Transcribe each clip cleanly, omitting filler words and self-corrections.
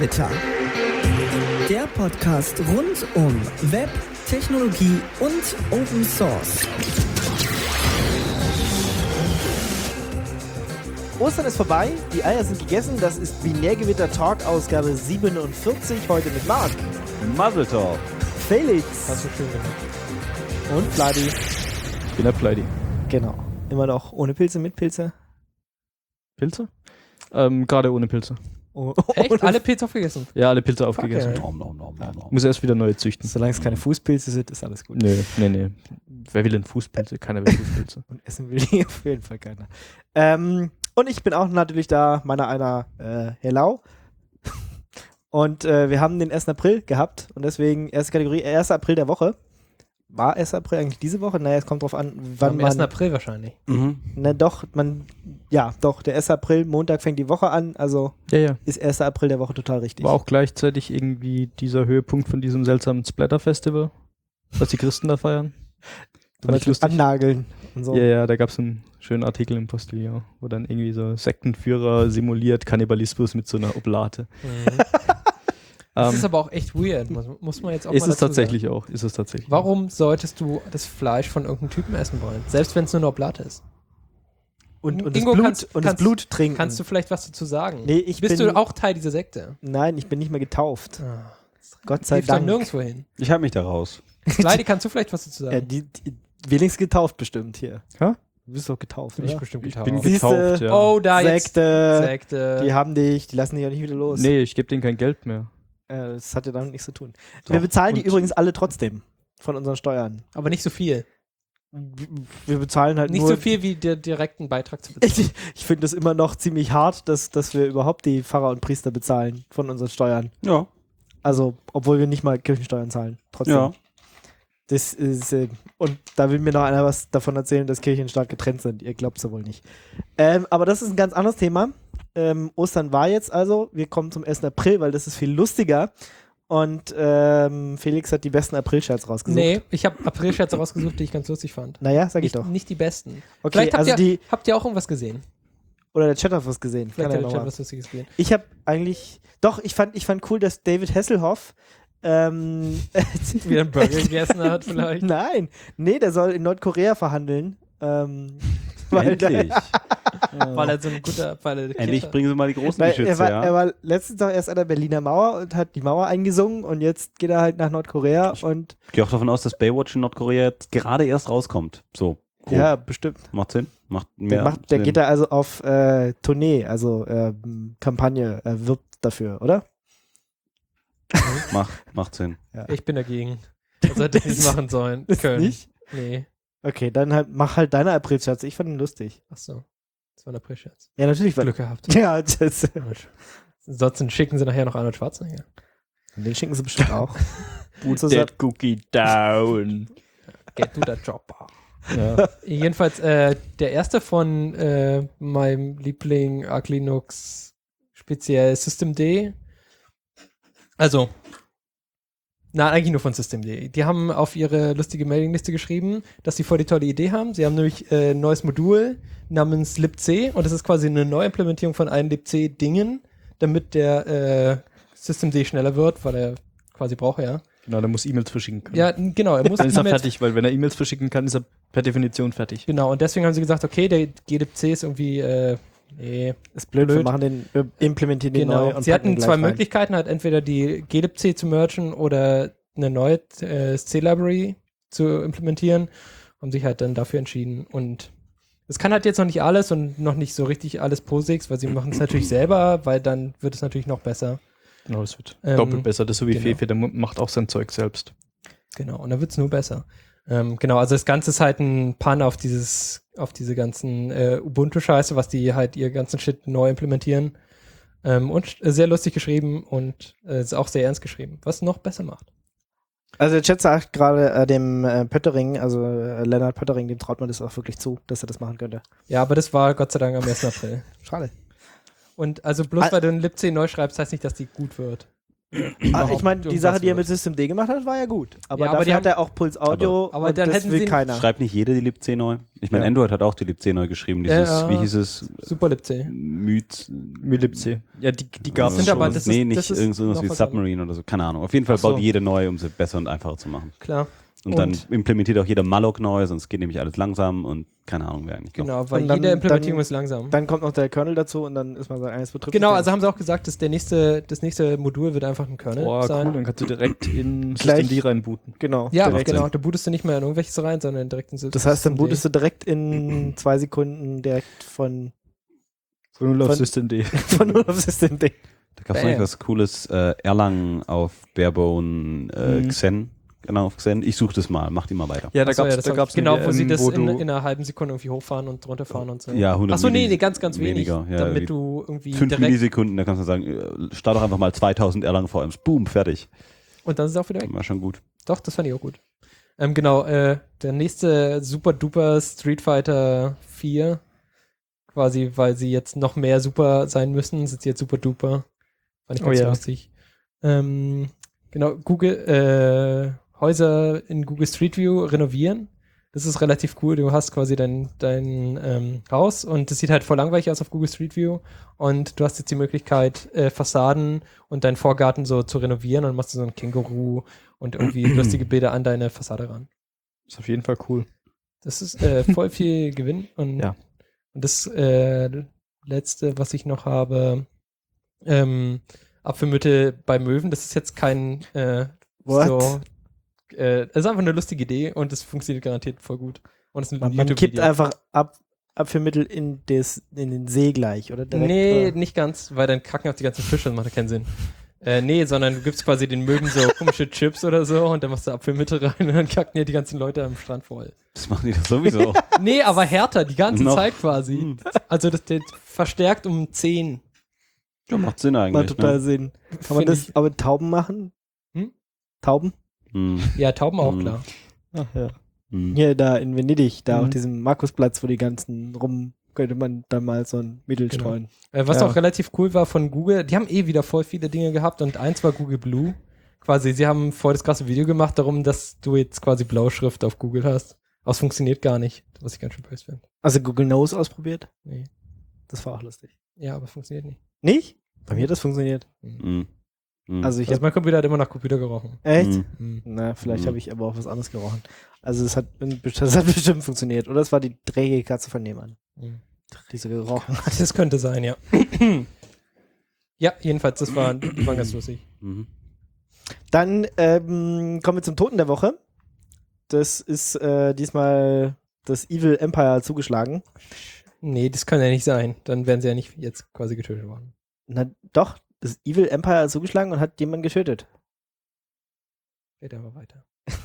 Gitter. Der Podcast rund um Web, Technologie und Open Source. Ostern ist vorbei, die Eier sind gegessen, das ist Binärgewitter Talk Ausgabe 47, heute mit Marc, Muzzle Talk, Felix Hast du schön gemacht. und Vladi. Ich bin der Pleidi. Genau, immer noch ohne Pilze, mit Pilze. Pilze? Gerade ohne Pilze. Echt? Alle Pilze aufgegessen? Ja, alle Pilze aufgegessen. ey. Muss erst wieder neue züchten. Solange es keine Fußpilze sind, ist alles gut. Nee. Wer will denn Fußpilze? Keiner will Fußpilze. Und essen will die auf jeden Fall keiner. Und ich bin auch natürlich da, meiner Herr Lau. Und wir haben den 1. April gehabt und deswegen erste Kategorie, 1. April der Woche. War 1. April eigentlich diese Woche? Naja, es kommt drauf an, wann Am man... 1. April wahrscheinlich. Na doch, der 1. April, Montag fängt die Woche an, also Ja. ist 1. April der Woche total richtig. War auch gleichzeitig irgendwie dieser Höhepunkt von diesem seltsamen Splatter-Festival, was die Christen da feiern. Du meinst mit Annageln und so. Ja, da gab es einen schönen Artikel im Postillon, wo dann irgendwie so Sektenführer simuliert Kannibalismus mit so einer Oblate. Das ist aber auch echt weird, muss man jetzt auch Ist mal es dazu tatsächlich sagen. auch. Ist es tatsächlich. Warum solltest du das Fleisch von irgendeinem Typen essen wollen? Selbst wenn es nur eine Oblate ist. Und Ingo, das Blut trinken. Kannst du vielleicht was dazu sagen? Nee, Bist du auch Teil dieser Sekte? Nein, ich bin nicht mehr getauft. Ah, Gott sei hilft doch Dank. nirgendwo hin. Ich habe mich da raus. Leidi, kannst du vielleicht was dazu Ja, sagen? die wenigstens getauft bestimmt hier. Hä? Du bist doch getauft, Ich oder? bestimmt Ich getauft. bin Siehste? getauft, ja. Oh, da Sekte. Sekte. Die haben dich, die lassen dich auch nicht wieder los. Nee, ich gebe denen kein Geld mehr. Das hat ja damit nichts zu tun. Doch. Wir bezahlen die Und- übrigens alle trotzdem von unseren Steuern. Aber nicht so viel. Wir bezahlen halt Nicht nur... so viel wie der direkten Beitrag zu bezahlen. Ich finde das immer noch ziemlich hart, dass wir überhaupt die Pfarrer und Priester bezahlen von unseren Steuern. Ja. Also, obwohl wir nicht mal Kirchensteuern zahlen. Trotzdem. Ja. Das ist, und da will mir noch einer was davon erzählen, dass Kirchen stark getrennt sind. Ihr glaubt es ja wohl nicht. Aber das ist ein ganz anderes Thema. Ostern war jetzt also. Wir kommen zum 1. April, weil das ist viel lustiger. Und Felix hat die besten April-Scherz rausgesucht. Nee, ich habe April-Scherze rausgesucht, die ich ganz lustig fand. Naja, sag ich doch. Nicht die besten. Okay, Vielleicht habt, also habt ihr auch irgendwas gesehen. oder der Chat hat was gesehen. Vielleicht Kann hat er der noch Chat mal. was Lustiges gesehen. Ich habe eigentlich, doch, ich fand cool, dass David Hasselhoff Wieder einen Burger gegessen hat vielleicht. Nein, der soll in Nordkorea verhandeln. Endlich. Weil er so ein guter... Endlich bringen sie mal die großen Weil Geschütze, er war letztens doch erst an der Berliner Mauer und hat die Mauer eingesungen und jetzt geht er halt nach Nordkorea und Ich gehe auch davon aus, dass Baywatch in Nordkorea jetzt gerade erst rauskommt. So, cool. ja, bestimmt. Macht Sinn. Macht mehr Der Sinn. geht da also auf Tournee, also Kampagne, wirbt dafür, oder? Macht Sinn. Ich bin dagegen. Das hätte ich nicht machen sollen. Das Können. nicht? Nee. Okay, dann halt mach halt deine April-Scherz. Ich fand ihn lustig. Achso. Das war ein April-Scherz. Ja, natürlich. Glück gehabt. Ja, das, Ansonsten schicken sie nachher noch Arnold Schwarzenegger. den schicken sie bestimmt auch. Put So that cookie down. Get to the chopper. Ja. Jedenfalls der erste von meinem Liebling Arch Linux, speziell Systemd. Also, nein, eigentlich nur von Systemd. Die haben auf ihre lustige Mailingliste geschrieben, dass sie voll die tolle Idee haben. Sie haben nämlich ein neues Modul namens libc und das ist quasi eine Neuimplementierung von allen libc-Dingen, damit der Systemd schneller wird, weil er quasi braucht, ja. Genau, der muss E-Mails verschicken können. Ja, genau, er muss Dann ist er E-Mails- fertig, weil wenn er E-Mails verschicken kann, ist er per Definition fertig. Genau, und deswegen haben sie gesagt, okay, der glibc ist irgendwie, nee, Ist blöd, wir Blöd. machen implementieren den genau. neu und Sie packen hatten ihn zwei gleich rein. Möglichkeiten, halt entweder die glibc zu mergen oder eine neue C-Library zu implementieren, haben sich halt dann dafür entschieden. Und es kann halt jetzt noch nicht alles und noch nicht so richtig alles POSIX, weil sie machen es natürlich selber, weil dann wird es natürlich noch besser. Genau, es wird doppelt besser. Das ist so wie genau. Fefe, der macht auch sein Zeug selbst. Genau, und dann wird es nur besser. Genau, also das Ganze ist halt ein Pan auf diese ganzen Ubuntu-Scheiße, was die halt ihr ganzen Shit neu implementieren. Und sehr lustig geschrieben und ist auch sehr ernst geschrieben, was noch besser macht. Also der Chat sagt gerade dem Pöttering, also Lennart Pöttering, dem traut man das auch wirklich zu, dass er das machen könnte. Ja, aber das war Gott sei Dank am 1. April. Schade. Und also bloß weil du ein libc neu schreibst, heißt nicht, dass die gut wird. Ich meine, die Sache, die er mit System D gemacht hat, war ja gut. Aber Ja, aber dafür die hat er auch Puls Audio aber und dann das hätten will sie- keiner. Schreibt nicht jeder die libc neu? Ich meine, Ja. Android hat auch die libc neu geschrieben. Dieses, Ja. wie hieß es? Super libc. Mylibc. Ja, die gab es sind schon. aber das ist- nee, das nicht ist irgendwas noch wie was Submarine oder so. Keine Ahnung. Auf jeden Fall Ach so. baut jeder neu, um sie besser und einfacher zu machen. Klar. Und dann implementiert auch jeder Malloc neu, sonst geht nämlich alles langsam und keine Ahnung, wer eigentlich glaubt. Genau, weil Und dann- jede Implementierung dann- ist langsam. Dann kommt noch der Kernel dazu und dann ist man sein eigenes Betriebssystem. Genau, also haben sie auch gesagt, dass das nächste Modul wird einfach ein Kernel Boah, sein. cool, dann kannst du direkt in Gleich- Systemd reinbooten. Genau. Ja, Macht genau. Sinn. Da bootest du nicht mehr in irgendwelches rein, sondern direkt ins Das heißt, dann bootest du direkt in 2 Sekunden direkt von 0 auf Von- Systemd. 0 auf System D. Da gab es noch Bam. was Cooles, Erlang auf Barebone Xen. Genau, auf Xen. Ich suche das mal, mach die mal weiter. Ja, da Achso, gab's, das da hab gab's ich- genau, eine wo sie WM, das wo in du- einer halben Sekunde irgendwie hochfahren und runterfahren und so. Ja, 100 Achso, nee, Millis- ganz weniger. weniger, ja, damit wie- du irgendwie 5 direkt Millisekunden, da kannst du sagen, start doch einfach mal 2000 Erlang VMs. Boom, fertig. und dann ist es auch wieder weg. War schon gut. Doch, das fand ich auch gut. Genau, der nächste Super Duper Street Fighter 4, quasi, weil sie jetzt noch mehr Super sein müssen, sind sie jetzt Super Duper. Fand ich Oh ganz ja. lustig. Genau, Google, Häuser in Google Street View renovieren. Das ist relativ cool. Du hast quasi dein Haus und das sieht halt voll langweilig aus auf Google Street View und du hast jetzt die Möglichkeit, Fassaden und deinen Vorgarten so zu renovieren und machst du so ein Känguru und irgendwie lustige Bilder an deine Fassade ran. Ist auf jeden Fall cool. Das ist voll viel Gewinn. Und, Ja. und das letzte, was ich noch habe, Apfelmütte bei Möwen, das ist jetzt kein What? so, das ist einfach eine lustige Idee und es funktioniert garantiert voll gut. Und es ist ein Man kippt YouTube-Video. einfach Apfelmittel in den See gleich, oder? Direkt, Nee, oder? nicht ganz, weil dann kacken auf die ganzen Fische, das macht ja keinen Sinn. Nee, sondern du gibst quasi den Möwen so komische Chips oder so und dann machst du Apfelmitte rein und dann kacken ja die ganzen Leute am Strand voll. Das machen die doch sowieso. Nee, aber härter, die ganze Noch. Zeit quasi. Also das verstärkt um 10. Ja, macht Sinn Macht eigentlich. total Ne? Sinn. Kann man Find das aber mit Tauben machen? Hm? Tauben? Ja, Tauben auch, Hm. klar. Ach ja. Hm. Hier da in Venedig, da Mhm. auf diesem Markusplatz, wo die ganzen könnte man da mal so ein Mittel Genau. streuen. Was Ja. auch relativ cool war von Google, die haben wieder voll viele Dinge gehabt und eins war Google Blue. Quasi, sie haben voll das krasse Video gemacht darum, dass du jetzt quasi Blauschrift auf Google hast. Aber es funktioniert gar nicht, was ich ganz schön böse finde. Also Google Nose ausprobiert? Nee. Das war auch lustig. Ja, aber es funktioniert nicht. Nicht? Bei mir hat das funktioniert. Hm. Hm. Also ich Also hab, mein Computer hat immer nach Computer gerochen. echt? Hm. Hm. Na, vielleicht Mhm. habe ich aber auch was anderes gerochen. Also das hat bestimmt funktioniert. Oder es war die dreckige Katze von nebenan, Hm. die so gerochen hat. Das könnte sein, ja. Ja, jedenfalls, die waren ganz lustig. Mhm. Dann kommen wir zum Toten der Woche. Das ist diesmal das Evil Empire zugeschlagen. Nee, das kann ja nicht sein. Dann wären sie ja nicht jetzt quasi getötet worden. Na doch, das Evil Empire zugeschlagen und hat jemanden getötet. Geht aber weiter.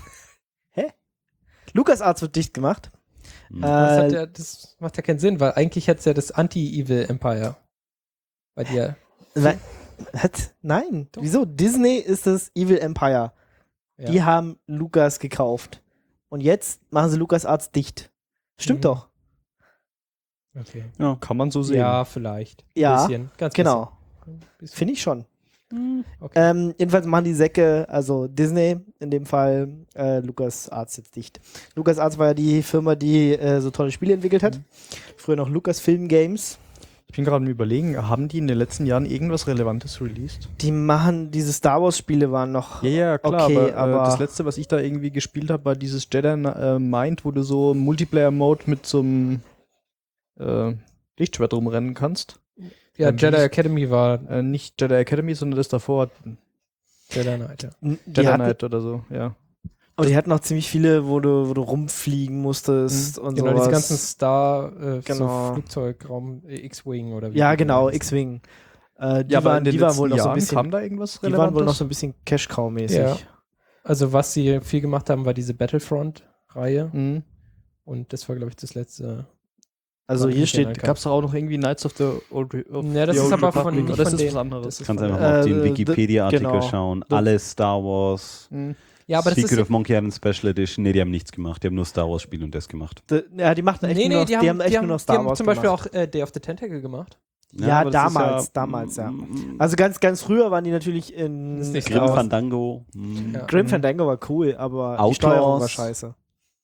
LucasArts wird dicht gemacht. Hm. Das macht ja keinen Sinn, weil eigentlich hätte es ja das Anti-Evil Empire. Bei dir. Was? Nein. Doch. Wieso? Disney ist das Evil Empire. Ja. Die haben Lucas gekauft. Und jetzt machen sie LucasArts dicht. Stimmt Mhm. doch. Okay. Ja, kann man so sehen. Ja, vielleicht. Ja, Bisschen. Ganz Genau. bisschen. Finde ich schon. Okay. Jedenfalls machen die Säcke, also Disney in dem Fall, LucasArts jetzt dicht. LucasArts war ja die Firma, die so tolle Spiele entwickelt hat. Früher noch Lucasfilm Games. Ich bin gerade am Überlegen, haben die in den letzten Jahren irgendwas Relevantes released? Die machen, diese Star Wars Spiele waren noch. Ja, klar, Okay, aber aber- das letzte, was ich da irgendwie gespielt habe, war dieses Jedi Mind, wo du so Multiplayer-Mode mit so einem Lichtschwert rumrennen kannst. Ja, wie Jedi hieß- Academy war Nicht Jedi Academy, sondern das davor, Jedi Knight, ja. Die Jedi hatten, Knight oder so, ja. aber die hatten auch ziemlich viele, wo du rumfliegen musstest und Genau, sowas. diese ganzen Star, Genau. so Flugzeugraum, X-Wing oder wie. Ja, die genau, heißen. X-Wing. Die aber in waren, den die waren letzten wohl noch so ein Jahren bisschen, kam da irgendwas die waren wohl noch Relevantes? so ein bisschen Cash-Cow-mäßig. Ja. Also was sie viel gemacht haben, war diese Battlefront-Reihe Mhm. und das war, glaube ich, das letzte. Also War hier nicht steht, der Da gab es doch auch noch irgendwie Knights of the Old Ja, das ist aber von, Republic, nicht oder von ist das denen. was anderes? Das ist Kannst von einfach der- mal auf den Äh, Wikipedia-Artikel genau. schauen. Alles Star Wars. Mhm. Ja, aber das Secret ist, of Monkey Island Special Edition. Nee, die haben nichts gemacht. Die haben nur Star Wars Spiele und das gemacht. Ja, die machten echt nur noch, die haben echt nur noch Star die haben Wars zum Beispiel gemacht. auch Day of the Tentacle gemacht. Ja, aber das ist damals, ja. Also ganz früher waren die natürlich in Das ist nicht Grim raus. Fandango. Ja. Grim Fandango war cool, aber die Outlaws. Steuerung war scheiße.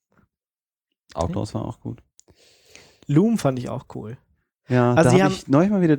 Outlaws war auch gut. Loom fand ich auch cool. Ja, Also da sie habe ich neulich mal wieder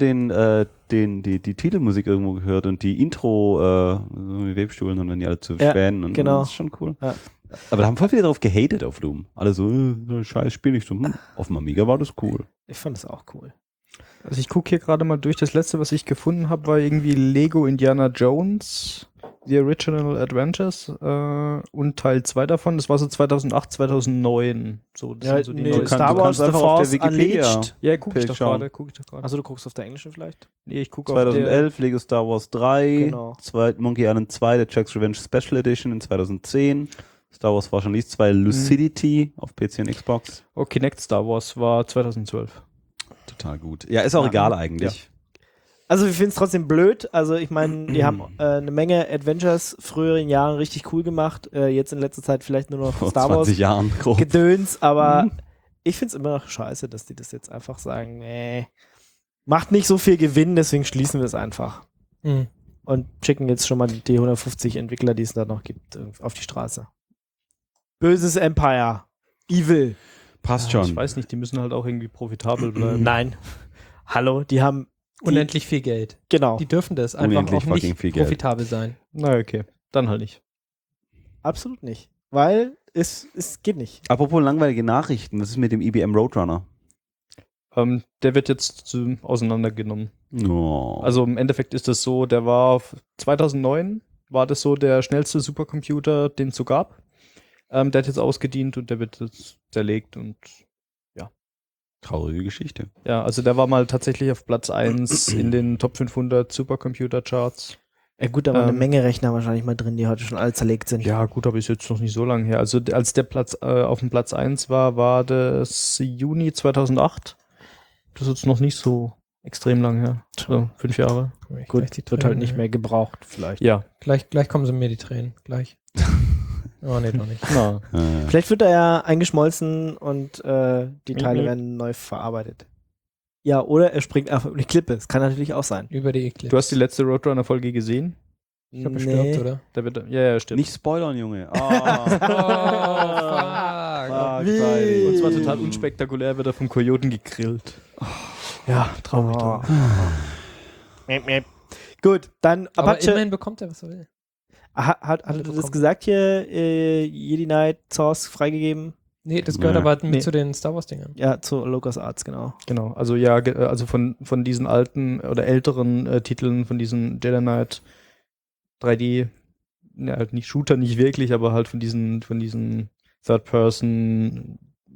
die Titelmusik irgendwo gehört und die Intro, so wie Webstuhlen und dann die alle zu Ja, Schwänen und genau. das ist schon cool. Ja. Aber da haben voll viele drauf gehatet auf Loom. Alle so, scheiß Spiel nicht so. Auf dem Amiga war das cool. Ich fand es auch cool. Also ich gucke hier gerade mal durch. Das letzte, was ich gefunden habe, war irgendwie Lego Indiana Jones, The Original Adventures und Teil 2 davon. Das war so 2008, 2009. So, das sind so die neuesten. Star Wars The einfach auf der Force Wikipedia. Unleashed. Ja, gucke ich doch schauen. gerade. Achso, du guckst auf der englischen vielleicht? Nee, ich gucke auf der... 2011 Lego Star Wars 3, Genau. Monkey Island 2, The Jack's Revenge Special Edition in 2010, Star Wars Force Unleashed 2, Lucidity auf PC und Xbox. Oh, Kinect Star Wars war 2012. Total gut. Ja, ist auch egal eigentlich. Also wir finden es trotzdem blöd. Also ich meine, die haben eine Menge Adventures früher in Jahren richtig cool gemacht. Jetzt in letzter Zeit vielleicht nur noch Vor Star Wars 20 Jahren grob. Gedöns, aber ich finde es immer noch scheiße, dass die das jetzt einfach sagen, nee, macht nicht so viel Gewinn, deswegen schließen wir es einfach. Mhm. Und schicken jetzt schon mal die 150 Entwickler, die es da noch gibt, auf die Straße. Böses Empire. Evil. Passt schon. Ich weiß nicht, die müssen halt auch irgendwie profitabel bleiben. Nein. Hallo, die haben Unendlich viel Geld. genau, Die dürfen das einfach Unendlich auch fucking nicht viel Geld. profitabel sein. Na okay, dann halt nicht. absolut nicht. Weil es geht nicht. Apropos langweilige Nachrichten, was ist mit dem IBM Roadrunner? Der wird jetzt auseinandergenommen. Oh. Also im Endeffekt ist das so, 2009 war das so der schnellste Supercomputer, den es so gab. Der hat jetzt ausgedient und der wird jetzt zerlegt und traurige Geschichte. ja, also der war mal tatsächlich auf Platz 1 in den Top 500 Supercomputer-Charts. Ja gut, da waren eine Menge Rechner wahrscheinlich mal drin, die heute schon alle zerlegt sind. Ja, gut, aber ist jetzt noch nicht so lange her. Also als der Platz auf dem Platz 1 war das Juni 2008. Das ist jetzt noch nicht so extrem lang her. So, 5 Jahre. Gut, wird halt nicht mehr gebraucht vielleicht. Ja. Gleich kommen sie mir die Tränen. Gleich. Oh, nee, doch nicht. Na, Vielleicht wird er ja eingeschmolzen und die Teile werden neu verarbeitet. Ja, oder er springt einfach über die Klippe. Das kann natürlich auch sein. Über die Eclipse. du hast die letzte Roadrunner-Folge gesehen? Ich glaube, er stirbt, oder? Der wird, ja, stimmt. Nicht spoilern, Junge. Oh, fuck. Wie? Und zwar total unspektakulär wird er vom Kojoten gegrillt. Ja, traurig. Oh. Gut, dann Aber Apache. immerhin bekommt er, was er will. Hat er das gesagt hier? Jedi Knight Source freigegeben? Nee, das gehört Nee. aber Nee. zu den Star Wars-Dingern. Ja, zu LucasArts, genau. Genau, also ja, also von diesen alten oder älteren Titeln, von diesen Jedi Knight 3D, ne, halt nicht Shooter, nicht wirklich, aber halt von diesen Third-Person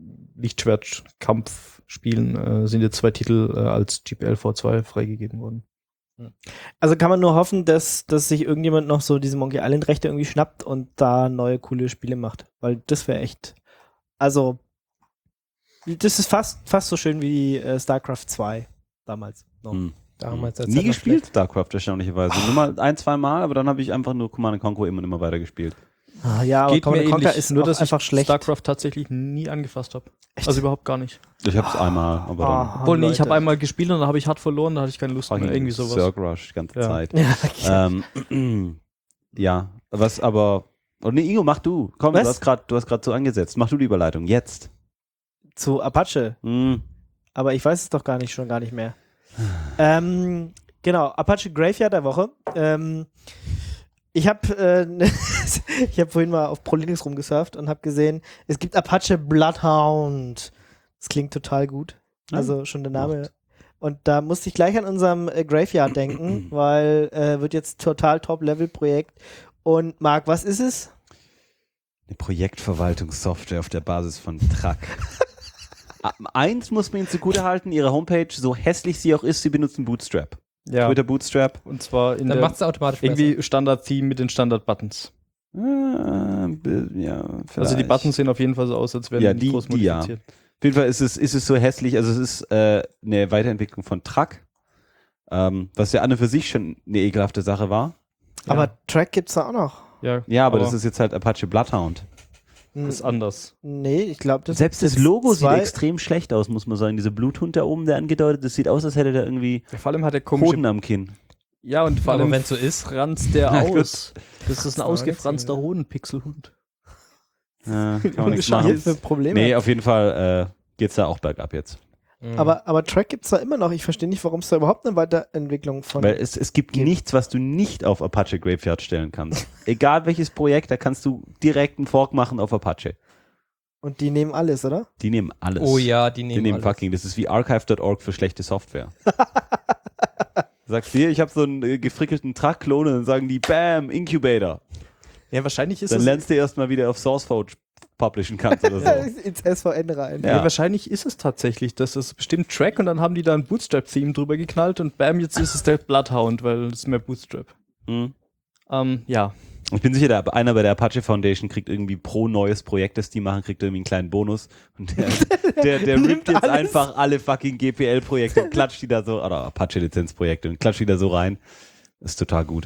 Lichtschwert-Kampfspielen sind jetzt 2 Titel als GPL V2 freigegeben worden. Also kann man nur hoffen, dass sich irgendjemand noch so diese Monkey Island Rechte irgendwie schnappt und da neue coole Spiele macht. Weil das wäre echt, also das ist fast so schön wie StarCraft 2 damals noch. Hm. Damals als Nie gespielt, StarCraft, erstaunlicherweise. Nur mal 1-2 Mal, aber dann habe ich einfach nur Command & Conquer immer und immer weiter gespielt. Ah, ja, aber Geht mir Command & Conquer ähnlich, ist nur auch dass einfach ich schlecht. StarCraft tatsächlich nie angefasst habe. Echt? Also überhaupt gar nicht. Ich habe es einmal, aber dann Obwohl, nee, ich Leute. habe einmal gespielt und dann habe ich hart verloren, da hatte ich keine Lust mehr. Irgendwie sowas. Zerg Rush die ganze Ja. Zeit. Ja, okay. Ja, was aber. Oh nee, Ingo, mach du. Komm, Was? du hast gerade so angesetzt. Mach du die Überleitung. Jetzt. Zu Apache. Hm. Aber ich weiß es doch gar nicht mehr. Genau, Apache Graveyard der Woche. Ich habe vorhin mal auf ProLinux rumgesurft und habe gesehen, es gibt Apache Bloodhound. Das klingt total gut. Also schon der Name. Und da musste ich gleich an unserem Graveyard denken, weil wird jetzt total Top-Level-Projekt. Und Marc, was ist es? Eine Projektverwaltungssoftware auf der Basis von Track. Eins muss man ihnen zugutehalten, ihre Homepage, so hässlich sie auch ist, sie benutzen Bootstrap. Ja. Twitter Bootstrap. Und zwar in Dann der macht es automatisch besser. irgendwie Standard-Theme mit den Standard-Buttons. Ja, Also die Buttons sehen auf jeden Fall so aus, als wären Ja, die groß die ja. modifiziert. Auf jeden Fall ist es so hässlich, also es ist eine Weiterentwicklung von Track, was ja an und für sich schon eine ekelhafte Sache war. Aber Track gibt's da auch noch. Ja, Ja, aber das ist jetzt halt Apache Bloodhound. ist anders. Nee, ich glaube, das Selbst das jetzt Logo sieht zwei- extrem schlecht aus, muss man sagen. Dieser Bluthund da oben, der angedeutet, das sieht aus, als hätte der irgendwie Ja, vor allem hat er komische... Hoden am Kinn. Ja, und vor Aber allem wenn's so ist. franzt der Na aus. Das ist ein war ausgefranster nichts, Hodenpixelhund. Ja, kann man nichts Scheiße, machen. Probleme. Nee, auf jeden Fall geht's da auch bergab jetzt. Mhm. Aber Track gibt es da immer noch. Ich verstehe nicht, warum es da überhaupt eine Weiterentwicklung von Weil es gibt nichts, was du nicht auf Apache Graveyard stellen kannst. Egal welches Projekt, da kannst du direkt einen Fork machen auf Apache. Und die nehmen alles, oder? Die nehmen alles. Oh ja, die Die nehmen nehmen alles. fucking, das ist wie archive.org für schlechte Software. Sagst dir, ich habe so einen gefrickelten Truck-Klon und dann sagen die, bam, Incubator. Ja, wahrscheinlich ist Dann es... lernst du erstmal wieder auf SourceForge publishen kannst oder so. Ins SVN rein. Ja. Ja, wahrscheinlich ist es tatsächlich, dass es bestimmt Track und dann haben die da ein Bootstrap-Theme drüber geknallt und bam, jetzt ist es der Bloodhound, weil es mehr Bootstrap. Mhm. Ja. Ich bin sicher, einer bei der Apache Foundation kriegt irgendwie pro neues Projekt, das die machen, kriegt irgendwie einen kleinen Bonus. Und der rippt jetzt einfach alle fucking GPL-Projekte und klatscht die da so, oder Apache-Lizenzprojekte und klatscht die da so rein. Ist total gut.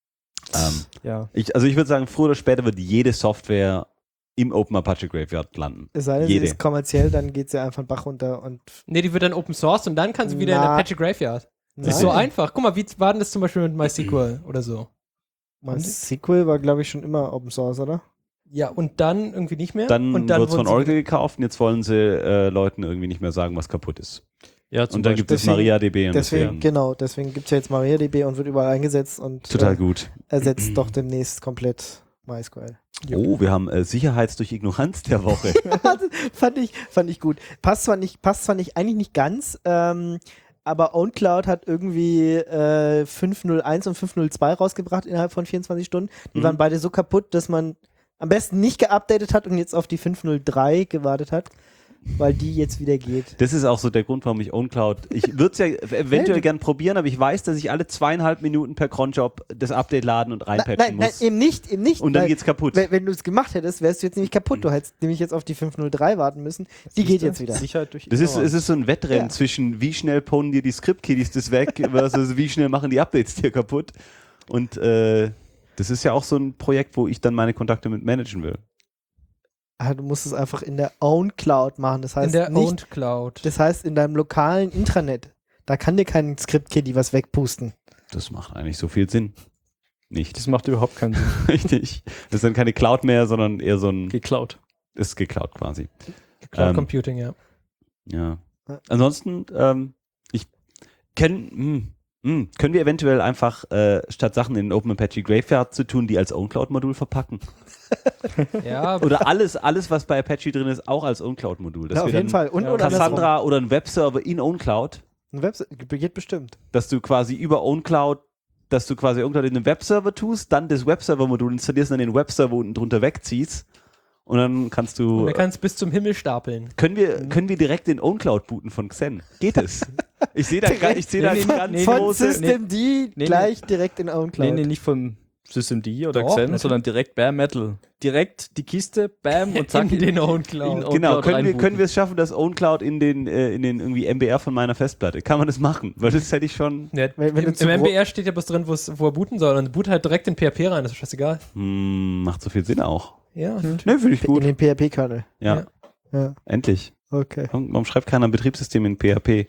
Ja. Ich würde sagen, früher oder später wird jede Software im Open Apache Graveyard landen. Es sei denn, sie Jede. ist kommerziell, dann geht sie einfach den Bach runter und Nee, die wird dann Open Source und dann kann sie wieder in Na. Apache Graveyard. Nein. Ist so einfach. Guck mal, wie war denn das zum Beispiel mit MySQL oder so? MySQL war, glaube ich, schon immer Open Source, oder? Ja, und dann irgendwie nicht mehr. Dann, und wird es von wurden sie- Oracle gekauft und jetzt wollen sie Leuten irgendwie nicht mehr sagen, was kaputt ist. Ja, zum Und dann gibt es Deswegen- MariaDB und Deswegen gibt es ja jetzt MariaDB und wird überall eingesetzt und total gut. ersetzt doch demnächst komplett MySQL. Oh, wir haben Sicherheits durch Ignoranz der Woche. fand ich gut. Passt zwar nicht eigentlich nicht ganz, aber OwnCloud hat irgendwie 5.01 und 5.02 rausgebracht innerhalb von 24 Stunden. Die waren beide so kaputt, dass man am besten nicht geupdatet hat und jetzt auf die 5.03 gewartet hat, weil die jetzt wieder geht. Das ist auch so der Grund, warum ich OwnCloud, ich würde es ja eventuell gern probieren, aber ich weiß, dass ich alle 2,5 Minuten per Cronjob das Update laden und reinpatchen Nein, muss. eben nicht. Und dann weil- geht's kaputt. Wenn du es gemacht hättest, wärst du jetzt nämlich kaputt. Du hättest nämlich jetzt auf die 5.03 warten müssen. Die geht jetzt wieder. Sicherheit durch Es Ignoranz. ist so ein Wettrennen Ja. zwischen wie schnell ponen dir die Script-Kiddies das weg versus wie schnell machen die Updates dir kaputt. Und das ist ja auch so ein Projekt, wo ich dann meine Kontakte mit managen will. Du musst es einfach in der Own Cloud machen. Das heißt in der nicht, Owned Cloud. das heißt in deinem lokalen Intranet. Da kann dir kein Script-Kiddie was wegpusten. Das macht eigentlich so viel Sinn. Nicht. Das macht überhaupt keinen Sinn. Richtig. Das ist dann keine Cloud mehr, sondern eher so ein, Geklaut. ist geklaut quasi. Cloud ähm, Computing, ja. Ja. Ansonsten, können wir eventuell einfach statt Sachen in Open Apache Graveyard zu tun, die als OwnCloud-Modul verpacken? Ja, Oder alles, was bei Apache drin ist, auch als OwnCloud-Modul. Dass Ja, auf wir jeden dann Fall. Und ja, oder Cassandra oder ein Webserver in OwnCloud, Ein Website geht bestimmt. dass du quasi über OwnCloud, dass du quasi OwnCloud in einem Webserver tust, dann das Webserver-Modul installierst und dann den Webserver unten drunter wegziehst und dann kannst du... und er kann es bis zum Himmel stapeln. Können wir direkt in OwnCloud booten von Xen? Geht es? Ich sehe da ganz Von große... System D nee, gleich direkt in Own Cloud. Nee, nicht von Systemd oder Doch, Xen, natürlich. sondern direkt Bare Metal. Direkt die Kiste, bam, und zack, In den Owned in Cloud. OwnCloud Genau, können reinbooten. wir es schaffen, dass OwnCloud in den irgendwie MBR von meiner Festplatte? Kann man das machen? Weil das hätte ich schon... Ja, Wenn du im zu im gro- MBR steht ja bloß drin, wo er booten soll. Und boot halt direkt in PHP rein, das ist scheißegal. Macht so viel Sinn auch. Ja, Ne, finde ich in gut. den PHP-Kernel. Ja, Ja, endlich. okay. Warum schreibt keiner ein Betriebssystem in PHP?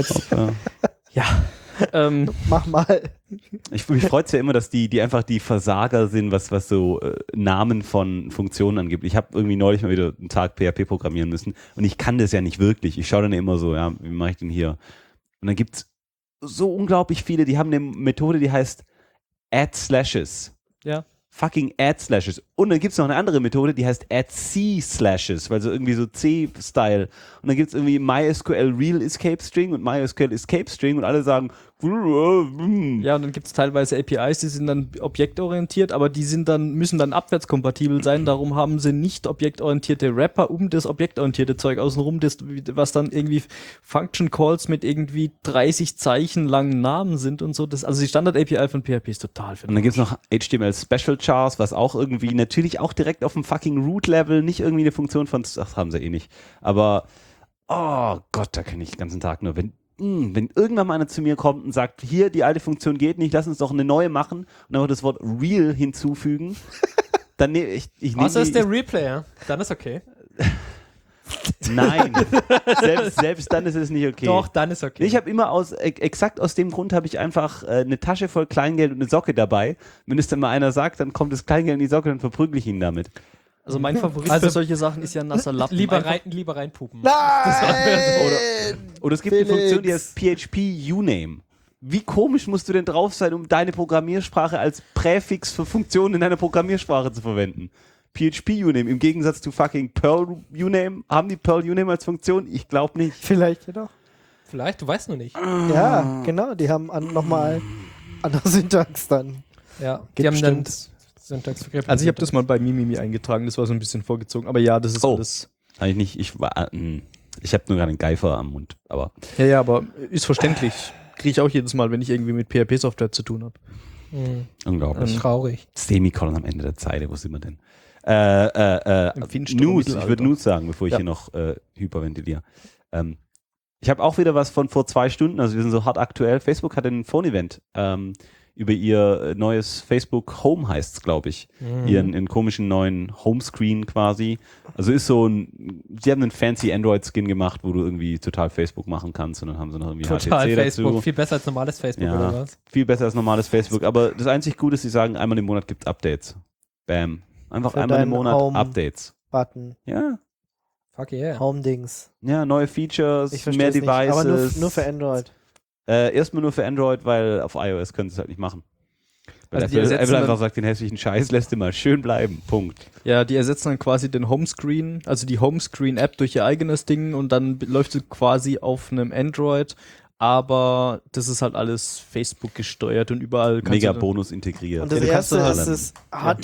Mach mal. Mich freut es ja immer, dass die einfach die Versager sind, was so Namen von Funktionen angibt. Ich habe irgendwie neulich mal wieder einen Tag PHP programmieren müssen und ich kann das ja nicht wirklich. Ich schaue dann immer so, ja, wie mache ich denn hier? Und dann gibt's so unglaublich viele, die haben eine Methode, die heißt add slashes. Ja. Fucking add slashes. Und dann gibt's noch eine andere Methode, die heißt add C slashes, weil so irgendwie so C-Style. Und dann gibt's irgendwie MySQL Real Escape String und MySQL Escape String und alle sagen, Ja, und dann gibt es teilweise APIs, die sind dann objektorientiert, aber die müssen dann abwärtskompatibel sein. Darum haben sie nicht objektorientierte Wrapper um das objektorientierte Zeug außenrum, was dann irgendwie Function Calls mit irgendwie 30 Zeichen langen Namen sind und so. Also die Standard-API von PHP ist total für Und dann gibt's noch HTML Special Chars, was auch irgendwie natürlich auch direkt auf dem fucking Root-Level, nicht irgendwie eine Funktion von, das haben sie eh nicht. Aber, oh Gott, da kann ich den ganzen Tag nur, wenn irgendwann mal einer zu mir kommt und sagt, hier, die alte Funktion geht nicht, lass uns doch eine neue machen und dann noch das Wort real hinzufügen, Dann nehme ich nehme Außer ist der die, Replayer. Dann ist okay. nein, selbst dann ist es nicht okay. Doch, dann ist okay. Ich habe immer exakt aus dem Grund habe ich einfach eine Tasche voll Kleingeld und eine Socke dabei. Wenn es dann mal einer sagt, dann kommt das Kleingeld in die Socke, dann verprügle ich ihn damit. Also mein Favorit Also für solche Sachen ist ja ein nasser Lappen. lieber Einfach- reinpupen. Oder es gibt eine Funktion, die heißt PHP Uname. Wie komisch musst du denn drauf sein, um deine Programmiersprache als Präfix für Funktionen in deiner Programmiersprache zu verwenden? PHP Uname im Gegensatz zu fucking Perl Uname. Haben die Perl Uname als Funktion? Ich glaube nicht. Vielleicht jedoch. Vielleicht, du weißt nur nicht. Ja, genau. Die haben nochmal andere Syntax dann. Ja, die Gibt haben dann bestimmt. Syntaxbegriffe. Also ich habe das mal bei Mimimi eingetragen, das war so ein bisschen vorgezogen. Aber ja, das ist Oh. alles. Eigentlich nicht. Ich habe nur gerade einen Geifer am Mund. Aber Ja, aber ist verständlich. Kriege ich auch jedes Mal, wenn ich irgendwie mit PHP-Software zu tun habe. unglaublich. Traurig. Semikolon am Ende der Zeile. Wo sind wir denn? Im finsteren News. Ich Mittelalter. würde News sagen, bevor ich Ja. hier noch hyperventiliere. Ich habe auch wieder was von vor 2 Stunden. Also wir sind so hart aktuell. Facebook hat ein Phone-Event über ihr neues Facebook Home heißt es, glaube ich. Ihren komischen neuen Homescreen quasi. Also ist so sie haben einen fancy Android-Skin gemacht, wo du irgendwie total Facebook machen kannst und dann haben sie noch irgendwie Total HTC Facebook. dazu. Viel besser als normales Facebook Ja. oder was? Viel besser als normales Facebook. Aber das einzig Gute ist, sie sagen, einmal im Monat gibt es Updates. Bam. Einfach Für einmal im deinen Monat Home. Updates. Button, Ja. Fuck yeah. Home-Dings. Ja, neue Features, Ich mehr verstehe es nicht. Aber Devices. nur für Android. Erstmal nur für Android, weil auf iOS können sie es halt nicht machen. Weil Also die Apple ersetzen einfach dann- sagt, den hässlichen Scheiß lässt du mal schön bleiben. Punkt. Ja, die ersetzen dann quasi den Homescreen, also die Homescreen-App durch ihr eigenes Ding und dann läuft sie quasi auf einem Android, aber das ist halt alles Facebook gesteuert und überall kannst Mega du Bonus integriert. Und das du kannst erste dann ist das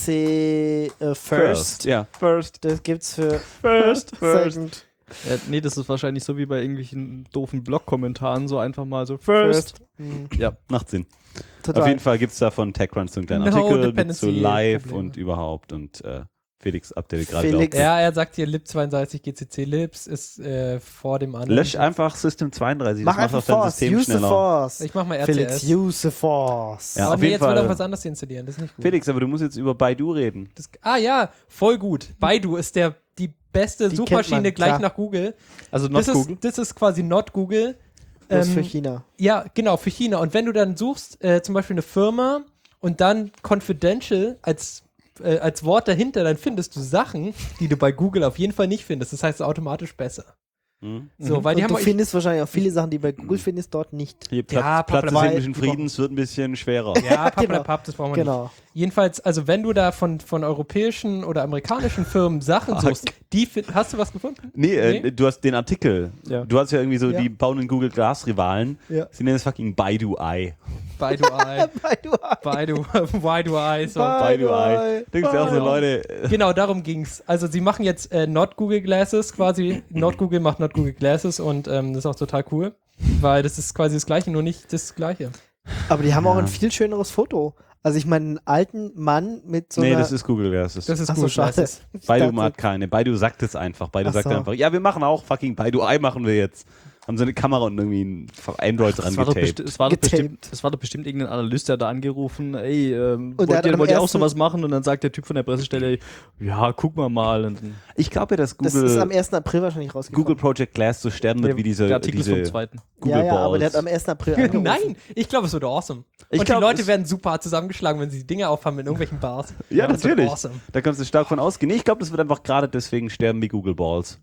HTC First. Ja, First. Das gibt's für First. Second. nee, das ist wahrscheinlich so wie bei irgendwelchen doofen Blog-Kommentaren, so einfach mal so First. Hm, Ja, Macht Sinn. total. Auf jeden Fall gibt es da von TechCrunch so einen kleinen No Artikel mit dependency so live Probleme. und überhaupt und Felix updatet gerade. Felix. Ja, er sagt hier lib32 GCC Libs ist vor dem anderen. Lösch einfach System 32, Mach das macht einfach auch dein Force. System Use the schneller. Force. Ich mach mal Felix, RCS. use the Force. Ja, Oh auf nee, jeden jetzt will Fall. er was anderes installieren. Das ist nicht gut. Felix, aber du musst jetzt über Baidu reden. Ja, voll gut. Baidu ist die beste Die Suchmaschine kennt man, gleich klar. nach Google. also not Google. Das ist quasi not Google. Das ist für China. Ja, genau, für China. Und wenn du dann suchst, zum Beispiel eine Firma und dann confidential als Wort dahinter, dann findest du Sachen, die du bei Google auf jeden Fall nicht findest. Das heißt automatisch besser. Hm? So, weil die Und haben du findest wahrscheinlich auch viele Sachen, die bei Google findest, dort nicht. Hier Ja, Platz des Pappelei- himmlischen Friedens wird ein bisschen schwerer. ja, Genau. Papp, das brauchen wir nicht. Genau. Jedenfalls, also wenn du da von europäischen oder amerikanischen Firmen Sachen suchst, hast du was gefunden? Nee, du hast den Artikel. Ja. Du hast ja irgendwie so, Ja. die bauen einen Google Glass Rivalen. Ja. Sie nennen es fucking Baidu Eye. Baidu Eye. Baidu, why do I? So. Baidu Eye. Da gibt es ja auch so Leute. Genau, darum ging's. Also sie machen jetzt Not Google Glasses quasi. Not Google macht Not Google Glasses und das ist auch total cool, weil das ist quasi das Gleiche, nur nicht das Gleiche. Aber die haben auch ein viel schöneres Foto. Also ich meine, einen alten Mann mit so Nee, einer... das ist Google Glasses. Das ist Ach so, Google schade. Glasses. Baidu dachte- mag keine. Baidu sagt es einfach. Baidu Ach sagt so. einfach, ja, wir machen auch fucking Baidu Eye machen wir jetzt. Haben so eine Kamera und irgendwie ein Android dran Es war, doch getaped. Getaped. das war doch bestimmt irgendein Analyst, der da angerufen, ey, der wollt hat am ihr auch ersten- sowas machen? Und dann sagt der Typ von der Pressestelle, ja, guck mal. Und dann, Ich glaube ja, dass Das ist am Google, 1. April wahrscheinlich rausgekommen. Google Project Glass so sterben wird wie diese, der Artikel ist vom diese 2. Google ja, aber Balls. der hat am 1. April angerufen. Nein, ich glaube, es wird awesome. Ich Und glaub, die Leute es- werden super zusammengeschlagen, wenn sie die Dinge aufhaben in irgendwelchen Bars. Ja, das wird natürlich. awesome. Da kannst du stark von ausgehen. Nee, ich glaube, das wird einfach gerade deswegen sterben wie Google Balls.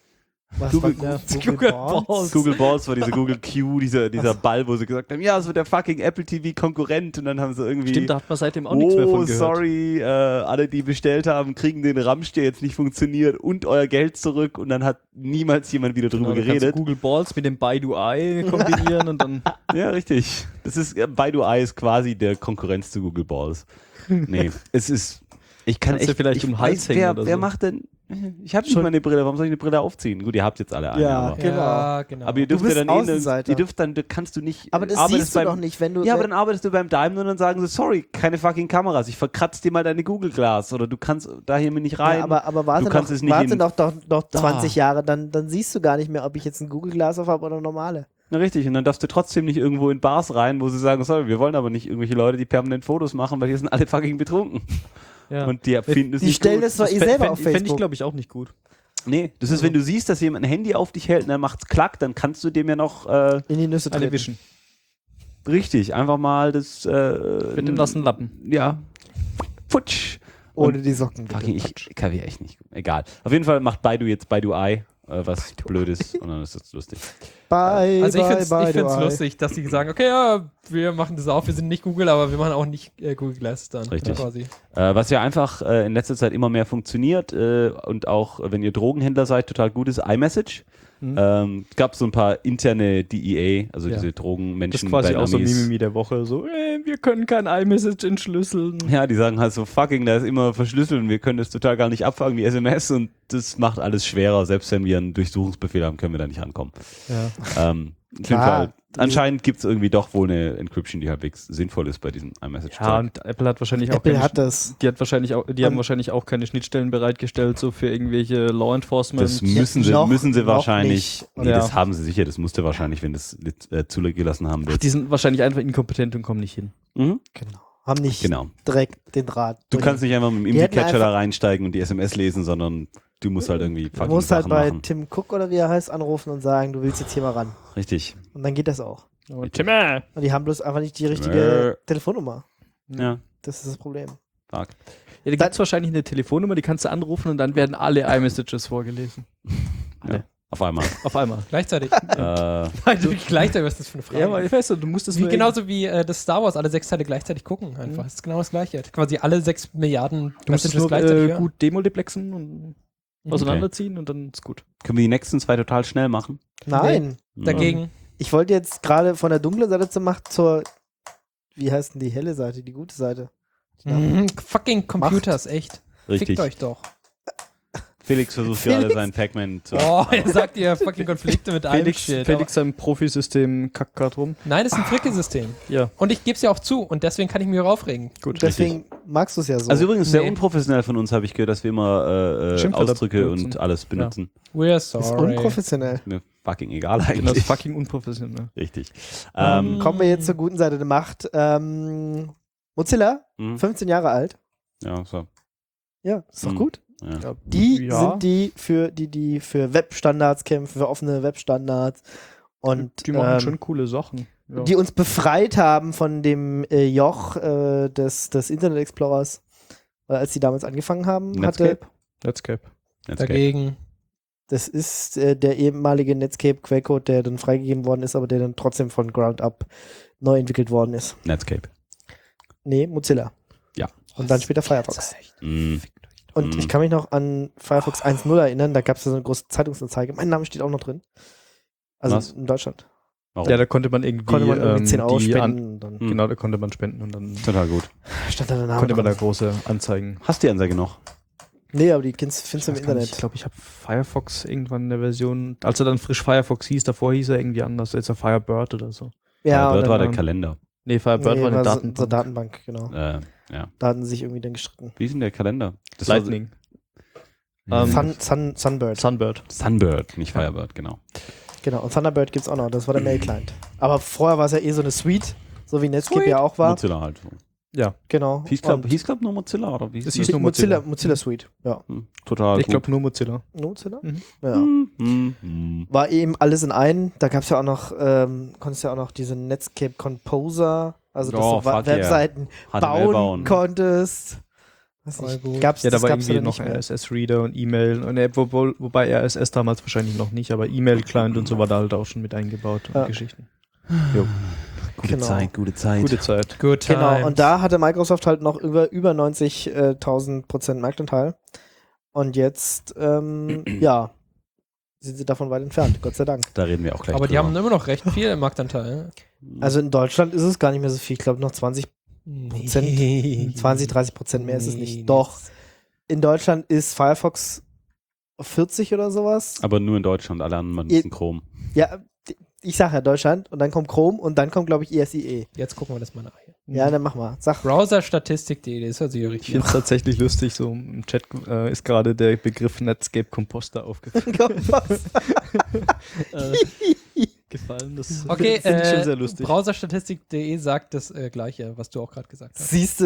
Was Google- war der? Google Balls? Balls. Google Balls war diese Google Q, dieser Ball, wo sie gesagt haben, ja, es wird der fucking Apple TV Konkurrent und dann haben sie irgendwie Stimmt, da hat man seitdem auch nichts mehr von gehört. sorry, alle, die bestellt haben, kriegen den Ramsch, der jetzt nicht funktioniert und euer Geld zurück und dann hat niemals jemand wieder drüber Genau, da kannst du geredet. Google Balls mit dem Baidu Eye kombinieren und dann Ja, richtig. Das ist, Baidu Eye ist quasi der Konkurrenz zu Google Balls. Nee, es ist, ich kann Kannst du echt, vielleicht ich um den Hals weiß, hängen wer, oder wer so. macht denn, ich habe nicht mal eine Brille, warum soll ich eine Brille aufziehen? Gut, ihr habt jetzt alle eine, Ja. aber, Genau. Ja, genau. aber ihr dürft Du bist ja dann Außenseiter. ihr dürft dann, kannst du nicht, Aber das arbeitest siehst du beim- doch nicht, wenn du... Ja, aber dann arbeitest du beim Daimler und dann sagen sie, sorry, keine fucking Kameras, ich verkratze dir mal deine Google Glass oder du kannst da hier mir nicht rein. ja, aber warte, du kannst noch, es nicht warte in- noch Da. 20 Jahre, dann siehst du gar nicht mehr, ob ich jetzt ein Google Glass auf habe oder normale. Na richtig, und dann darfst du trotzdem nicht irgendwo in Bars rein, wo sie sagen, sorry, wir wollen aber nicht irgendwelche Leute, die permanent Fotos machen, weil hier sind alle fucking betrunken. Ja. Und die finden es Die nicht stellen gut. das doch eh selber auf Fände ich, Facebook. glaube ich, auch nicht gut. Nee, das ist, wenn du siehst, dass jemand ein Handy auf dich hält und dann macht's klack, dann kannst du dem ja noch In die Nüsse Eine treten. Vision. richtig, einfach mal das Mit dem nassen Lappen. Ja. Futsch. Ohne die Socken. bitte. Fucking, ich kapiere echt nicht. Egal. Auf jeden Fall macht Baidu jetzt Baidu Eye, was blöd ist und dann ist das lustig. Bye, Also ich bye, find's bye, bye. lustig, dass die sagen, okay, ja, wir machen das auch, wir sind nicht Google, aber wir machen auch nicht Google Glass dann. Richtig. Quasi. Was ja einfach in letzter Zeit immer mehr funktioniert und auch, wenn ihr Drogenhändler seid, total gut ist, iMessage. Gab so ein paar interne DEA, also Ja. diese Das ist Drogenmenschen quasi bei auch so Amis. Mimimi der Woche. So, wir können kein iMessage entschlüsseln. Ja, die sagen halt so, fucking, da ist immer verschlüsselt und wir können das total gar nicht abfangen wie SMS und das macht alles schwerer. Selbst wenn wir einen Durchsuchungsbefehl haben, können wir da nicht rankommen. Ja. Auf jeden Klar. Fall. Anscheinend gibt es irgendwie doch wohl eine Encryption, die halbwegs sinnvoll ist bei diesem iMessage. Ja, und Apple hat wahrscheinlich auch Apple hat das. Die haben wahrscheinlich auch keine Schnittstellen bereitgestellt, so für irgendwelche Law Enforcement. Das müssen sie noch wahrscheinlich. nicht. Nee, Ja. das haben sie sicher, das musste wahrscheinlich, wenn das zugelassen haben Ach, wird. die sind wahrscheinlich einfach inkompetent und kommen nicht hin. Mhm. Genau. Haben nicht Genau. direkt den Draht. Du kannst nicht einfach mit dem Die hätten Imsi-Catcher da einfach- reinsteigen und die SMS lesen, sondern du musst halt irgendwie Du fucking musst halt Sachen bei machen. Tim Cook oder wie er heißt anrufen und sagen, du willst jetzt hier mal ran. Richtig. Und dann geht das auch. Timmer! Und die haben bloß einfach nicht die richtige Telefonnummer. Ja, Das ist das Problem. fuck. Ja, da gibt es wahrscheinlich eine Telefonnummer, die kannst du anrufen und dann werden alle iMessages vorgelesen. Ja. Auf einmal. Auf einmal. Gleichzeitig. äh, Wirklich gleichzeitig, was ist das für eine Frage? Ja, weil ich weiß, du musst das Wie nur genauso wie das Star Wars alle 6 Teile gleichzeitig gucken einfach. Das ist genau das Gleiche. Quasi alle 6 Milliarden du musst es nur hören. gut demultiplexen und auseinanderziehen und dann ist gut. können wir die nächsten 2 total schnell machen? Nein. Dagegen. Ich wollte jetzt gerade von der dunklen Seite zur, wie heißt denn die helle Seite, die gute Seite? Fucking Computers, echt. Richtig. Fickt euch doch. Felix versucht gerade seinen Pac-Man zu. Oh, ihr sagt ihr fucking Konflikte mit einem Shit. Felix sein Profisystem kackt grad rum. Nein, das ist ein Fricke-System. Ja, Und ich gebe es ja auch zu und deswegen kann ich mich aufregen. gut. Deswegen magst du es ja so. Also übrigens sehr Nee. unprofessionell von uns, habe ich gehört, dass wir immer Schimpfwörter Ausdrücke benutzen. und alles benutzen. We're ist sorry. unprofessionell. Mir fucking egal Das eigentlich. ist fucking unprofessionell. Richtig. Kommen wir jetzt zur guten Seite der Macht. Mozilla, Mhm. 15 Jahre alt. Ja, so. Ja, ist doch Mhm. gut. Ja. Die Ja. sind die für Webstandards kämpfen, für offene Webstandards und Die machen schon coole Sachen. Ja. die uns befreit haben von dem Joch des Internet Explorers. Weil als die damals angefangen haben, Netscape? Netscape. Dagegen. das ist der ehemalige Netscape Quellcode, der dann freigegeben worden ist, aber der dann trotzdem von Ground Up neu entwickelt worden ist. Netscape. Nee, Mozilla. Ja. Und dann später Firefox. Mhm. Und ich kann mich noch an Firefox 1.0 erinnern, da gab es so eine große Zeitungsanzeige. Mein Name steht auch noch drin. Also Was? in Deutschland. Warum? Ja, da konnte man irgendwie, Konnte man irgendwie 10 Euro die spenden und dann Mhm. Genau, da konnte man spenden und dann Total gut. stand da der Name konnte man da drauf. große Anzeigen. Hast du die Anzeige noch? Nee, aber die findest du im weiß gar nicht, Internet. Ich glaube, ich habe Firefox irgendwann in der Version, als er dann frisch Firefox hieß, davor hieß er irgendwie anders, jetzt er Firebird oder so. Ja, Dort und war dann, der Kalender. Nee, Firebird war eine so Datenbank. Datenbank, genau. Ja. Da hatten sie sich irgendwie dann gestritten. Wie ist denn der Kalender? Das war Lightning. Sunbird. Sunbird. Sunbird, nicht Firebird, genau. Genau, und Thunderbird gibt's auch noch, das war der Mail-Client. Aber vorher war es ja eh so eine Suite, so wie Netscape ja auch war. Mozilla halt. Ja, Genau. Hieß glaub nur Mozilla oder wie? Es hieß hieß das? nur Mozilla Suite, ja. Total ich glaube nur Mozilla. Mozilla? Mhm. Ja. Mhm. War eben alles in einen. Da gab's ja auch noch, konntest ja auch noch diese Netscape Composer, also dass Oh, du fuck yeah. Webseiten HTML bauen konntest. Weiß Voll nicht, gut. gab's, Ja, da das war gab's irgendwie ja noch nicht mehr. RSS-Reader und E-Mail. Und wobei RSS damals wahrscheinlich noch nicht, aber E-Mail-Client und so war da halt auch schon mit eingebaut und Ja. Geschichten. Gute Genau. Zeit, gute Zeit. Gute Zeit. Good times. Genau, und da hatte Microsoft halt noch über 90.000% Marktanteil. Und jetzt, ja, sind sie davon weit entfernt, Gott sei Dank. Da reden wir auch gleich Aber die drüber. haben immer noch recht viel Marktanteil. Also in Deutschland ist es gar nicht mehr so viel. Ich glaube noch 20, Nee. 30% mehr ist es nicht. Doch, in Deutschland ist Firefox 40 oder sowas. Aber nur in Deutschland, alle anderen benutzen Chrome. Ja, ich sage ja Deutschland und dann kommt Chrome und dann kommt, glaube ich, ISIE. Jetzt gucken wir das mal nach. Ja, dann mach mal. Sag. Browserstatistik.de, das hört sich ja Ich richtig finde es tatsächlich lustig, so im Chat ist gerade der Begriff Netscape Composter aufgefallen. Das Okay, finde ich schon sehr lustig. Browserstatistik.de sagt das Gleiche, was du auch gerade gesagt hast. Siehste,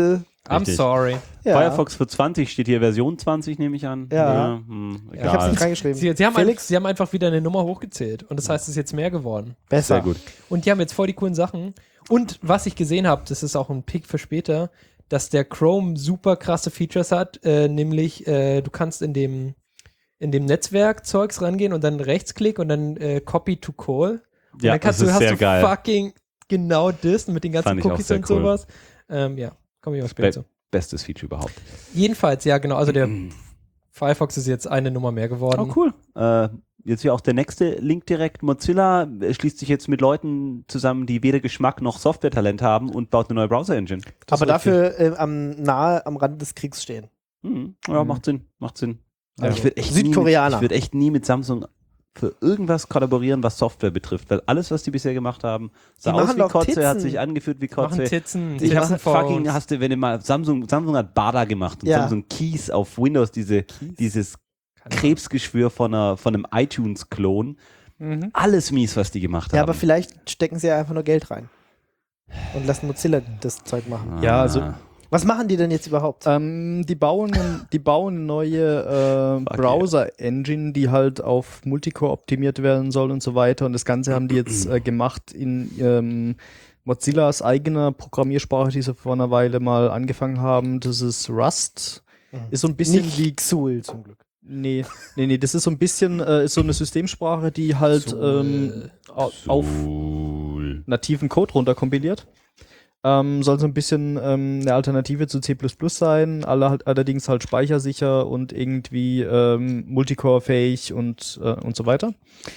I'm sorry. Ja. Firefox für 20 steht hier Version 20, nehme ich an. Ja. Ich habe es nicht reingeschrieben. Sie haben Felix? sie haben einfach wieder eine Nummer hochgezählt und das heißt, es ist jetzt mehr geworden. Besser. Sehr gut. Und die haben jetzt voll die coolen Sachen. Und was ich gesehen habe, das ist auch ein Pick für später, dass der Chrome super krasse Features hat, nämlich du kannst in dem Netzwerk Zeugs rangehen und dann Rechtsklick und dann Copy to Call. Und Ja, dann kannst das ist hast sehr du geil. fucking genau das mit den ganzen Fand ich auch Cookies sehr und cool. sowas. Ja, komme ich auch später zu. Bestes Feature überhaupt. Jedenfalls, ja, genau. Also der Firefox ist jetzt eine Nummer mehr geworden. Oh, cool. Jetzt hier auch der nächste Link direkt. Mozilla schließt sich jetzt mit Leuten zusammen, die weder Geschmack noch Software-Talent haben und baut eine neue Browser-Engine. Aber dafür nahe am Rand des Kriegs stehen. Ja, macht Sinn. Ja. Ich würde echt, Südkoreaner. würd echt nie mit Samsung für irgendwas kollaborieren, was Software betrifft, weil alles, was die bisher gemacht haben, sah Die aus machen wie doch Kotze, Titzen. hat sich angeführt wie Machen Kotze. Titzen, Ich habe Titzenphones. fucking, hast du, wenn du mal, Samsung hat Bada gemacht und Ja. Samsung Keys auf Windows, dieses Krebsgeschwür von einem iTunes-Klon. Alles mies, was die gemacht haben. Ja, aber vielleicht stecken sie ja einfach nur Geld rein. Und lassen Mozilla das Zeug machen. Ja, also Was machen die denn jetzt überhaupt? die bauen eine neue Fuck Browser-Engine, die halt auf Multicore optimiert werden soll und so weiter. Und das Ganze haben die jetzt gemacht in Mozillas eigener Programmiersprache, die sie vor einer Weile mal angefangen haben. Das ist Rust. Ist so ein bisschen Nicht wie Xul zum Glück. Nee, das ist so ein bisschen ist so eine Systemsprache, die halt auf nativen Code runterkompiliert. Soll so ein bisschen eine Alternative zu C++ sein, allerdings halt speichersicher und irgendwie Multicore-fähig und so weiter.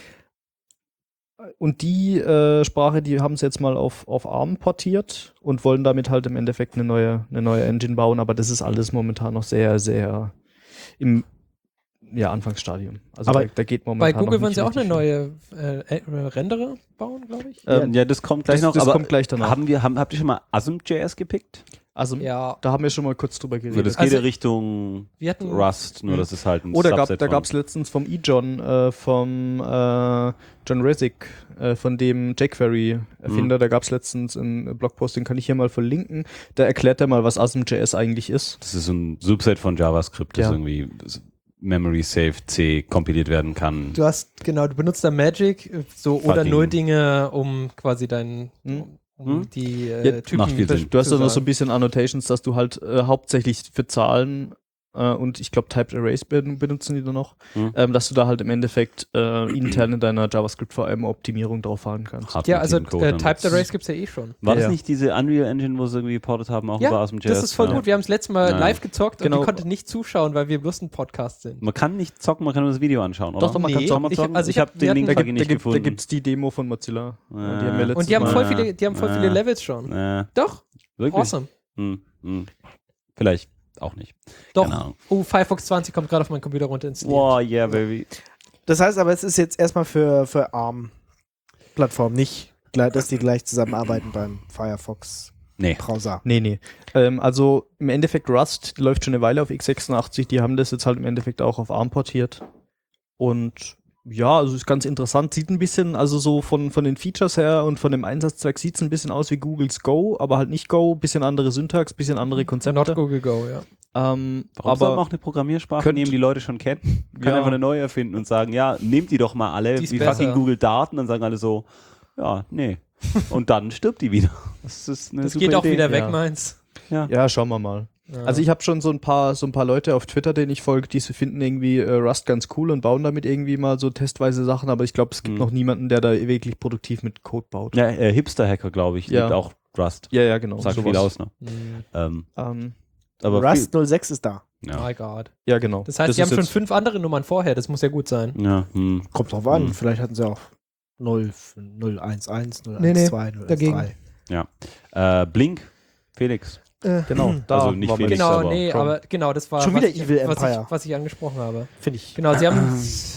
Und die Sprache, die haben sie jetzt mal auf ARM portiert und wollen damit halt im Endeffekt eine neue Engine bauen, aber das ist alles momentan noch sehr, sehr im Anfangsstadium. Also Aber da geht momentan Bei Google noch wollen nicht sie auch eine richtig neue Renderer bauen, glaube ich. ja, das kommt gleich noch. das aber kommt gleich danach. habt ihr schon mal ASM.js gepickt? Also Ja. da haben wir schon mal kurz drüber Weil geredet. das geht Also, in Richtung Wir hatten Rust, nur das ist halt ein Oder Subset da von- gab es letztens vom eJohn, vom John Resig, von dem jQuery-Erfinder, da gab es letztens ein Blogposting, kann ich hier mal verlinken. Da erklärt er mal, was ASM.js eigentlich ist. Das ist so ein Subset von JavaScript, das Ja. irgendwie Memory Safe C kompiliert werden kann. Du benutzt da Magic so oder Fucking- Null-Dinge, um quasi Hm? die Macht viel Sinn. Du hast zu ja noch so ein sagen. bisschen Annotations, dass du halt hauptsächlich für Zahlen und ich glaube Typed Arrays benutzen die da noch, dass du da halt im Endeffekt intern in deiner JavaScript-VM-Optimierung drauf fahren kannst. Hart Ja, also nativen Code Typed dann. Arrays gibt es ja eh schon. War das Ja. nicht diese Unreal Engine, wo sie irgendwie geportet haben, auch über Ja, ASM.js? das ist voll Ja. gut. Wir haben es letztes Mal Ja. live gezockt und Genau. wir konnten nicht zuschauen, weil wir bloß ein Podcast sind. Man kann nicht zocken, man kann nur das Video anschauen, oder? Doch, man Nee, kann zocken. ich- zocken. also ich ich habe hab- wir den Link hatten- hab ich nicht Da gefunden. gibt's die Demo von Mozilla. Ja. Die haben wir letztes Und die haben Mal. voll viele Ja. Levels schon. Doch, Wirklich? awesome. Vielleicht auch nicht. Doch. Keine Ahnung. Oh, Firefox 20 kommt gerade auf meinen Computer runter installiert. Wow, yeah, baby. Das heißt aber, es ist jetzt erstmal für ARM-Plattformen, nicht, dass die gleich zusammenarbeiten beim Firefox-Browser. Nee. Nee. Also im Endeffekt Rust, die läuft schon eine Weile auf x86, die haben das jetzt halt im Endeffekt auch auf ARM portiert. Und ja, also ist ganz interessant, sieht ein bisschen, also so von den Features her und von dem Einsatzzweck sieht es ein bisschen aus wie Googles Go, aber halt nicht Go, bisschen andere Syntax, bisschen andere Konzepte. Not Google Go, ja. Warum soll man auch eine Programmiersprache könnt- nehmen, die Leute schon kennen? Kann Ja. einfach eine neue erfinden und sagen, ja, nehmt die doch mal alle, Die ist wie besser. fucking Google Daten, dann sagen alle so, ja, nee. Und dann stirbt die wieder. Das ist eine Das super geht auch Idee. wieder weg, Ja. meins. Ja, schauen wir mal. Ja. Also ich habe schon so ein paar Leute auf Twitter, denen ich folge, die finden irgendwie Rust ganz cool und bauen damit irgendwie mal so testweise Sachen, aber ich glaube, es gibt noch niemanden, der da wirklich produktiv mit Code baut. Ja, Hipster-Hacker, glaube ich, Ja. liebt auch Rust. Ja, genau. Sagt sowas. viel aus, ne? Mhm. Aber Rust 06 ist da. Ja. My God. Ja, genau. Das heißt, die ist haben schon jetzt- 5 andere Nummern vorher. Das muss ja gut sein. Ja, Kommt drauf an, vielleicht hatten sie auch 011, 012, Nee, nee, 013. dagegen. Blink, Felix. Genau, da Also nicht waren wir Felix, Genau, aber nee, Chrome. aber genau, das war Schon was wieder ich, Evil was Empire. was ich angesprochen habe. Finde ich. Genau, sie haben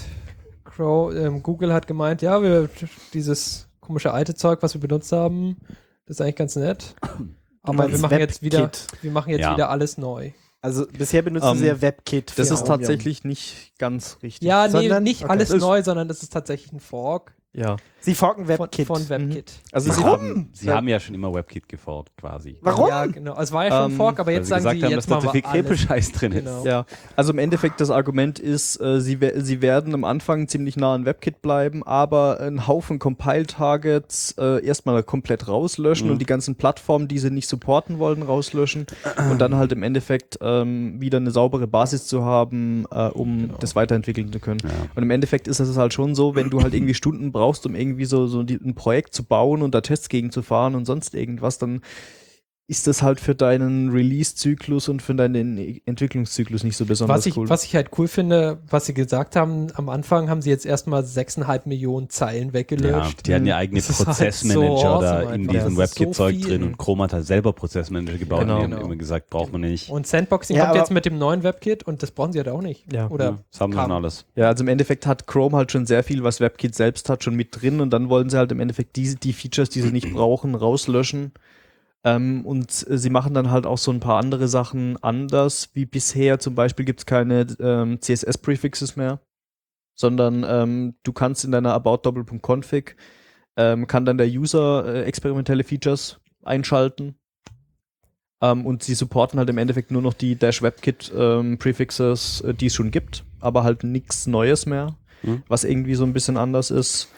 Google hat gemeint, ja, dieses komische alte Zeug, was wir benutzt haben, das ist eigentlich ganz nett. Aber wir meinst machen jetzt wieder, WebKit. Ja. wieder alles neu. Also bisher benutzen sie ja WebKit. Das für ist Chromium. tatsächlich nicht ganz richtig. Ja, nee, Sondern- nicht okay. alles Das- neu, sondern das ist tatsächlich ein Fork. Ja. Sie forken WebKit. Von WebKit. Also Sie haben ja schon immer WebKit geforkt, quasi. Warum? Ja, genau. Es war ja schon ein Fork, aber Weil jetzt sie sagen gesagt sie, haben, jetzt dass da machen zu viel wir alles. Krempelscheiß drin ist. Genau. Ja, also im Endeffekt das Argument ist, sie werden am Anfang ziemlich nah an WebKit bleiben, aber einen Haufen Compile-Targets erstmal komplett rauslöschen und die ganzen Plattformen, die sie nicht supporten wollen, rauslöschen und dann halt im Endeffekt wieder eine saubere Basis zu haben, um das weiterentwickeln zu können. Ja. Und im Endeffekt ist es halt schon so, wenn du halt irgendwie Stunden brauchst, um irgendwie ein Projekt zu bauen und da Tests gegen zu fahren und sonst irgendwas, dann ist das halt für deinen Release-Zyklus und für deinen Entwicklungszyklus nicht so besonders cool. Was ich halt cool finde, was sie gesagt haben, am Anfang haben sie jetzt erstmal 6,5 Millionen Zeilen Ja, weggelöscht. die hatten ja eigene Das ist halt Prozessmanager so da awesome in einfach. diesem Das ist so WebKit-Zeug viel. drin und Chrome hat halt selber Prozessmanager gebaut Genau. und die haben Genau. immer gesagt, braucht man nicht. Und Sandboxing Ja, kommt aber- jetzt mit dem neuen WebKit und das brauchen sie halt auch nicht. Ja. Oder Ja, das haben wir kam. schon alles. Ja, also im Endeffekt hat Chrome halt schon sehr viel, was WebKit selbst hat, schon mit drin und dann wollen sie halt im Endeffekt die Features, die sie nicht brauchen, rauslöschen. Und sie machen dann halt auch so ein paar andere Sachen anders, wie bisher. Zum Beispiel gibt es keine CSS-Prefixes mehr, sondern du kannst in deiner about-config kann dann der User experimentelle Features einschalten. Und sie supporten halt im Endeffekt nur noch die -WebKit-Prefixes, die es schon gibt, aber halt nichts Neues mehr, was irgendwie so ein bisschen anders ist.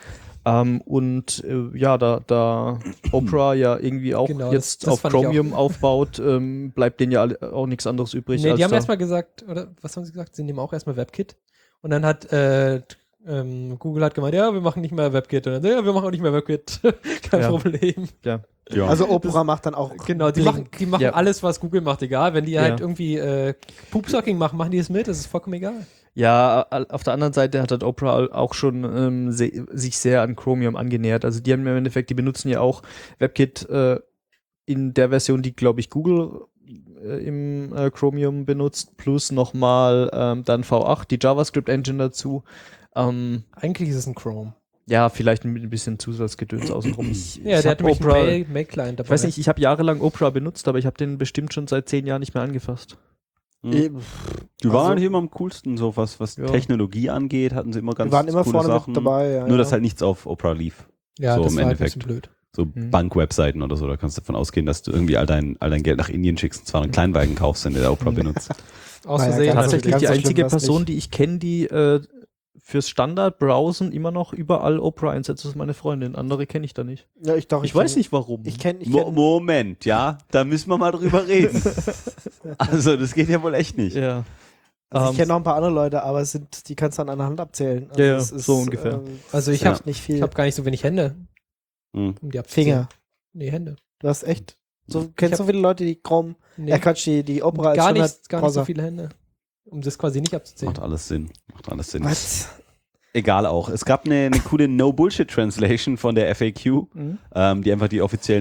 Da Opera ja irgendwie auch Genau, jetzt das auf fand ich Chromium aufbaut, bleibt denen ja auch nichts anderes übrig. Nee, als die haben da- erstmal gesagt, oder was haben sie gesagt? Sie nehmen auch erstmal WebKit. Und dann hat Google hat gemeint, ja, wir machen nicht mehr WebKit. Und dann, ja, wir machen auch nicht mehr WebKit. Kein Ja. Problem. ja. Ja. Also Opera macht dann auch Genau, die machen Ja. alles, was Google macht, egal. Wenn die halt Ja. irgendwie Poopsocking machen die es mit, das ist vollkommen egal. Ja, auf der anderen Seite hat halt Opera auch schon sich sehr an Chromium angenähert. Also die haben im Endeffekt, die benutzen ja auch WebKit in der Version, die, glaube ich, Google im Chromium benutzt, plus nochmal dann V8, die JavaScript-Engine dazu. Eigentlich ist es ein Chrome. Ja, vielleicht mit ein bisschen Zusatzgedöns außenrum. Ja, der hat nämlich einen Mail-Client dabei. Ich weiß nicht, ich habe jahrelang Opera benutzt, aber ich habe den bestimmt schon seit 10 Jahren nicht mehr angefasst. Die waren Also- eigentlich immer am coolsten, so was Ja. Technologie angeht, hatten sie immer ganz Die waren immer coole vorne Sachen. mit dabei. Ja, Nur, dass ja. halt nichts auf Opera lief. Ja, so das im war halt ein Endeffekt. bisschen blöd. So Bankwebseiten oder so, da kannst du davon ausgehen, dass du irgendwie all dein Geld nach Indien schickst und zwar einen Kleinwagen kaufst, wenn der Opera benutzt. Aus Naja, Versehen. ganz Tatsächlich ganz die so schlimm einzige war's Person, nicht. die ich kenne, die fürs Standard-Browsen immer noch überall Opera einsetzt, ist meine Freundin. Andere kenne ich da nicht. Ja, ich Weiß nicht warum. Ich kenne Moment, ja, da müssen wir mal drüber reden. Also, das geht ja wohl echt nicht. Ja. ich kenn noch ein paar andere Leute, aber die kannst du an einer Hand abzählen. Ja, es so ungefähr. Also ich Ja. habe nicht viel. hab gar nicht so wenig Hände, Hm. um die abzuzählen. Finger. Nee, Hände. Du hast echt. Kennst hab- so viele Leute, die Chrome. Nee, Quatsch, die Opera gar nicht so Browser. viele Hände. Um das quasi nicht abzuzählen. Macht alles Sinn. Was? Egal auch. Es gab eine coole No-Bullshit-Translation von der FAQ, die einfach die offiziellen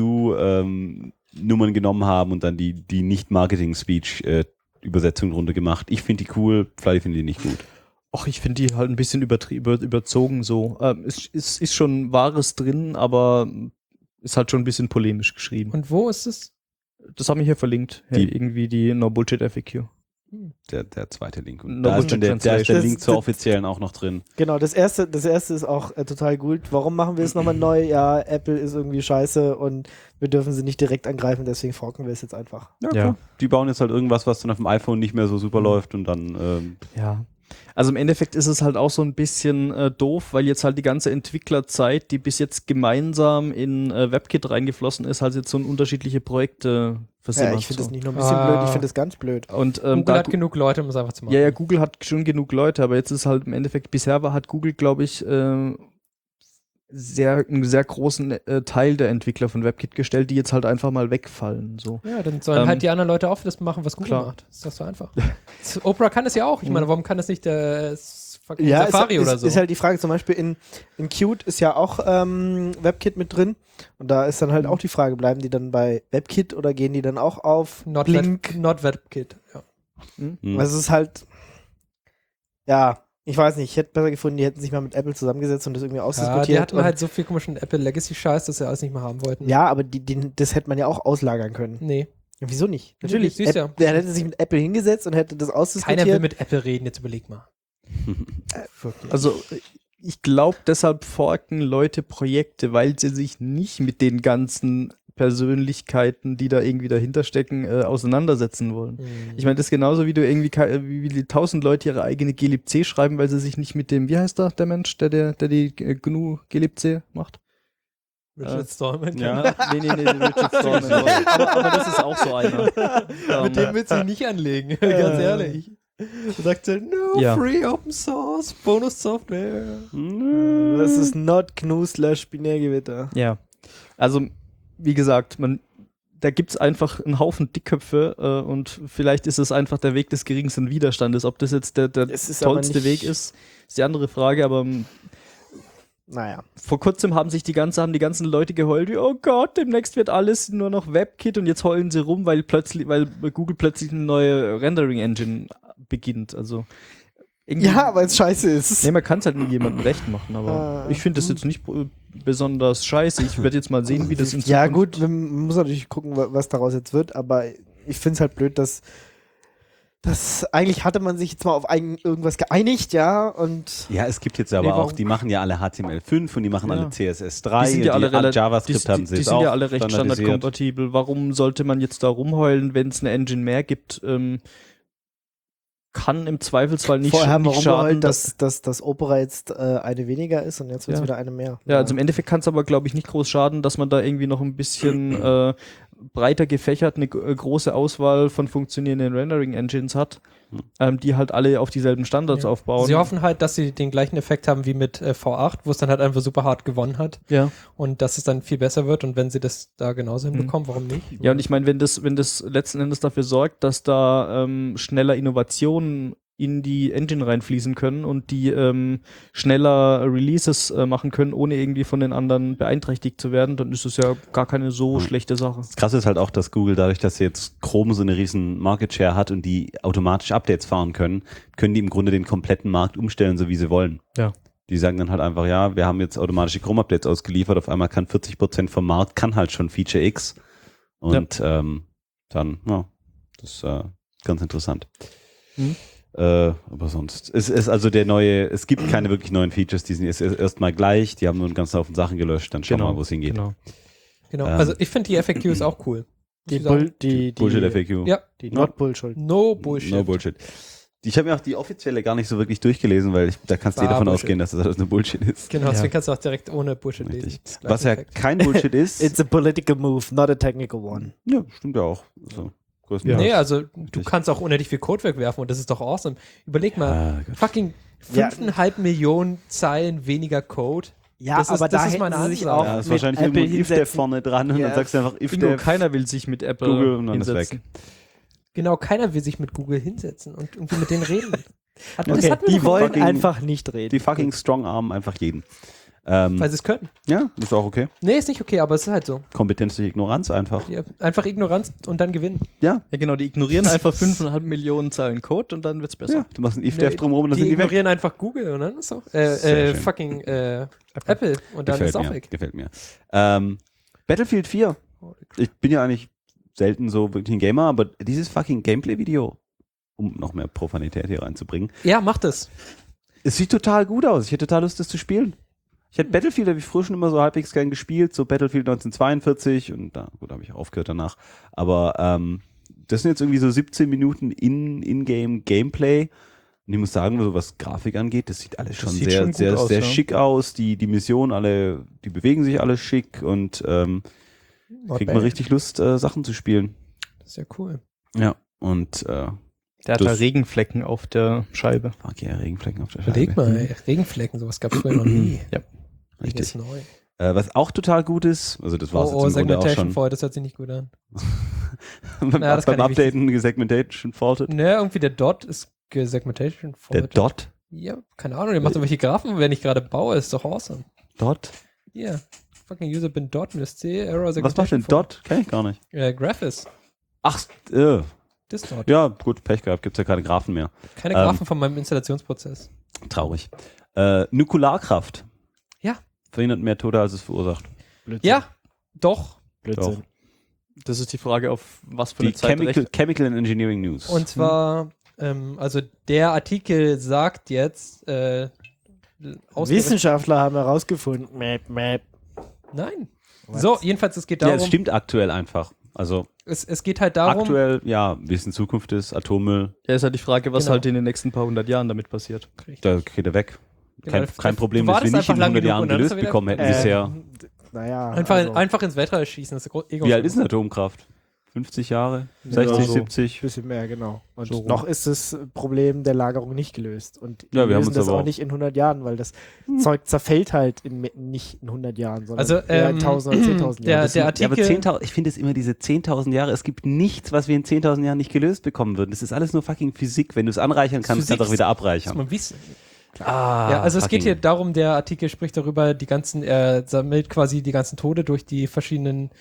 FAQ-Nummern genommen haben und dann die Nicht-Marketing-Speech-Übersetzung drunter gemacht. Ich finde die cool, Fly finde die nicht gut. Och, ich finde die halt ein bisschen überzogen so. Es ist schon Wahres drin, aber ist halt schon ein bisschen polemisch geschrieben. Und wo ist es? Das haben wir hier verlinkt. Die- Irgendwie die No-Bullshit-FAQ. Der zweite Link. Und No da ist dann der Translation. Link zur offiziellen auch noch drin. Genau, das erste ist auch total gut. Warum machen wir es nochmal neu? Ja, Apple ist irgendwie scheiße und wir dürfen sie nicht direkt angreifen, deswegen forken wir es jetzt einfach. Ja. Klar. Die bauen jetzt halt irgendwas, was dann auf dem iPhone nicht mehr so super läuft und dann Ja. Also im Endeffekt ist es halt auch so ein bisschen doof, weil jetzt halt die ganze Entwicklerzeit, die bis jetzt gemeinsam in WebKit reingeflossen ist, halt jetzt so in unterschiedliche Projekte versimmert. Ja, ich finde so. das nicht nur ein bisschen Ah. blöd, ich finde das ganz blöd. Und Google da hat genug Leute, um es einfach zu machen. ja, Google hat schon genug Leute, aber jetzt ist halt im Endeffekt, bisher hat Google, glaube ich, einen sehr großen Teil der Entwickler von WebKit gestellt, die jetzt halt einfach mal wegfallen. So. Ja, dann sollen halt die anderen Leute auch das machen, was Google klar. macht. Ist doch so einfach. Opera kann es ja auch. Ich meine, warum kann das nicht der Ja, Safari ist, oder ist, so? ist halt die Frage, zum Beispiel in Qt ist ja auch WebKit mit drin und da ist dann halt auch die Frage, bleiben die dann bei WebKit oder gehen die dann auch auf Blink? Not WebKit. Ja. Also es ist halt, ja, ich weiß nicht, ich hätte besser gefunden, die hätten sich mal mit Apple zusammengesetzt und das irgendwie Ja, ausdiskutiert. die hatten und, halt so viel komischen Apple Legacy Scheiß, dass sie alles nicht mehr haben wollten. ja, aber das hätte man ja auch auslagern können. Nee. Ja, wieso nicht? Nee, Natürlich, siehst ja. Der hätte sich mit Apple hingesetzt und hätte das ausdiskutiert. Keiner will mit Apple reden, jetzt überleg mal. Also ich glaube, deshalb forken Leute Projekte, weil sie sich nicht mit den ganzen Persönlichkeiten, die da irgendwie dahinter stecken, auseinandersetzen wollen. Ich meine, das ist genauso wie du irgendwie wie die 1000 Leute ihre eigene glibc schreiben, weil sie sich nicht mit dem, wie heißt der Mensch, der die GNU glibc macht? Richard Stallman. Ja, nee, Richard Stallman. aber das ist auch so einer. Mit dem willst du dich nicht anlegen, ganz ehrlich. Da sagt er, no, Ja. free open source, Bonus-Software. Das ist not GNU/Binärgewitter. Ja, also wie gesagt, da gibt's einfach einen Haufen Dickköpfe und vielleicht ist es einfach der Weg des geringsten Widerstandes. Ob das jetzt der Es ist aber tollste nicht- Weg ist die andere Frage, aber Naja. vor kurzem haben die ganzen Leute geheult, wie, oh Gott, demnächst wird alles nur noch WebKit und jetzt heulen sie rum, weil Google plötzlich eine neue Rendering-Engine beginnt. Also irgendwie- Ja, weil es scheiße ist. Nee, man kann es halt nie jemandem recht machen, aber ich finde das jetzt nicht besonders scheiße. Ich werde jetzt mal sehen, wie das in Ja, Zukunft- gut, man muss natürlich gucken, was daraus jetzt wird, aber ich finde es halt blöd, dass eigentlich hatte man sich jetzt mal auf irgendwas geeinigt, ja, und Ja, es gibt jetzt aber Nee, auch, warum? die machen ja alle HTML5 und die machen Ja. alle CSS3 Die sind ja alle und die relativ- JavaScript haben sie die jetzt sind auch ja alle recht standardisiert. standardkompatibel. Warum sollte man jetzt da rumheulen, wenn es eine Engine mehr gibt? Kann im Zweifelsfall nicht, vorher haben wir nicht schaden. rumgeheult, dass Opera jetzt eine weniger ist und jetzt wird es Ja. wieder eine mehr. Ja, also im Endeffekt kann es aber, glaube ich, nicht groß schaden, dass man da irgendwie noch ein bisschen breiter gefächert eine große Auswahl von funktionierenden Rendering-Engines hat, die halt alle auf dieselben Standards Ja. aufbauen. Sie hoffen halt, dass sie den gleichen Effekt haben wie mit V8, wo es dann halt einfach super hart gewonnen hat Ja. und dass es dann viel besser wird und wenn sie das da genauso hinbekommen, warum nicht? Ja, und ich meine, wenn das letzten Endes dafür sorgt, dass da schneller Innovationen in die Engine reinfließen können und die schneller Releases machen können, ohne irgendwie von den anderen beeinträchtigt zu werden, dann ist es ja gar keine so schlechte Sache. Das Krasse ist halt auch, dass Google dadurch, dass jetzt Chrome so eine riesen Market Share hat und die automatisch Updates fahren können die im Grunde den kompletten Markt umstellen, so wie sie wollen. Ja. Die sagen dann halt einfach, ja, wir haben jetzt automatische Chrome-Updates ausgeliefert, auf einmal kann 40% vom Markt, kann halt schon Feature X und dann, ja, das ist ganz interessant. Aber sonst, es ist also es gibt keine wirklich neuen Features, die sind erstmal gleich, die haben nur einen ganzen Haufen Sachen gelöscht, dann schauen wir mal, wo es hingeht. Genau. Also ich finde die FAQs auch cool. Die Bullshit FAQ. Ja, Die Not Bullshit. no Bullshit. No Bullshit. Ich habe mir auch die offizielle gar nicht so wirklich durchgehen, weil da kannst du War davon Bullshit. ausgehen, dass das alles nur Bullshit ist. Genau, Ja. deswegen kannst du auch direkt ohne Bullshit lesen. Richtig. Das gleiche Was ja Effekt. kein Bullshit ist. It's a political move, not a technical one. Ja, stimmt ja auch. So, größtenteils. Nee, also du Richtig. kannst auch unendlich viel Code wegwerfen und das ist doch awesome. Überleg mal, Gott. fucking Ja. 5,5 Millionen Zeilen weniger Code. Ja, Das ist- aber das da ist hätten meine sie sich Ansage. auch Ja, das ist mit wahrscheinlich Apple irgendwo ein if-Dev hinsetzen. vorne dran und Ja. dann sagst du einfach Bingo, if-Dev. keiner will sich mit Apple Google und dann ist hinsetzen. Genau, keiner will sich mit Google hinsetzen und irgendwie mit denen reden. Das Okay, hatten wir die doch wollen fucking- einfach nicht reden. Die fucking Strong-Armen einfach jeden. weil sie es können. Ja, ist auch okay. Nee, ist nicht okay, aber es ist halt so. Kompetenz durch Ignoranz einfach. Ja, einfach Ignoranz und dann gewinnen. Ja, Ja, genau, die ignorieren einfach 5,5 Millionen Zeilen Code und dann wird's besser. ja. Du machst ein if-Dev drumherum und dann die sind die weg. ignorieren einfach Google und dann ist auch Sehr schön. fucking Apple und dann Gefällt ist auch mir, weg. gefällt mir. Battlefield 4. Ich bin ja eigentlich selten so wirklich ein Gamer, aber dieses fucking Gameplay-Video, um noch mehr Profanität hier reinzubringen, Ja, mach das. es sieht total gut aus. Ich hätte total Lust, das zu spielen. Ich hätte Battlefield, habe ich früher schon immer so halbwegs gern gespielt, so Battlefield 1942 und da, gut, habe ich auch aufgehört danach. Aber das sind jetzt irgendwie so 17 Minuten in-game Gameplay. Und ich muss sagen, so was Grafik angeht, das sieht alles schon sieht sehr, schon gut sehr, aus, sehr ja. schick aus. Die Missionen alle, die bewegen sich alle schick und Not kriegt bad. man richtig Lust, Sachen zu spielen. Das ist ja cool. Ja, und Der hat da Das- Regenflecken auf der Scheibe. fuck yeah, Regenflecken auf der Scheibe. Überleg mal, ey, Regenflecken, sowas gab es früher noch nie. Ja. Regen ist Richtig. neu. Was auch total gut ist, also das war es Oh, jetzt im Grunde auch Segmentation schon. Fault, das hört sich nicht gut an. beim das kann beim ich Updaten Segmentation faulted. Ne, irgendwie der Dot ist Segmentation Der Fault. Dot? Ja, keine Ahnung, der macht irgendwelche Graphen, wenn ich gerade baue, ist doch awesome. Dot? Ja, fucking user bin Dot minus C, Error Was Segmentation macht denn Fault. Dot? Kenn ich gar nicht. Graphis, Ach, das Dot. ja, gut, Pech gehabt, gibt's ja keine Graphen mehr. Keine Graphen von meinem Installationsprozess. Traurig. Nukularkraft. Ja. Verhindert mehr Tote, als es verursacht. Ja, doch. Blödsinn. Das ist die Frage, auf was für eine Die Zeit Chemical and Engineering News. Und zwar, also der Artikel sagt jetzt, Wissenschaftler haben herausgefunden. Map. Nein. So, jedenfalls, es geht darum. Ja, es stimmt aktuell einfach. Also Es geht halt darum. aktuell, ja, wie es in Zukunft ist, Atommüll, Ja, ist halt die Frage, was Genau. halt in den nächsten paar hundert Jahren damit passiert. da geht er weg. Genau, Kein Problem, du dass wir wartest nicht in einfach lang 100 Jahren genug und dann ist gelöst er wieder- bekommen hätten bisher. Naja. Einfach ins Weltall schießen. Das ist Wie alt ist eine Atomkraft? 50 Jahre? 60, so. 70? Ein bisschen mehr, genau. Und So rum. noch ist das Problem der Lagerung nicht gelöst. Und Ja, wir haben lösen uns das aber auch auch- nicht in 100 Jahren, weil das Zeug zerfällt halt nicht in 100 Jahren, sondern Also, eher in 1000 oder 10.000 der- Jahren. der Ja, aber Artikel- 10.000, ich finde es immer diese 10.000 Jahre, es gibt nichts, was wir in 10.000 Jahren nicht gelöst bekommen würden. Das ist alles nur fucking Physik. Wenn du es anreichern kannst, Physik kannst du auch wieder muss abreichern. man wissen. Ah, Ja, also es geht fucking- hier darum, der Artikel spricht darüber, er sammelt quasi die ganzen Tode durch die verschiedenen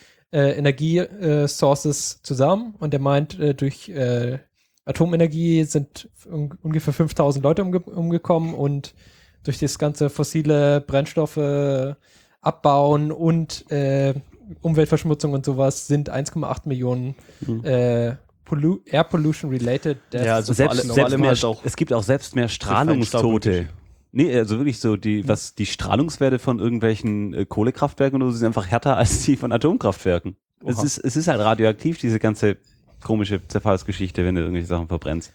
Energie-Sources zusammen und er meint, durch Atomenergie sind ungefähr 5.000 Leute umgekommen und durch das ganze fossile Brennstoffe abbauen und Umweltverschmutzung und sowas sind 1,8 Millionen Air Pollution related Deaths. Ja, also selbst, vor selbst allem mehr, halt auch es gibt auch selbst mehr Strahlungstote. Nee, also wirklich so, die Strahlungswerte von irgendwelchen Kohlekraftwerken oder so sind einfach härter als die von Atomkraftwerken. Es ist halt radioaktiv, diese ganze komische Zerfallsgeschichte, wenn du irgendwelche Sachen verbrennst.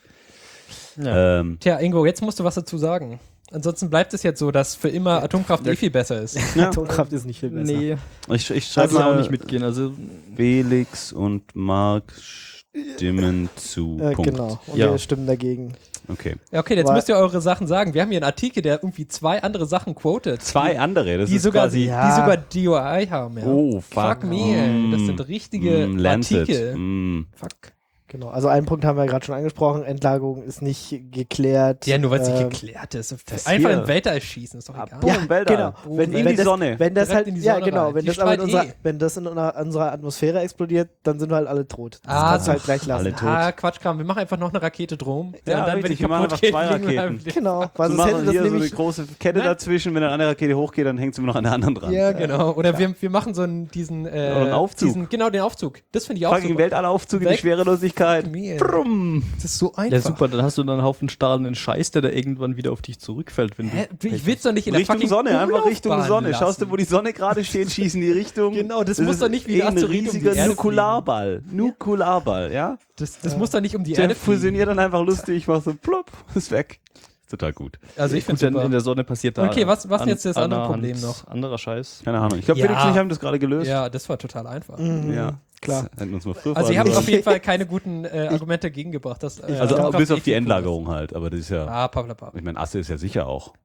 Ja. Tja, Ingo, jetzt musst du was dazu sagen. Ansonsten bleibt es jetzt so, dass für immer Atomkraft viel besser ist. Atomkraft ist nicht viel besser. Nee, Ich kann schreibe ich auch mal nicht mitgehen. Also, Felix und Marc stimmen zu. Punkt. Genau. Und Ja. wir stimmen dagegen. Okay. Ja, okay, jetzt Aber- müsst ihr eure Sachen sagen. Wir haben hier einen Artikel, der irgendwie 2 andere Sachen quotet. Zwei andere, das die ist sogar, quasi. ja. die sogar DOI haben, ja. Oh, fuck. Fuck me, ey. Das sind richtige Lancet. Artikel. Fuck. Genau. Also einen Punkt haben wir gerade schon angesprochen. Endlagerung ist nicht geklärt. Ja, nur weil es nicht Ähm, geklärt ist. das Einfach hier- in den Weltall schießen, ist doch egal. Boom, Ja, Weltall. genau. Boom, Wenn, in wenn die das, Sonne. Wenn das Direkt halt, in die ja Sonne genau, rein. wenn Die das aber in strahlt unserer, eh. wenn das in unserer Atmosphäre explodiert, dann sind wir halt alle tot. Das Ah, kannst du halt gleich lassen. alle tot. Ah, Quatschkram. Wir machen einfach noch eine Rakete drum. Ja, dann, richtig, wir machen einfach 2 Raketen. Genau, Wir weil sonst machen hätte das hier so eine nämlich große Kette dazwischen, wenn eine andere Rakete hochgeht, dann hängt sie immer noch an der anderen dran. Ja, genau. Oder wir machen so diesen einen Aufzug. Genau, den Aufzug. Das finde ich auch Fucking super. Weltallaufzug in die Weg- Schwerelosigkeit. Mir. Brumm. Das ist so einfach. ja, super, dann hast du dann einen Haufen strahlenden Scheiß, der da irgendwann wieder auf dich zurückfällt, wenn Hä? du. Ich will es doch nicht in der Richtung fucking Sonne, einfach Richtung Umlaufbahn Sonne. lassen. Schaust du, wo die Sonne gerade steht, schießen die Richtung. Genau, das muss ist doch nicht wie die ein Asteroiden um die riesiger Erde Nukularball. Nukularball, ja? Das muss doch nicht um die Der Erde fliegen. fusioniert dann einfach lustig, macht so plopp, ist weg. Ist total gut. Also ich Gut, finde denn in der Sonne passiert da. Okay, was jetzt das andere Problem noch? Anderer Scheiß. Keine Ahnung. Ich glaube, Ja. Felix und ich haben das gerade gelöst. Ja, das war total einfach. Ja. klar. Das hätten uns mal früher Also ihr fragen habt auf sollen. jeden Fall keine guten Argumente gegengebracht. Dass, Also Atomkraft bis auf eh die viel Endlagerung halt, aber das ist ja, Ah, bla. ich meine, Asse ist ja sicher auch.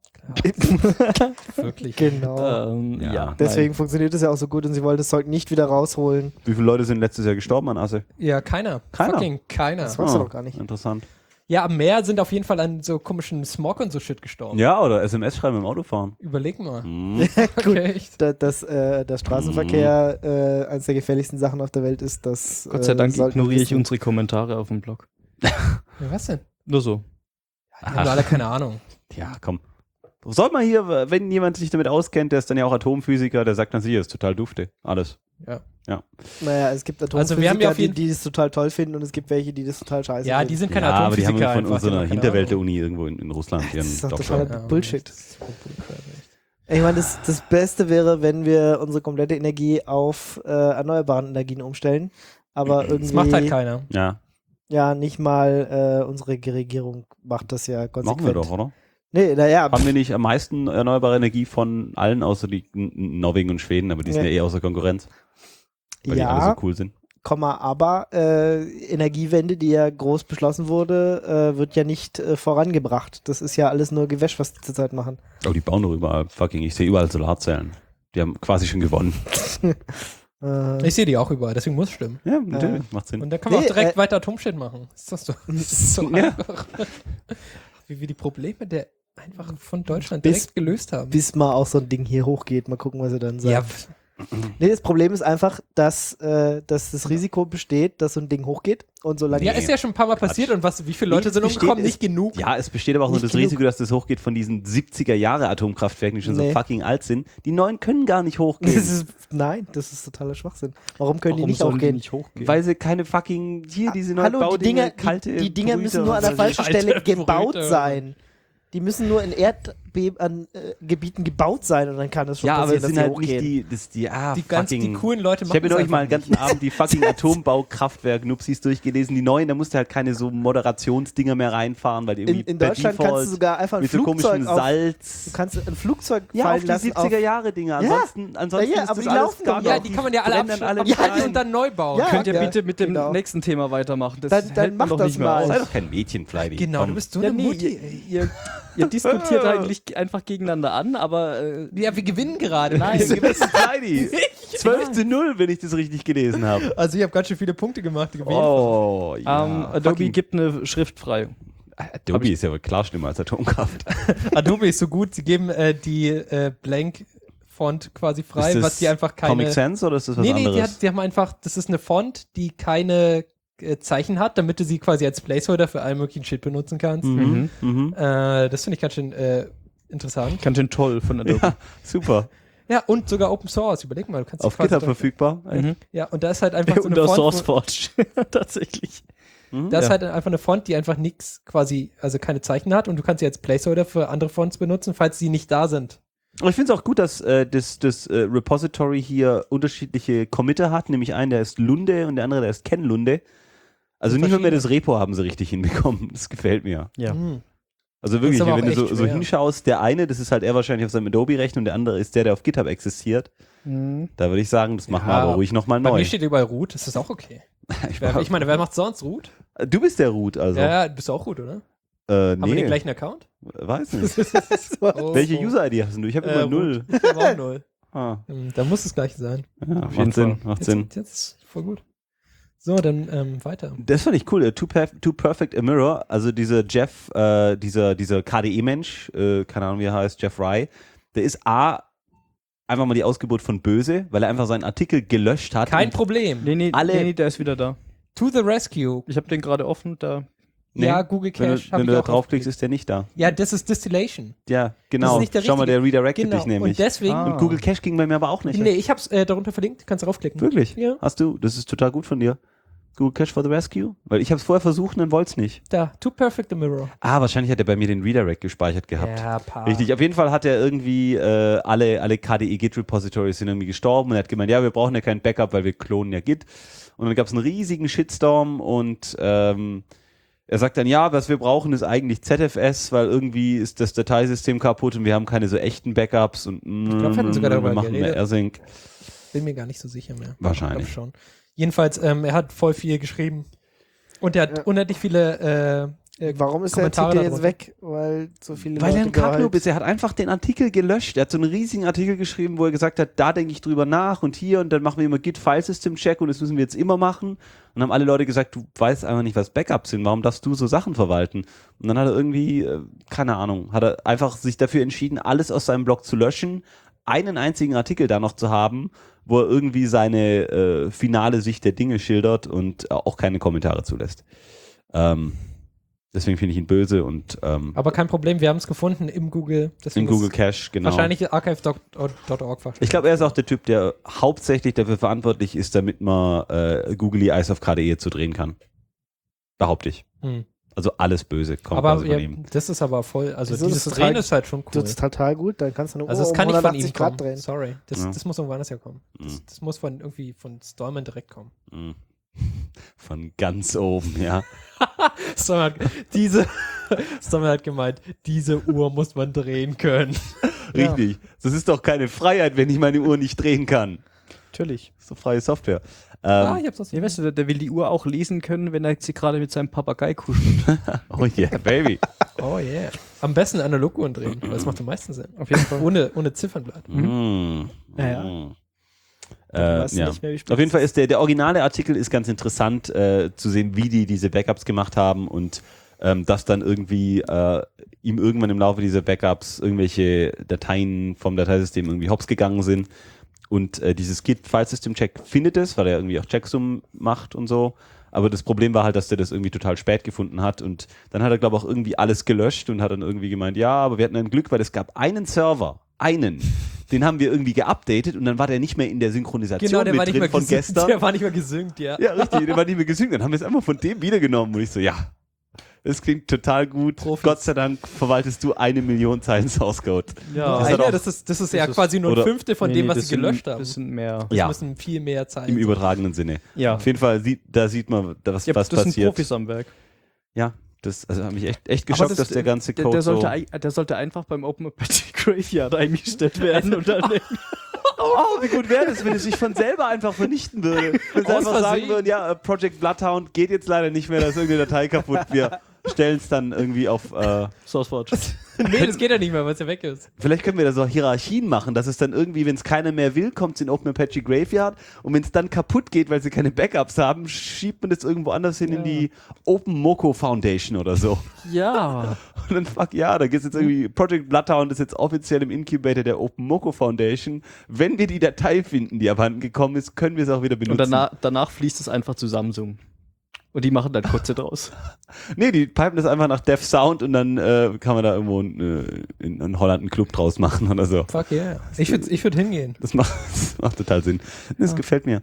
Wirklich. Genau. Ja. Deswegen funktioniert es ja auch so gut und sie wollen das Zeug nicht wieder rausholen. Wie viele Leute sind letztes Jahr gestorben an Asse? Ja, keiner. Keiner? Fucking keiner. Das weißt du doch gar nicht. Interessant. Ja, mehr sind auf jeden Fall an so komischen Smog und so Shit gestorben. Ja, oder SMS schreiben im Autofahren. Überleg mal. Hm. Okay, echt. Dass der Straßenverkehr eines der gefährlichsten Sachen auf der Welt ist, das Gott sei Dank sollten wir ignoriere ich wissen. unsere Kommentare auf dem Blog. Ja, was denn? Nur so. Die haben doch alle keine Ahnung. Ja, komm. Soll man hier, wenn jemand sich damit auskennt, der ist dann ja auch Atomphysiker, der sagt dann sicher, ist total dufte. Alles. Ja. Naja, es gibt Also wir Atomphysiker, haben ja auf jeden- die das total toll finden und es gibt welche, die das total scheiße Ja, finden. die sind keine ja, aber die haben Atomphysiker von einfach, die unserer haben keine Hinterwelt der Ahnung. Uni irgendwo in Russland Das ihren ist doch Doktor. total Bullshit. Ich meine, das Beste wäre, wenn wir unsere komplette Energie auf erneuerbaren Energien umstellen, aber irgendwie Das macht halt keiner. Ja, ja nicht mal unsere Regierung macht das ja konsequent. machen wir doch, oder? Nee, naja, Haben wir nicht am meisten erneuerbare Energie von allen, außer die Norwegen und Schweden, aber die sind Ja. ja eh außer Konkurrenz, weil die alle ja, so cool sind. aber Energiewende, die ja groß beschlossen wurde, wird ja nicht vorangebracht. Das ist ja alles nur Gewäsch, was die zurzeit machen. Oh, die bauen doch überall, fucking, ich sehe überall Solarzellen. Die haben quasi schon gewonnen. Ich sehe die auch überall, deswegen muss es stimmen. Ja, natürlich, macht Sinn. Und dann kann man Nee, auch direkt weiter Atomshit machen. Ist das so? Das ist so Ja. einfach. Wie wir die Probleme der einfach von Deutschland Bis- direkt gelöst haben. Bis mal auch so ein Ding hier hochgeht. Mal gucken, was er dann sagt. Ja, Nee, das Problem ist einfach, dass das Risiko besteht, dass so ein Ding hochgeht. Und solange ja, ist ja schon ein paar Mal passiert und wie viele Leute Nee, sind es besteht- umgekommen? es- Nicht genug. Ja, es besteht aber auch nur Nicht das genug. Risiko, dass das hochgeht von diesen 70er-Jahre-Atomkraftwerken, die schon Nee. so fucking alt sind. Die neuen können gar nicht hochgehen. Nein, das ist totaler Schwachsinn. Warum können die Warum nicht sollen hochgehen? nicht hochgehen? Weil sie keine fucking, hier diese neuen Hallo, die Baudinge, Dinger, die Dinger müssen nur an der Brüder und so. falschen Stelle Kalte gebaut Brüder. sein. Die müssen nur in Erdbebengebieten gebaut sein und dann kann es schon Ja, aber passieren, es dass sind die halt hochgehen. nicht Die coolen Leute Ich machen habe mir das neulich mal einfach den ganzen Abend die fucking Atombaukraftwerk-Nupsis durchgelesen. Die neuen, da musst du halt keine so Moderationsdinger mehr reinfahren, weil die irgendwie In per Deutschland Default kannst du sogar einfach ein mit so Flugzeug komischen Salz. Du kannst ein Flugzeug Ja, fallen auf die lassen 70er-Jahre-Dinger. Ansonsten Ja, ist aber das die alles laufen gar doch nicht. Ja, die kann man ja alle brennen dann alle abschalten rein. und dann neu bauen. Ja. Könnt ihr Ja, bitte mit dem genau. nächsten Thema weitermachen? Das Dann hält man mach doch das nicht mehr mal. aus. Sei doch kein Mädchen, Fleidy. Genau, Komm. du bist so Ja, eine nee, Mutti. ihr diskutiert eigentlich einfach gegeneinander an, aber Ja, wir gewinnen gerade. Nein. Ein gewisses Fleidy. 12:0, wenn ich das richtig gelesen habe. Also ich habe ganz schön viele Punkte gemacht. Oh, ja. Adobe gibt eine Schrift frei. Adobe ist ja wohl klar schlimmer als Atomkraft. Adobe ist so gut, sie geben die Blank-Font quasi frei, Ist das was die einfach keine... Comic Sans oder ist das was Nee, anderes? die haben einfach, das ist eine Font, die keine Zeichen hat, damit du sie quasi als Placeholder für allen möglichen Shit benutzen kannst. Das finde ich ganz schön interessant. Ganz schön toll von Adobe. Ja, super. Ja, und sogar Open Source, überleg mal, du kannst Auf quasi GitHub verfügbar. Ja, und da ist halt einfach so eine Unter Font, SourceForge. Tatsächlich. da ist halt einfach eine Font, die einfach nichts quasi, also keine Zeichen hat und du kannst sie als Placeholder für andere Fonts benutzen, falls sie nicht da sind. Aber ich finde es auch gut, dass das Repository hier unterschiedliche Committer hat, nämlich einen, der ist Lunde und der andere, der ist Ken Lunde. Also nicht mal mehr das Repo haben sie richtig hinbekommen. Das gefällt mir. Ja. Also wirklich, Das ist aber wenn du auch echt so schwer. hinschaust, der eine, das ist halt er wahrscheinlich auf seinem Adobe-Rechner und der andere ist der auf GitHub existiert. Da würde ich sagen, das machen wir aber ruhig nochmal Bei neu. mir steht überall Root, das ist auch okay. Ich meine, wer macht sonst Root? Du bist der Root, also. Ja, bist du auch Root, oder? Haben wir den Nee, gleichen Account? weiß nicht. Oh, Welche oh. User-ID hast du? Ich habe immer Root. 0. Ich hab auch 0. Ah, Da muss das gleiche sein. ja, jeden macht Sinn, Fall. macht Sinn. Jetzt ist voll gut. So, dann weiter. Das fand ich cool. Too Perfect a Mirror, also dieser Jeff, dieser KDE-Mensch, keine Ahnung wie er heißt, Jeff Rye, der ist einfach mal die Ausgeburt von Böse, weil er einfach seinen Artikel gelöscht hat. Kein und Problem. Nee, der ist wieder da. To the rescue. Ich habe den gerade offen, da. Nee, Ja, Google wenn Cache du, habe wenn ich du da auch draufklickst, aufgeklickt. ist der nicht da. Ja, das ist Distillation. Ja, genau. Das ist nicht der Schau mal, richtige. der redirectet Genau. dich nämlich. Und deswegen, Ah. Und Google Cache ging bei mir aber auch nicht. nee, ich hab's darunter verlinkt, kannst du draufklicken. Wirklich? Ja. Hast du? Das ist total gut von dir. Google Cache for the Rescue? Weil ich habe es vorher versucht und dann wollte es nicht. Da, Too Perfect the Mirror. Wahrscheinlich hat er bei mir den Redirect gespeichert gehabt. Ja, paar. Richtig, auf jeden Fall hat er irgendwie alle KDE-Git-Repositories sind irgendwie gestorben und er hat gemeint, ja, wir brauchen ja kein Backup, weil wir klonen ja Git. Und dann gab es einen riesigen Shitstorm und er sagt dann, ja, was wir brauchen ist eigentlich ZFS, weil irgendwie ist das Dateisystem kaputt und wir haben keine so echten Backups und glaub, wir hatten sogar darüber wir machen mehr geredet. Async. Bin mir gar nicht so sicher mehr. Wahrscheinlich. Ich glaub schon. Jedenfalls, er hat voll viel geschrieben. Und er hat unendlich viele Warum ist Kommentare der Artikel jetzt darunter. weg? Weil so viele Weil er ein Leute Kacklob ist. Er hat einfach den Artikel gelöscht. Er hat so einen riesigen Artikel geschrieben, wo er gesagt hat, da denke ich drüber nach und hier und dann machen wir immer Git-File-System-Check und das müssen wir jetzt immer machen. Und dann haben alle Leute gesagt, du weißt einfach nicht, was Backups sind. Warum darfst du so Sachen verwalten? Und dann hat er irgendwie, keine Ahnung, hat er einfach sich dafür entschieden, alles aus seinem Blog zu löschen, einen einzigen Artikel da noch zu haben, wo er irgendwie seine finale Sicht der Dinge schildert und auch keine Kommentare zulässt. Deswegen finde ich ihn böse und Aber kein Problem, wir haben es gefunden im Google. Deswegen in Google ist Cache, genau. wahrscheinlich archive.org. Ich glaube, er ist auch der Typ, der hauptsächlich dafür verantwortlich ist, damit man Googly Eyes auf KDE zu drehen kann. Behaupte ich. Hm. Also alles Böse kommt Aber quasi von ihm. das ist aber voll, also Wieso? Das dieses ist Drehen total- ist halt schon cool. Das ist total gut, dann kannst du eine Also Uhr das kann um nicht von 180 ihm Grad kommen. drehen. Sorry, das Ja. muss irgendwo anders herkommen. Das, Mhm. das muss von Stallman direkt kommen. Mhm. Von ganz oben, ja. Stallman hat gemeint, diese Uhr muss man drehen können. Richtig. Das ist doch keine Freiheit, wenn ich meine Uhr nicht drehen kann. Natürlich. Das ist doch freie Software. Ich hab's aus Ja, weißt du, der will die Uhr auch lesen können, wenn er sie gerade mit seinem Papagei kuschelt. Oh yeah, baby. Oh yeah. Am besten Analoguhren drehen, weil das macht am meisten Sinn. Auf jeden Fall. Ohne Ziffernblatt. Mhm. Ja. Mhm. weißt du Ja. nicht mehr, wie spät Auf jeden es Fall ist der originale Artikel ist ganz interessant zu sehen, wie die diese Backups gemacht haben und dass dann irgendwie ihm irgendwann im Laufe dieser Backups irgendwelche Dateien vom Dateisystem irgendwie hops gegangen sind und dieses Git-File-System-Check findet es, weil er irgendwie auch Checksum macht und so. Aber das Problem war halt, dass der das irgendwie total spät gefunden hat und dann hat er, glaube ich, auch irgendwie alles gelöscht und hat dann irgendwie gemeint, ja, aber wir hatten ein Glück, weil es gab einen Server, den haben wir irgendwie geupdatet und dann war der nicht mehr in der Synchronisation Genau, der mit war nicht drin mehr von gesynkt. gestern. Der war nicht mehr gesynkt, ja. Ja, richtig, der war nicht mehr gesynkt. Dann haben wir es einfach von dem wiedergenommen und ich so, ja, Das klingt total gut. Profis. Gott sei Dank verwaltest du 1 Million Zeilen Source Code. Ja, Das ist das ist ja quasi nur ein oder- Fünftel von dem, was sie gelöscht haben. Das sind mehr. Das Ja. müssen viel mehr Zeilen. Im übertragenen Sinne. Ja. Auf jeden Fall, da sieht man, was Ja, das sind passiert. Profis am Werk. Ja, das hat mich echt geschockt, dass der ganze Code der sollte einfach beim Open Apache Graveyard eingestellt werden und dann Oh, wie gut wäre das, wenn es sich von selber einfach vernichten würde. Wenn sie Aus einfach sagen Versehen. würden, ja, Project Bloodhound geht jetzt leider nicht mehr, da ist irgendeine Datei kaputt. Wir stellen es dann irgendwie auf... SourceForge. Nee, das geht ja nicht mehr, weil es ja weg ist. Vielleicht können wir da so Hierarchien machen, dass es dann irgendwie, wenn es keiner mehr will, kommt es in Open Apache Graveyard und wenn es dann kaputt geht, weil sie keine Backups haben, schiebt man das irgendwo anders hin in die Open Moco Foundation oder so. Ja. Und dann fuck ja, da gibt es jetzt irgendwie, Project Bloodhound ist jetzt offiziell im Incubator der Open Moco Foundation. Wenn wir die Datei finden, die abhanden gekommen ist, können wir es auch wieder benutzen. Und danach fließt es einfach zu Samsung. Und die machen dann Kotze draus. Nee, die pipen das einfach nach Dev Sound und dann kann man da irgendwo in Holland einen Club draus machen oder so. Fuck yeah. Ich würd hingehen. Das macht total Sinn. Das gefällt mir.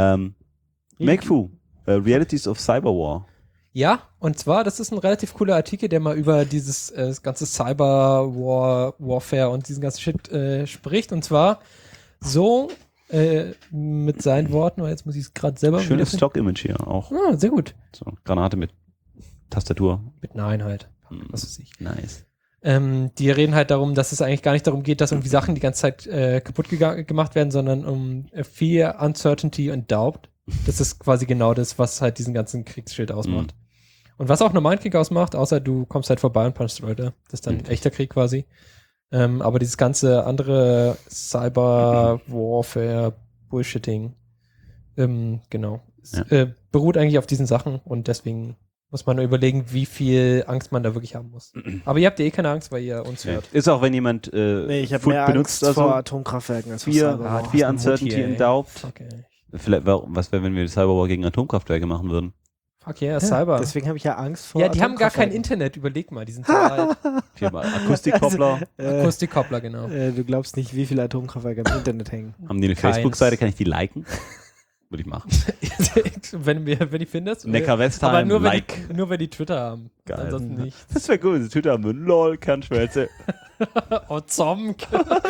Make-Fu, Realities of Cyberwar. Ja, und zwar, das ist ein relativ cooler Artikel, der mal über dieses das ganze Cyber-Warfare und diesen ganzen Shit spricht. Und zwar so mit seinen Worten, jetzt muss ich es gerade selber Schönes wiederfinden. Stock-Image hier auch. Ah, sehr gut. So, Granate mit Tastatur. Mit Nein halt. Was weiß ich. Nice. Die reden halt darum, dass es eigentlich gar nicht darum geht, dass irgendwie Sachen die ganze Zeit kaputt gemacht werden, sondern um Fear, Uncertainty und Doubt. Das ist quasi genau das, was halt diesen ganzen Kriegsschild ausmacht. Und was auch normalen Krieg ausmacht, außer du kommst halt vorbei und punchst Leute. Das ist dann echter Krieg quasi. Aber dieses ganze andere Cyber-Warfare, Bullshitting, genau, beruht eigentlich auf diesen Sachen und deswegen muss man nur überlegen, wie viel Angst man da wirklich haben muss. Aber ihr habt ja eh keine Angst, weil ihr uns hört. Ist auch, wenn jemand Nee, ich habe Food mehr benutzt Angst oder vor so. Atomkraftwerken als vor Fear, Cyberwar. Fear, Uncertainty and Doubt. Fuck, ey. Vielleicht, was wäre, wenn wir Cyberwar gegen Atomkraftwerke machen würden? Fuck yeah, Cyber. Deswegen habe ich ja Angst vor Ja, die haben gar kein Atomkraftwerken. Internet, überleg mal, die sind so alt. Viermal Akustikkoppler. Akustikkoppler, genau. Du glaubst nicht, wie viele Atomkraftwerke im Internet hängen. Haben die eine Keins. Facebook-Seite? Kann ich die liken? Würde ich machen. wenn die findest. Neckar-Westheim, Aber nur, like. wenn die Twitter haben. Geil. Ansonsten nicht. Das wäre cool. Das Twitter haben wir. LOL, Kernschmelze. Oh, Zomk.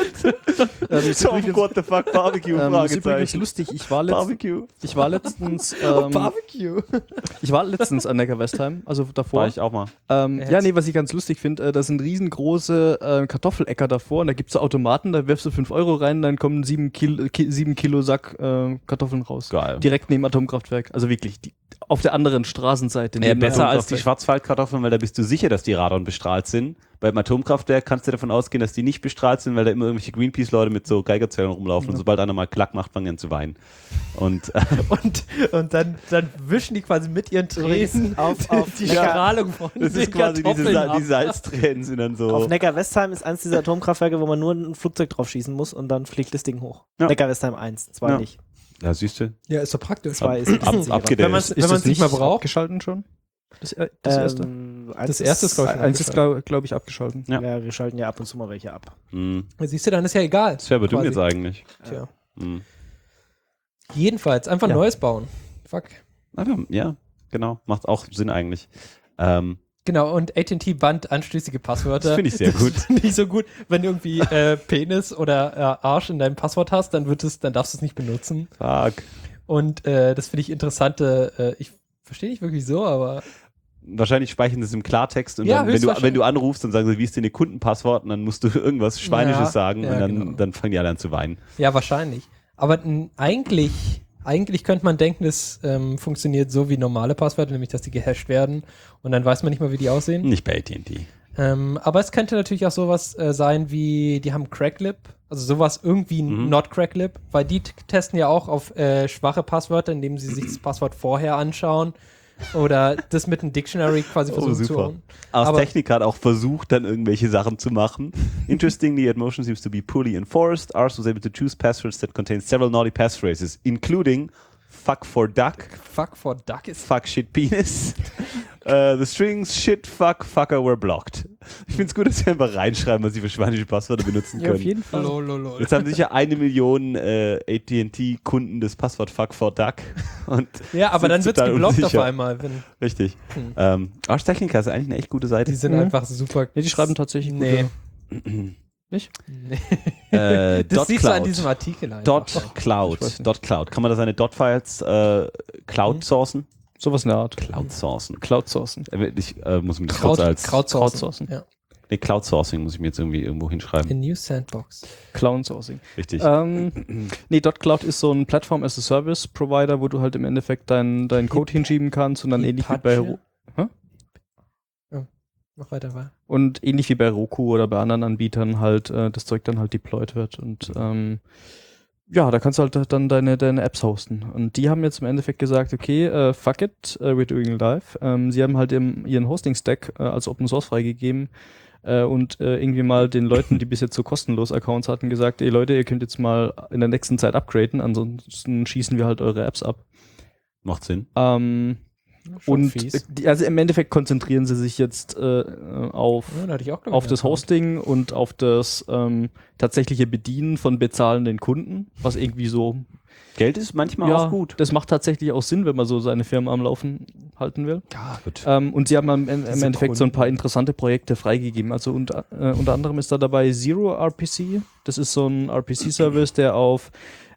Tom, what the fuck, Barbecue, Das ist übrigens Fragezeichen. lustig. Ich war letztens Barbecue. ich war letztens an Neckar-Westheim, also davor. War ich auch mal. Ja, nee, was ich ganz lustig finde, da sind riesengroße Kartoffeläcker davor und da gibt's so Automaten, da wirfst du 5 Euro rein, dann kommen 7 Kilo Sack Kartoffeln raus. Geil. Direkt neben Atomkraftwerk. Also wirklich, auf der anderen Straßenseite. Ja, neben besser als die Atomkraftwerk. Schwarzwaldkartoffeln, weil da bist du sicher, dass die Radon bestrahlt sind. Beim Atomkraftwerk kannst du davon ausgehen, dass die nicht bestrahlt sind, weil da immer irgendwelche Greenpeace-Leute mit so Geigerzählern rumlaufen und sobald einer mal Klack macht, fangen die an zu weinen. Und Und dann wischen die quasi mit ihren Tränen auf die Neckar- Strahlung von das den ist quasi Kartoffeln ab. die Salztränen sind dann so. Auf Neckar-Westheim ist eins dieser Atomkraftwerke, wo man nur ein Flugzeug drauf schießen muss und dann fliegt das Ding hoch. Ja. Neckar-Westheim 1, 2 Ja. nicht. Ja, siehst du? Ja, ist doch praktisch. 2 ist ein bisschen sicherer. Abgedatet. Wenn man's- wenn man es nicht mehr braucht. abgeschalten schon? Das erste? Das erste ist, glaub ich, Eins ist, glaube ich, abgeschalten. Ja. Ja, wir schalten ja ab und zu mal welche ab. Siehst du, dann ist ja egal. Das wäre aber dumm Quasi. jetzt eigentlich. Tja. Hm. Jedenfalls, einfach Ja. Neues bauen. Fuck. Ja, genau. Macht auch Sinn eigentlich. Genau, und AT&T bannt anschließende Passwörter. Das finde ich sehr gut. Das ist nicht so gut. Wenn du irgendwie Penis oder Arsch in deinem Passwort hast, dann darfst du es nicht benutzen. Fuck. Und das finde ich interessante, ich verstehe nicht wirklich so, aber Wahrscheinlich speichern sie es im Klartext und Ja, dann, wenn höchstwahrscheinlich. du anrufst und sagen sie, wie ist denn ihr Kundenpasswort? Und dann musst du irgendwas Schweinisches Ja, sagen ja, und dann, genau. dann fangen die alle an zu weinen. ja, wahrscheinlich. Aber eigentlich könnte man denken, das funktioniert so wie normale Passwörter, nämlich dass die gehasht werden und dann weiß man nicht mehr, wie die aussehen. Nicht bei AT&T. Aber es könnte natürlich auch sowas sein wie, die haben Cracklip, also sowas irgendwie not Cracklip, weil die testen ja auch auf schwache Passwörter, indem sie sich das Passwort vorher anschauen oder das mit einem Dictionary quasi versuchen zu hauen. Ars Aber- Technica hat auch versucht, dann irgendwelche Sachen zu machen. Interestingly, AdMotion seems to be poorly enforced. Ars was able to choose passwords that contain several naughty passphrases, including fuck for duck, Fuck for Duck ist fuck shit penis. The strings shit fuck fucker were blocked. Ich finde es gut, dass sie einfach reinschreiben, was sie für spanische Passwörter benutzen Ja, auf können. jeden Fall. Jetzt haben sicher 1 Million AT&T-Kunden das Passwort Fuck for Duck. Und Ja, aber dann sind wird's total geblockt unsicher. auf einmal. Wenn, Richtig. Arch Technica ist eigentlich eine echt gute Seite. die sind einfach super. Ja, die schreiben tatsächlich Nee. Nicht? Das Dot siehst du an Cloud. diesem Artikel einfach. Dot Cloud. Dot Cloud. Kann man da seine Dot-Files Cloud sourcen? Sowas in der Art. Cloud sourcen. Crowdsourcen. Ich muss mir das kurz als Crowdsourcing. Ja. Crowdsourcing muss ich mir jetzt irgendwie irgendwo hinschreiben. In New Sandbox. Clownsourcing. Richtig. Nee, .cloud ist so ein Plattform-as-a-Service-Provider, wo du halt im Endeffekt deinen Code hinschieben kannst und dann ähnlich wie bei Mach weiter. und ähnlich wie bei Roku oder bei anderen Anbietern halt das Zeug dann halt deployed wird und ja, da kannst du halt dann deine Apps hosten. Und die haben jetzt im Endeffekt gesagt, okay, fuck it, we're doing live. Sie haben halt ihren Hosting-Stack als Open Source freigegeben und irgendwie mal den Leuten, die bis jetzt so kostenlos Accounts hatten, gesagt, ey Leute, ihr könnt jetzt mal in der nächsten Zeit upgraden, ansonsten schießen wir halt eure Apps ab. Macht Sinn. Und fies. also im Endeffekt konzentrieren sie sich jetzt auf da hatte ich auch, glaub ich, auf einen das Account. Hosting und auf das tatsächliche Bedienen von bezahlenden Kunden, was irgendwie so, Geld ist manchmal auch gut. das macht tatsächlich auch Sinn, wenn man so seine Firma am Laufen halten will. Ja, gut. Und sie haben im Endeffekt so ein paar Kunden. interessante Projekte freigegeben. Also unter anderem ist da dabei Zero RPC. Das ist so ein RPC-Service, der auf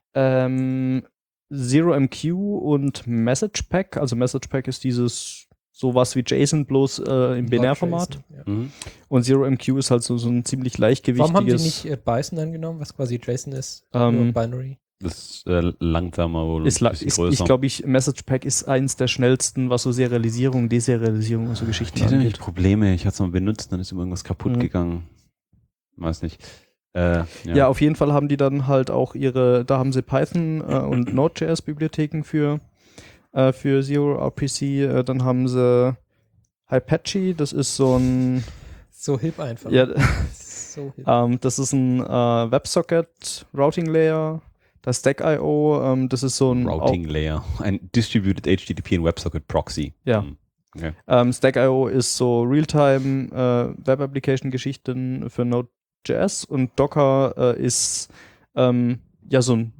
ZeroMQ und MessagePack, also MessagePack ist dieses sowas wie JSON bloß im Binärformat. Ja. Mhm. Und ZeroMQ ist halt so ein ziemlich leichtgewichtiges. Warum haben die nicht Bison angenommen, was quasi JSON ist? Nur Binary. Das ist langsamer wohl. ist, ein bisschen ich größer. glaube, MessagePack ist eins der schnellsten, was so Serialisierung, Deserialisierung und so Geschichten Die hatte nämlich angeht. Probleme. Ich hatte es mal benutzt, dann ist ihm irgendwas kaputt gegangen. Weiß nicht. Ja, auf jeden Fall haben die dann halt auch da haben sie Python und Node.js-Bibliotheken für Zero RPC. Dann haben sie Hypachi, das ist so ein So hip einfach. ja, So hip. das ist ein WebSocket Routing Layer. Das Stack.io, das ist so ein Routing Layer. Ein Distributed HTTP und WebSocket Proxy. Ja. Hm. Okay. Stack.io ist so Realtime Web-Application-Geschichten für Node.js und Docker ist ja so ein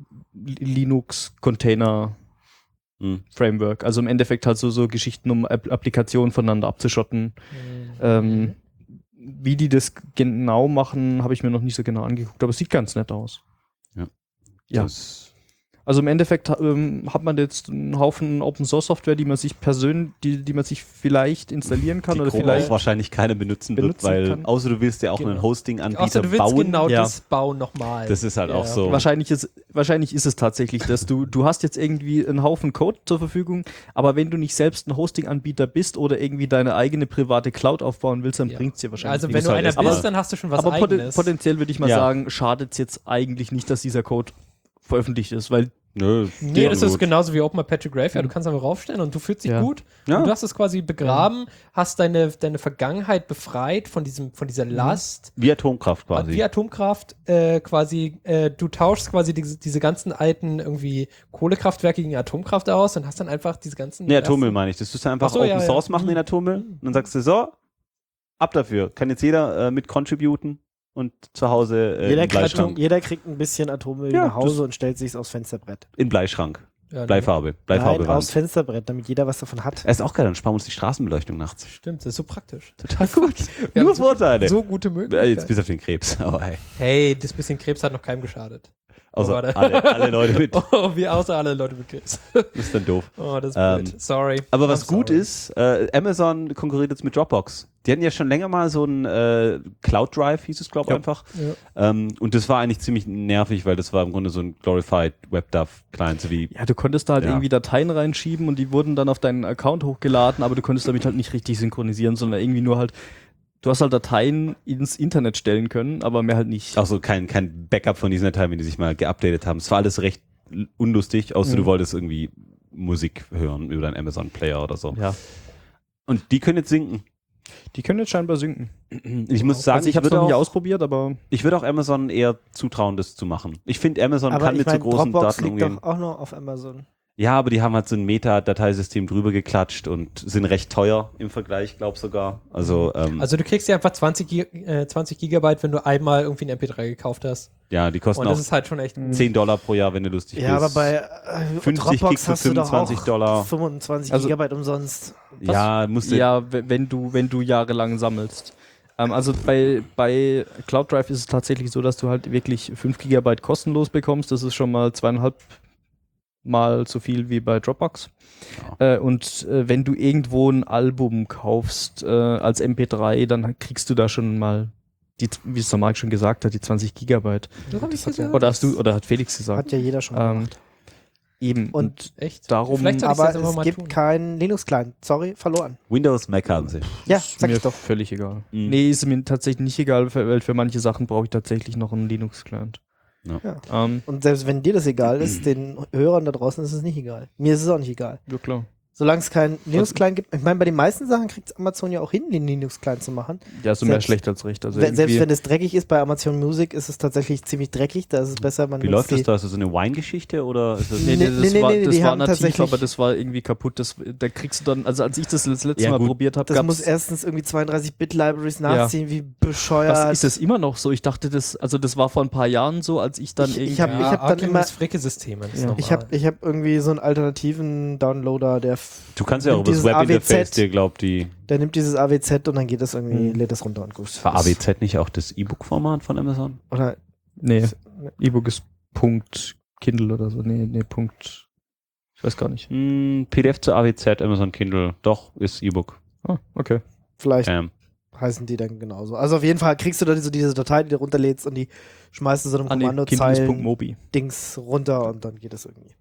Linux-Container-Framework. Also im Endeffekt halt so Geschichten, um Applikationen voneinander abzuschotten. Wie die das genau machen, habe ich mir noch nicht so genau angeguckt, aber es sieht ganz nett aus. Ja. Also im Endeffekt hat man jetzt einen Haufen Open-Source-Software, die man sich die man sich vielleicht installieren kann Die oder Chrome vielleicht auch wahrscheinlich keiner benutzen wird, benutzen weil kann. außer du willst ja auch einen Genau. Hosting-Anbieter Außer du willst bauen. genau Ja. das bauen nochmal. Das ist halt auch so. wahrscheinlich ist es tatsächlich, dass du hast jetzt irgendwie einen Haufen Code zur Verfügung, aber wenn du nicht selbst ein Hosting-Anbieter bist oder irgendwie deine eigene private Cloud aufbauen willst, dann Ja. bringt's dir wahrscheinlich Also wenn nichts. du halt einer erstmal- bist, dann hast du schon was aber Eigenes. potenziell würde ich mal Ja. sagen, schadet es jetzt eigentlich nicht, dass dieser Code veröffentlicht ist, weil Nö, Nee, das ist gut. genauso wie OpenApache Graveyard. Du kannst einfach raufstellen und du fühlst dich Ja. gut. Ja. Und du hast es quasi begraben, hast deine Vergangenheit befreit von dieser Last. Wie Atomkraft quasi. Wie Atomkraft quasi, du tauschst quasi diese ganzen alten irgendwie Kohlekraftwerke gegen Atomkraft aus und hast dann einfach diese ganzen. Nee, Atommüll meine ich. Das tust du einfach Ach so, Open ja, Source ja. machen, den Atommüll. Und dann sagst du so, ab dafür. Kann jetzt jeder mit contributen und zu Hause Jeder in Bleischrank. kriegt ein bisschen Atommüll Ja, nach Hause und stellt sich's aufs Fensterbrett. In Bleischrank. Ja, Bleifarbe. Nein, aufs Bleifarbe-Wand. Fensterbrett, damit jeder was davon hat. Er ist auch geil, dann sparen wir uns die Straßenbeleuchtung nachts. Stimmt, das ist so praktisch. Total gut. Wir Nur haben Vorteile. So gute Jetzt Möglichkeiten. bis auf den Krebs. Aber hey. Hey, das bisschen Krebs hat noch keinem geschadet. Außer warte. alle Leute mit. Oh, wie außer alle Leute mit Krebs. Das ist dann doof. Oh, das ist blöd. Sorry. Aber was I'm gut sorry. ist, Amazon konkurriert jetzt mit Dropbox. Die hatten ja schon länger mal so ein Cloud Drive, hieß es, glaube ich, Ja. einfach. Ja. Und das war eigentlich ziemlich nervig, weil das war im Grunde so ein Glorified WebDAV-Client, so wie ja, du konntest da halt Ja. irgendwie Dateien reinschieben und die wurden dann auf deinen Account hochgeladen, aber du konntest damit halt nicht richtig synchronisieren, sondern irgendwie nur halt, du hast halt Dateien ins Internet stellen können, aber mehr halt nicht. auch so kein Backup von diesen Dateien, wenn die sich mal geupdatet haben. Es war alles recht unlustig, außer du wolltest irgendwie Musik hören über deinen Amazon Player oder so. Ja. Und die können jetzt sinken. Die können jetzt scheinbar synken. Ich muss sagen, Also ich habe es noch nicht ausprobiert, aber ich würde auch Amazon eher zutrauen, das zu machen. Ich finde, Amazon Aber kann ich mit so meine, großen Dropbox Daten liegt umgehen. doch auch noch auf Amazon. Ja, aber die haben halt so ein Metadateisystem drüber geklatscht und sind recht teuer im Vergleich, glaub sogar. Also Also du kriegst ja einfach 20 Gigabyte, wenn du einmal irgendwie ein MP3 gekauft hast. ja, die kosten Und auch das ist halt schon echt $10 pro Jahr, wenn du lustig Ja, aber bist. bei 50 Dropbox Gig für hast du doch auch $25. 25 Also- Gigabyte umsonst. Ja, musst du. Ja, wenn du jahrelang sammelst. Also bei Cloud Drive ist es tatsächlich so, dass du halt wirklich 5 Gigabyte kostenlos bekommst. Das ist schon mal 2,5 Mal so viel wie bei Dropbox. Und wenn du irgendwo ein Album kaufst als MP3, dann kriegst du da schon mal die, wie es der Marc schon gesagt hat, die 20 Gigabyte. Das hab ich hat ja- gesagt. Oder hat Felix gesagt? Hat ja jeder schon Ähm, gemacht. Eben. Und Echt? darum- Vielleicht soll ich's Aber jetzt einfach es mal gibt tun. keinen Linux-Client. Sorry, verloren. Windows, Mac haben sie. Ja, ist sag mir ich doch. völlig egal. Mhm. Nee, ist mir tatsächlich nicht egal, weil für manche Sachen brauche ich tatsächlich noch einen Linux-Client. Ja. Und selbst wenn dir das egal ist, den Hörern da draußen ist es nicht egal. Mir ist es auch nicht egal. Ja, klar. Solange es keinen Linux-Client gibt. Ich meine, bei den meisten Sachen kriegt Amazon ja auch hin, den Linux-Client zu machen. Ja, so mehr Selbst- schlecht als recht. Also Selbst irgendwie- wenn es dreckig ist, bei Amazon Music ist es tatsächlich ziemlich dreckig. Da ist es besser, man Wie nutzt läuft das die- da? Ist das so eine Wine-Geschichte oder ist das Nee, Nee, das nee, war, nee, das die war haben nativ, tatsächlich- aber das war irgendwie kaputt. Da kriegst du dann, also als ich das letzte Ja, Mal gut. probiert habe, Das muss erstens irgendwie 32-Bit-Libraries nachziehen, wie bescheuert. was ist das immer noch so? Ich dachte, das war vor ein paar Jahren so, als ich dann Ich irgendwie. hab dann immer- Fricke-Systeme. Ja. Ich hab irgendwie so einen alternativen Downloader, der Du kannst ja auch nimmt über das dieses Webinterface AWZ dir, glaub die. der nimmt dieses AWZ und dann geht das irgendwie, lädt das runter und gut. War AWZ nicht auch das E-Book-Format von Amazon? Oder Nee, E-Book ist Punkt Kindle oder so. Nee, Punkt. Ich weiß gar nicht. PDF zu AWZ, Amazon Kindle. Doch, ist E-Book. Ah, okay. vielleicht Ähm, heißen die dann genauso. Also auf jeden Fall kriegst du da diese Datei, die du runterlädst und die schmeißt du so einem Ah, nee, Kindle ist Kommandozeilen-Dings Punkt Mobi. runter und dann geht das irgendwie.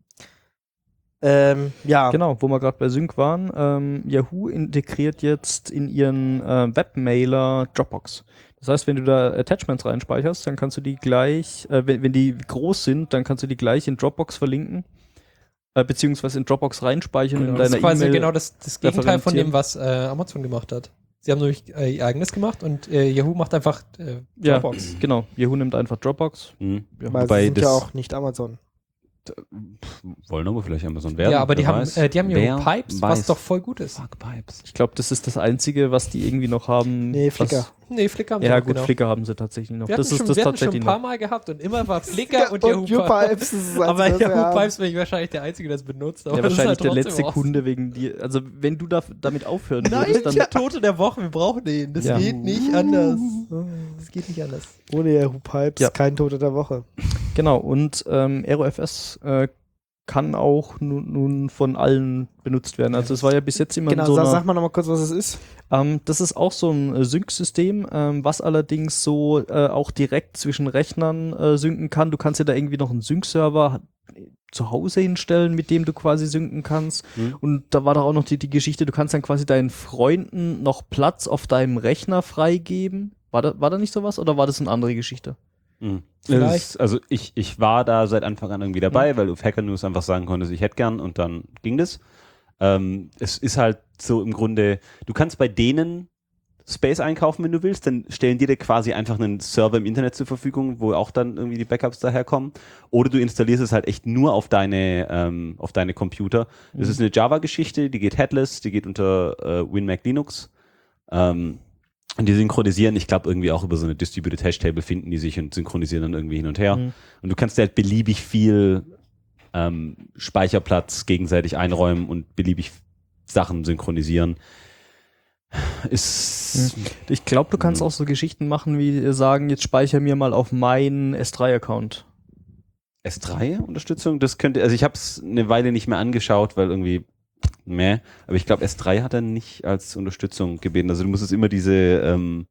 Ja. Genau, wo wir gerade bei Sync waren. Yahoo integriert jetzt in ihren Webmailer Dropbox. Das heißt, wenn du da Attachments reinspeicherst, dann kannst du die gleich, wenn die groß sind, dann kannst du die gleich in Dropbox verlinken. Beziehungsweise in Dropbox reinspeichern und in Das ist deiner quasi E-Mail. genau das Gegenteil von referenzieren. dem, was Amazon gemacht hat. Sie haben nämlich ihr eigenes gemacht und Yahoo macht einfach Ja, Dropbox. genau. Yahoo nimmt einfach Dropbox. Ja, Weil wobei sie sind das ja auch nicht Amazon. wollen aber vielleicht Amazon werden. Ja, aber die wer haben weiß. Yahoo Wer Pipes, weiß. was doch voll gut ist. Fuck Pipes. Ich glaube, das ist das Einzige, was die irgendwie noch haben. Nee, Flickr. Was, Nee, Flickr haben sie ja, noch, gut, genau. Flickr haben sie tatsächlich noch. Wir Das hatten ist schon, das wir hatten schon tatsächlich ein paar noch. Mal gehabt und immer war Flickr und Yahoo Pipes. Pipes. Das ist Aber als Yahoo Pipes bin ich wahrscheinlich der Einzige, der es benutzt. Aber Ja, das ist wahrscheinlich halt der trotzdem letzte awesome. Kunde wegen dir. Also, wenn du damit aufhören Nein, würdest, dann. der Tote der Woche, wir brauchen den. Das Ja. geht nicht anders. Das geht nicht anders. Ohne Yahoo Pipes Ja. kein Tote der Woche. Genau, und AeroFS kann auch nun von allen benutzt werden. Also, es war ja bis jetzt immer Genau, so. sag mal nochmal kurz, was es ist. Das ist auch so ein Sync-System, was allerdings so auch direkt zwischen Rechnern synken kann. Du kannst dir da irgendwie noch einen Sync-Server zu Hause hinstellen, mit dem du quasi synken kannst. Und da war doch auch noch die Geschichte, du kannst dann quasi deinen Freunden noch Platz auf deinem Rechner freigeben. War da nicht sowas oder war das eine andere Geschichte? Vielleicht. Also ich war da seit Anfang an irgendwie dabei, weil du auf Hacker News einfach sagen konntest, ich hätte gern und dann ging das. Es ist halt so im Grunde, du kannst bei denen Space einkaufen, wenn du willst, dann stellen die dir quasi einfach einen Server im Internet zur Verfügung, wo auch dann irgendwie die Backups daherkommen. Oder du installierst es halt echt nur auf deine Computer. Das ist eine Java-Geschichte, die geht headless, die geht unter WinMac Linux. Und die synchronisieren, ich glaube, irgendwie auch über so eine Distributed Hash Table finden die sich und synchronisieren dann irgendwie hin und her. Und du kannst dir halt beliebig viel Speicherplatz gegenseitig einräumen und beliebig Sachen synchronisieren. Ich glaube, du kannst auch so Geschichten machen, wie sagen, jetzt speicher mir mal auf meinen S3-Account. S3-Unterstützung? Das könnte, also ich habe es eine Weile nicht mehr angeschaut, weil irgendwie aber ich glaube, S3 hat er nicht als Unterstützung gebeten. Also du musstest immer diesen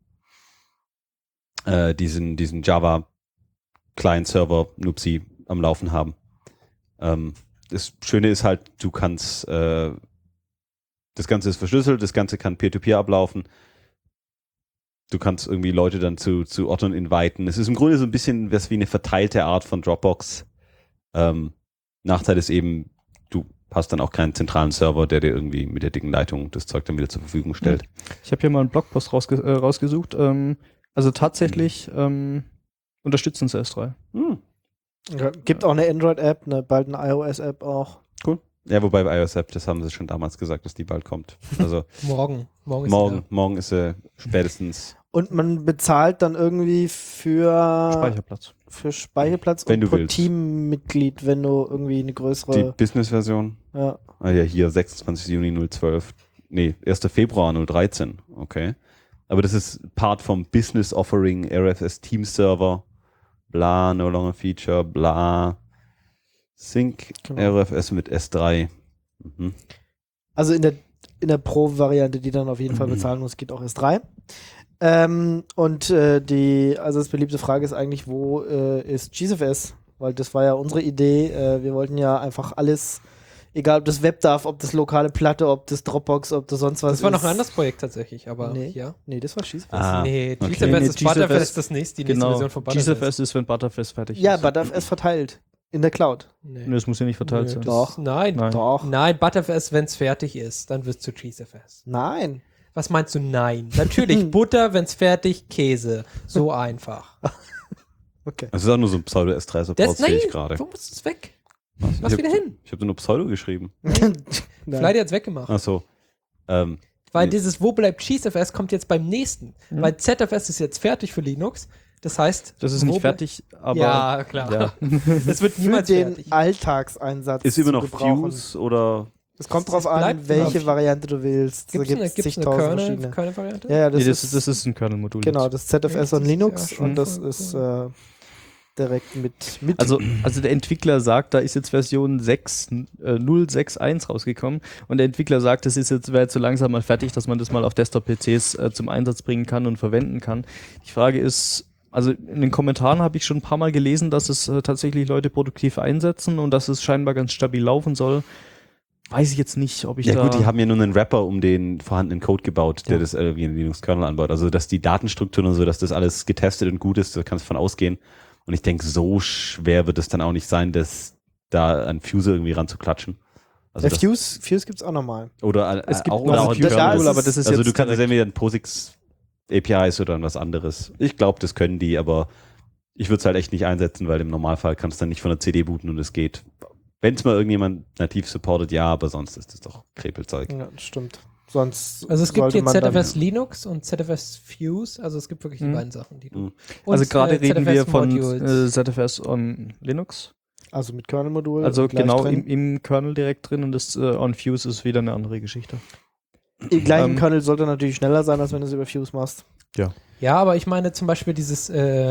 Java Client-Server Nupsi am Laufen haben. Das Schöne ist halt, du kannst das Ganze ist verschlüsselt, das Ganze kann Peer-to-Peer ablaufen. Du kannst irgendwie Leute dann zu Ordnern inviten. Es ist im Grunde so ein bisschen was wie eine verteilte Art von Dropbox. Nachteil ist eben, du hast dann auch keinen zentralen Server, der dir irgendwie mit der dicken Leitung das Zeug dann wieder zur Verfügung stellt. Ich habe hier mal einen Blogpost rausgesucht. Also tatsächlich unterstützen sie S3. Ja, gibt auch eine Android-App, bald eine iOS-App auch. Cool. Ja, wobei bei iOS App, das haben sie schon damals gesagt, dass die bald kommt. Also Morgen ist sie da. morgen ist sie spätestens. Und man bezahlt dann irgendwie für Speicherplatz Wenn und du pro willst. Teammitglied, wenn du irgendwie eine Die größere. Business-Version. Ja. Ah ja, hier 26. Juni 012. Nee, 1. Februar 013. Okay. Aber das ist Part vom Business Offering, RFS Team Server, bla, no longer feature, bla. Sync Genau. RFS mit S3. Mhm. Also in der Pro-Variante, die dann auf jeden Fall bezahlen muss, geht auch S3. Also das beliebte Frage ist eigentlich, wo ist GZFS? Weil das war ja unsere Idee. Wir wollten ja einfach alles, egal ob das Web darf, ob das lokale Platte, ob das Dropbox, ob das sonst was Das war noch ist. ein anderes Projekt tatsächlich, aber Nee. ja. Nee, das war GZFS. Ah, Nee, okay. GZFS Nee, ist Butterfest GZFS ist das nächste, die nächste Genau. Version von Butterfest. GZFS ist, wenn Butterfest fertig Ja, ist. Butterfest verteilt. In der Cloud. Nee. Nee, das muss ja nicht verteilt Nö, sein. das- Doch. Nein. Nein. Doch. Nein, Butterfest, wenn es fertig ist, dann wirst du GZFS. Nein. Was meinst du? Nein. Natürlich, Butter, wenn es fertig, Käse. So einfach. Okay. Das ist auch nur so ein Pseudo-S3-Support, sehe ich Nein, gerade. wo musst du es weg? Was? Lass wieder hin. Ich habe nur Pseudo geschrieben. Fleidy hat es weggemacht. Ach so. Weil nee. dieses Wo bleibt GZFS kommt jetzt beim nächsten. Weil ZFS ist jetzt fertig für Linux. Das heißt, Das ist wo nicht bleib- fertig, aber Ja, klar. ja. Es wird Für niemals den fertig. Alltagseinsatz Ist immer zu noch gebrauchen. Fuse oder Es kommt Es drauf an, bleibt welche immer- Variante du willst. Gibt es eine, verschiedene. Kernel-Variante? Ja, das, das, das ist ein Kernel-Modul. genau, jetzt. das ZFS Das on ist Linux ja schon und das voll ist direkt mit. Also der Entwickler sagt, da ist jetzt Version 0.6.1 rausgekommen und der Entwickler sagt, das ist jetzt, wäre jetzt so langsam mal fertig, dass man das mal auf Desktop-PCs zum Einsatz bringen kann und verwenden kann. Die Frage ist, also in den Kommentaren habe ich schon ein paar Mal gelesen, dass es tatsächlich Leute produktiv einsetzen und dass es scheinbar ganz stabil laufen soll. Weiß ich jetzt nicht, ob ich ja da... gut, die haben ja nur einen Wrapper um den vorhandenen Code gebaut, der Ja. das wie ein Linux-Kernel anbaut. Also dass die Datenstrukturen und so, dass das alles getestet und gut ist, da kannst du von ausgehen. Und ich denke, so schwer wird es dann auch nicht sein, dass da an Fuse irgendwie ranzuklatschen. Also das, Fuse gibt es auch nochmal. oder Es gibt auch, noch oder ein auch Fuse da Kernel. ist aber es- das ist Also jetzt du kannst direkt- entweder ein POSIX APIs oder was anderes. Ich glaube, das können die, aber ich würde es halt echt nicht einsetzen, weil im Normalfall kannst du dann nicht von der CD booten und es geht. Wenn es mal irgendjemand nativ supportet, ja, aber sonst ist das doch Krepelzeug. Ja, das stimmt. Sonst Also es gibt sollte jetzt man dann- ZFS Linux und ZFS Fuse, also es gibt wirklich die beiden Sachen, die du. Mhm. Und, Also gerade reden wir ZFS von Modules. ZFS on Linux. Also mit Kernel-Modul. Also gleich genau drin. im Kernel direkt drin und das on Fuse ist wieder eine andere Geschichte. Im gleichen ähm, Kernel sollte natürlich schneller sein, als wenn du es über Fuse machst. Ja, aber ich meine zum Beispiel dieses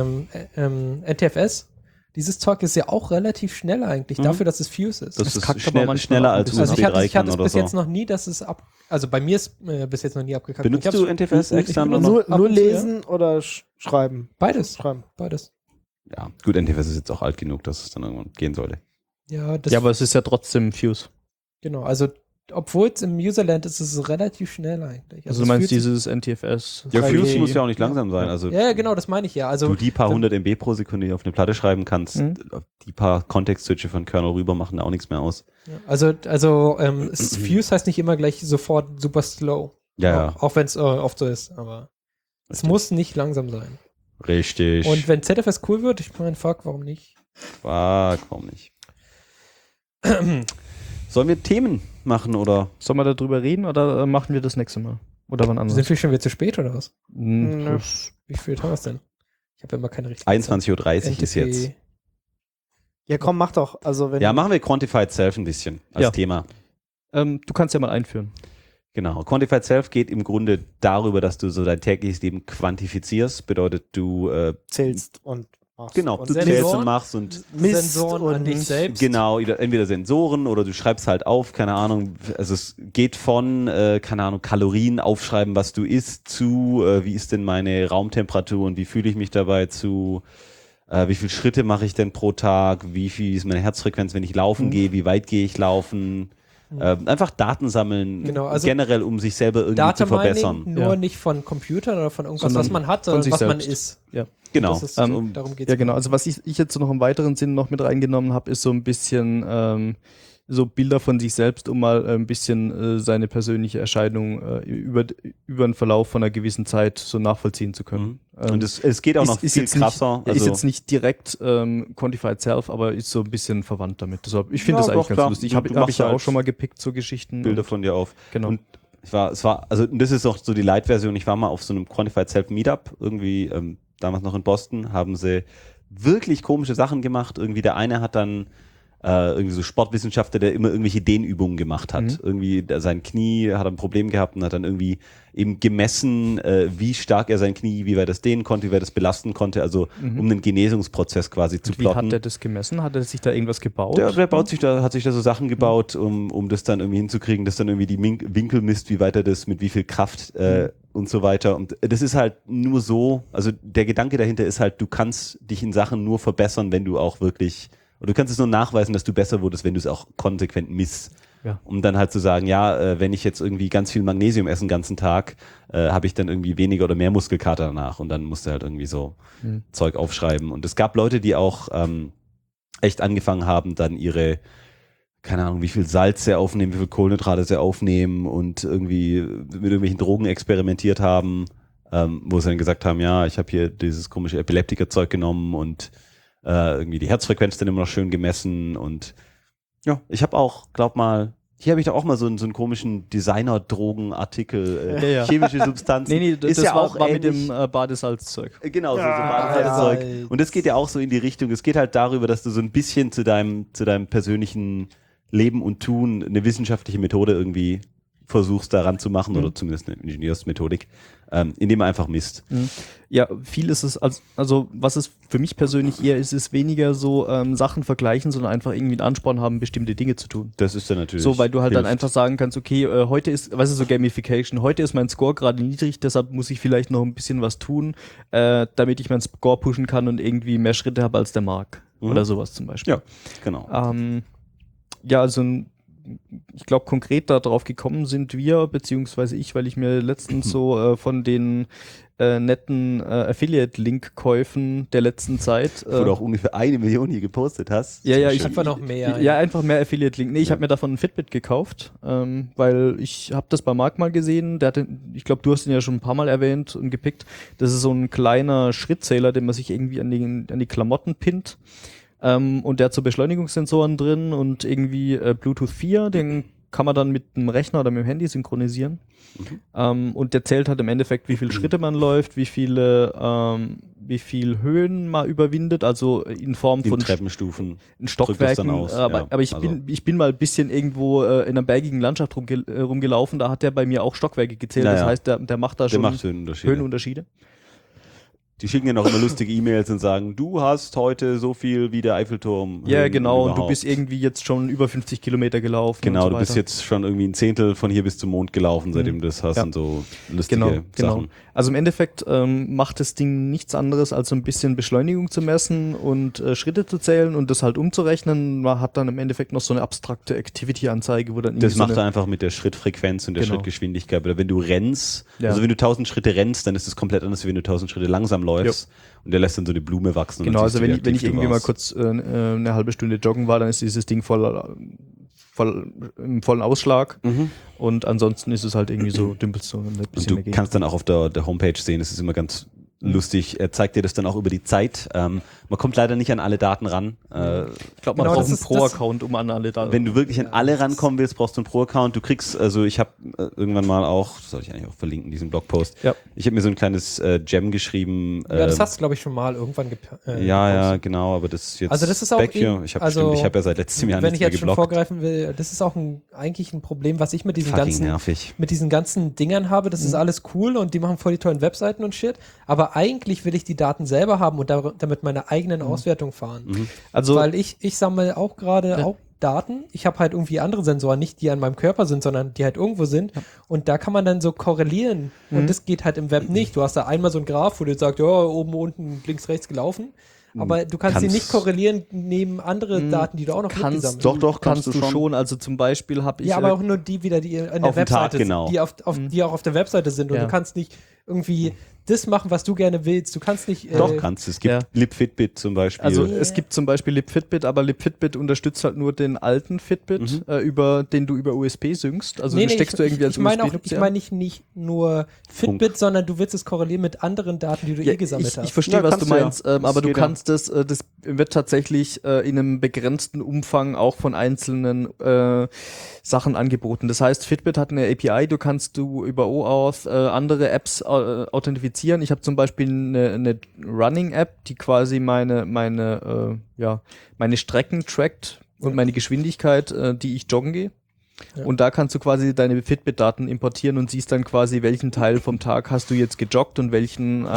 NTFS, dieses Zeug ist ja auch relativ schnell eigentlich, dafür, dass es Fuse ist. Das Das ist kackt aber manchmal schneller auch ein als bisschen. Also USB ich hatte 3 es kann oder bis so. jetzt noch nie, dass es also bei mir ist bis jetzt noch nie abgekackt. Benutzt Ich hab's- du NTFS ich extern benutze oder Nur, ab nur und zu, lesen oder schreiben? Beides, Schreiben. beides. Ja, gut, NTFS ist jetzt auch alt genug, dass es dann irgendwann gehen sollte. Ja, das Ja, aber es ist ja trotzdem Fuse. genau, also obwohl es im Userland ist, ist es relativ schnell eigentlich. Also du es meinst fühlt sich- dieses NTFS? Ja, 3G. Fuse muss ja auch nicht langsam sein. Also Ja, genau, das meine ich ja. Also du die paar 100 MB pro Sekunde, die du auf eine Platte schreiben kannst, die paar Kontext-Switche von Kernel rüber machen da auch nichts mehr aus. Also Fuse heißt nicht immer gleich sofort super slow. Ja, Auch wenn es oft so ist, aber es Richtig. muss nicht langsam sein. Richtig. Und wenn ZFS cool wird, ich meine, fuck, warum nicht? Fuck, warum nicht? Sollen wir Themen machen oder? Sollen wir darüber reden oder machen wir das nächste Mal? Oder wann anders? Sind wir schon wieder zu spät oder was? Nö. Wie viel haben wir es denn? Ich habe ja immer keine richtige 21.30 Uhr ist jetzt. Ja, komm, mach doch. Also wenn Ja, machen wir Quantified Self ein bisschen als Ja. Thema. Du kannst ja mal einführen. Genau. Quantified Self geht im Grunde darüber, dass du so dein tägliches Leben quantifizierst. Bedeutet, du zählst und machst. genau, und du Sensoren? zählst und machst und misst Sensoren an und dich selbst. genau, entweder Sensoren oder du schreibst halt auf, keine Ahnung, also es geht von, keine Ahnung, Kalorien aufschreiben, was du isst, zu, wie ist denn meine Raumtemperatur und wie fühle ich mich dabei, zu, wie viele Schritte mache ich denn pro Tag, wie viel ist meine Herzfrequenz, wenn ich laufen gehe, wie weit gehe ich laufen, einfach Daten sammeln, Genau, also generell, um sich selber irgendwie Data zu verbessern. Mining nur Ja. nicht von Computern oder von irgendwas, Sondern was man hat, von sondern sich was man selbst. ist. Ja. Genau. Das ist, darum geht's. Ja, genau. Also was ich jetzt noch im weiteren Sinn noch mit reingenommen habe, ist so ein bisschen so Bilder von sich selbst, um mal ein bisschen seine persönliche Erscheinung über den Verlauf von einer gewissen Zeit so nachvollziehen zu können. Und es geht auch noch viel krasser. Ist jetzt nicht direkt Quantified Self, aber ist so ein bisschen verwandt damit. Deshalb, ich finde das eigentlich ganz lustig. Hab ich ja auch schon mal gepickt, so Geschichten. Bilder von dir auf. Genau. Und also das ist auch so die Light-Version. Ich war mal auf so einem Quantified Self Meetup, irgendwie damals noch in Boston, haben sie wirklich komische Sachen gemacht. Irgendwie der eine hat dann irgendwie so Sportwissenschaftler, der immer irgendwelche Dehnübungen gemacht hat. Irgendwie sein Knie hat ein Problem gehabt und hat dann irgendwie eben gemessen, wie stark er sein Knie, wie weit das dehnen konnte, wie weit das belasten konnte, also um den Genesungsprozess quasi zu plotten. Wie hat er das gemessen? Hat er sich da irgendwas gebaut? Der hat sich da so Sachen gebaut, um das dann irgendwie hinzukriegen, dass dann irgendwie die Winkel misst, wie weit er das, mit wie viel Kraft und so weiter. Und das ist halt nur so, also der Gedanke dahinter ist halt, du kannst dich in Sachen nur verbessern, wenn du auch wirklich, oder du kannst es nur nachweisen, dass du besser wurdest, wenn du es auch konsequent misst. Ja. Um dann halt zu sagen, ja, wenn ich jetzt irgendwie ganz viel Magnesium esse den ganzen Tag, habe ich dann irgendwie weniger oder mehr Muskelkater danach und dann musst du halt irgendwie so Zeug aufschreiben. Und es gab Leute, die auch echt angefangen haben, dann ihre, keine Ahnung, wie viel Salz sie aufnehmen, wie viel Kohlenhydrate sie aufnehmen und irgendwie mit irgendwelchen Drogen experimentiert haben, wo sie dann gesagt haben, ja, ich habe hier dieses komische Epileptiker-Zeug genommen und irgendwie die Herzfrequenz dann immer noch schön gemessen und ja, ich habe auch, hier habe ich da auch mal so einen komischen Designer-Drogen-Artikel, chemische Substanzen. Nee, das ist ja auch war mit dem Badesalzzeug. Genau, so Badesalzzeug. Und das geht ja auch so in die Richtung, es geht halt darüber, dass du so ein bisschen zu deinem persönlichen Leben und Tun eine wissenschaftliche Methode irgendwie versuchst daran zu machen oder zumindest eine Ingenieursmethodik, indem man einfach misst. Ja, viel ist es, also was es für mich persönlich eher ist weniger so Sachen vergleichen, sondern einfach irgendwie einen Ansporn haben, bestimmte Dinge zu tun. Das ist dann natürlich. So, weil du halt dann einfach sagen kannst, okay, heute ist, was ist so Gamification, heute ist mein Score gerade niedrig, deshalb muss ich vielleicht noch ein bisschen was tun, damit ich meinen Score pushen kann und irgendwie mehr Schritte habe als der Mark. Oder sowas zum Beispiel. Ja, genau. Ja, also ich glaube, konkret darauf gekommen sind wir, beziehungsweise ich, weil ich mir letztens so von den netten Affiliate-Link-Käufen der letzten Zeit. Wo du auch ungefähr 1 Million hier gepostet hast. Ja, ich einfach noch mehr. Ja, einfach mehr Affiliate-Link. Nee, ich habe mir davon ein Fitbit gekauft, weil ich habe das bei Marc mal gesehen. Der hatte, ich glaube, du hast ihn ja schon ein paar Mal erwähnt und gepickt. Das ist so ein kleiner Schrittzähler, den man sich irgendwie an die Klamotten pinnt. Und der hat so Beschleunigungssensoren drin und irgendwie Bluetooth 4, den kann man dann mit einem Rechner oder mit dem Handy synchronisieren. Und der zählt halt im Endeffekt, wie viele Schritte man läuft, wie viel Höhen man überwindet, also in Form von Treppenstufen, in Stockwerken. Aber ich bin mal ein bisschen irgendwo in einer bergigen Landschaft rumgelaufen, da hat der bei mir auch Stockwerke gezählt. Das heißt, der macht da schon Höhenunterschiede. Die schicken ja noch immer lustige E-Mails und sagen, du hast heute so viel wie der Eiffelturm. Ja, genau, und du bist irgendwie jetzt schon über 50 Kilometer gelaufen. Genau, du bist jetzt schon irgendwie 1/10 von hier bis zum Mond gelaufen, seitdem du das hast und so lustige Sachen. Also im Endeffekt macht das Ding nichts anderes, als so ein bisschen Beschleunigung zu messen und Schritte zu zählen und das halt umzurechnen. Man hat dann im Endeffekt noch so eine abstrakte Activity-Anzeige, wo dann das macht er einfach mit der Schrittfrequenz und der Schrittgeschwindigkeit. Oder wenn du rennst, also wenn du 1000 Schritte rennst, dann ist es komplett anders, als wenn du 1000 Schritte langsam läufst und der lässt dann so eine Blume wachsen. Genau, also wenn ich irgendwie mal kurz eine halbe Stunde joggen war, dann ist dieses Ding im vollen Ausschlag und ansonsten ist es halt irgendwie so dümpelst so ein bisschen. Und du kannst dann auch auf der Homepage sehen, es ist immer ganz lustig, er zeigt dir das dann auch über die Zeit. Man kommt leider nicht an alle Daten ran. Ich glaube, man braucht einen Pro-Account, um an alle Daten. Wenn du wirklich an alle rankommen willst, brauchst du einen Pro-Account. Du kriegst, also ich habe irgendwann mal auch, das soll ich eigentlich auch verlinken, diesen Blogpost. Ja. Ich habe mir so ein kleines Gem geschrieben. Ja, das hast du, glaube ich, schon mal irgendwann ja, genau, aber das ist jetzt also das ist auch weg hier. Ich habe ja seit letztem Jahr nichts mehr geblockt. Wenn ich jetzt schon vorgreifen will, das ist auch eigentlich ein Problem, was ich mit diesen ganzen Dingern habe. Das ist alles cool und die machen voll die tollen Webseiten und Shit, aber eigentlich will ich die Daten selber haben und damit meine eigenen Auswertungen fahren. Also, weil ich sammle auch gerade auch Daten. Ich habe halt irgendwie andere Sensoren, nicht die an meinem Körper sind, sondern die halt irgendwo sind. Ja. Und da kann man dann so korrelieren. Und das geht halt im Web nicht. Du hast da einmal so einen Graph, wo du sagst, ja, oben, unten, links, rechts gelaufen. Aber du kannst sie nicht korrelieren neben andere Daten, die du auch noch mitgesammelt hast. Doch, kannst du schon. Also zum Beispiel habe ich... Ja, aber auch nur die wieder, die an der Webseite sind, die auch auf der Webseite sind. Und du kannst nicht irgendwie das machen, was du gerne willst. Du kannst nicht. Doch, kannst du. Es gibt LibFitbit zum Beispiel. Also es gibt zum Beispiel LibFitbit, aber LibFitbit unterstützt halt nur den alten Fitbit, den du über USB syncst. Also den steckst du irgendwie als USB. Ich meine nicht nur Fitbit, sondern du willst es korrelieren mit anderen Daten, die du gesammelt hast. Ich verstehe, was du meinst, aber du kannst das wird tatsächlich in einem begrenzten Umfang auch von einzelnen Sachen angeboten. Das heißt, Fitbit hat eine API, du kannst über OAuth andere Apps authentifizieren. Ich habe zum Beispiel eine Running-App, die quasi meine Strecken trackt und meine Geschwindigkeit, die ich joggen gehe. Ja. Und da kannst du quasi deine Fitbit-Daten importieren und siehst dann quasi, welchen Teil vom Tag hast du jetzt gejoggt und welchen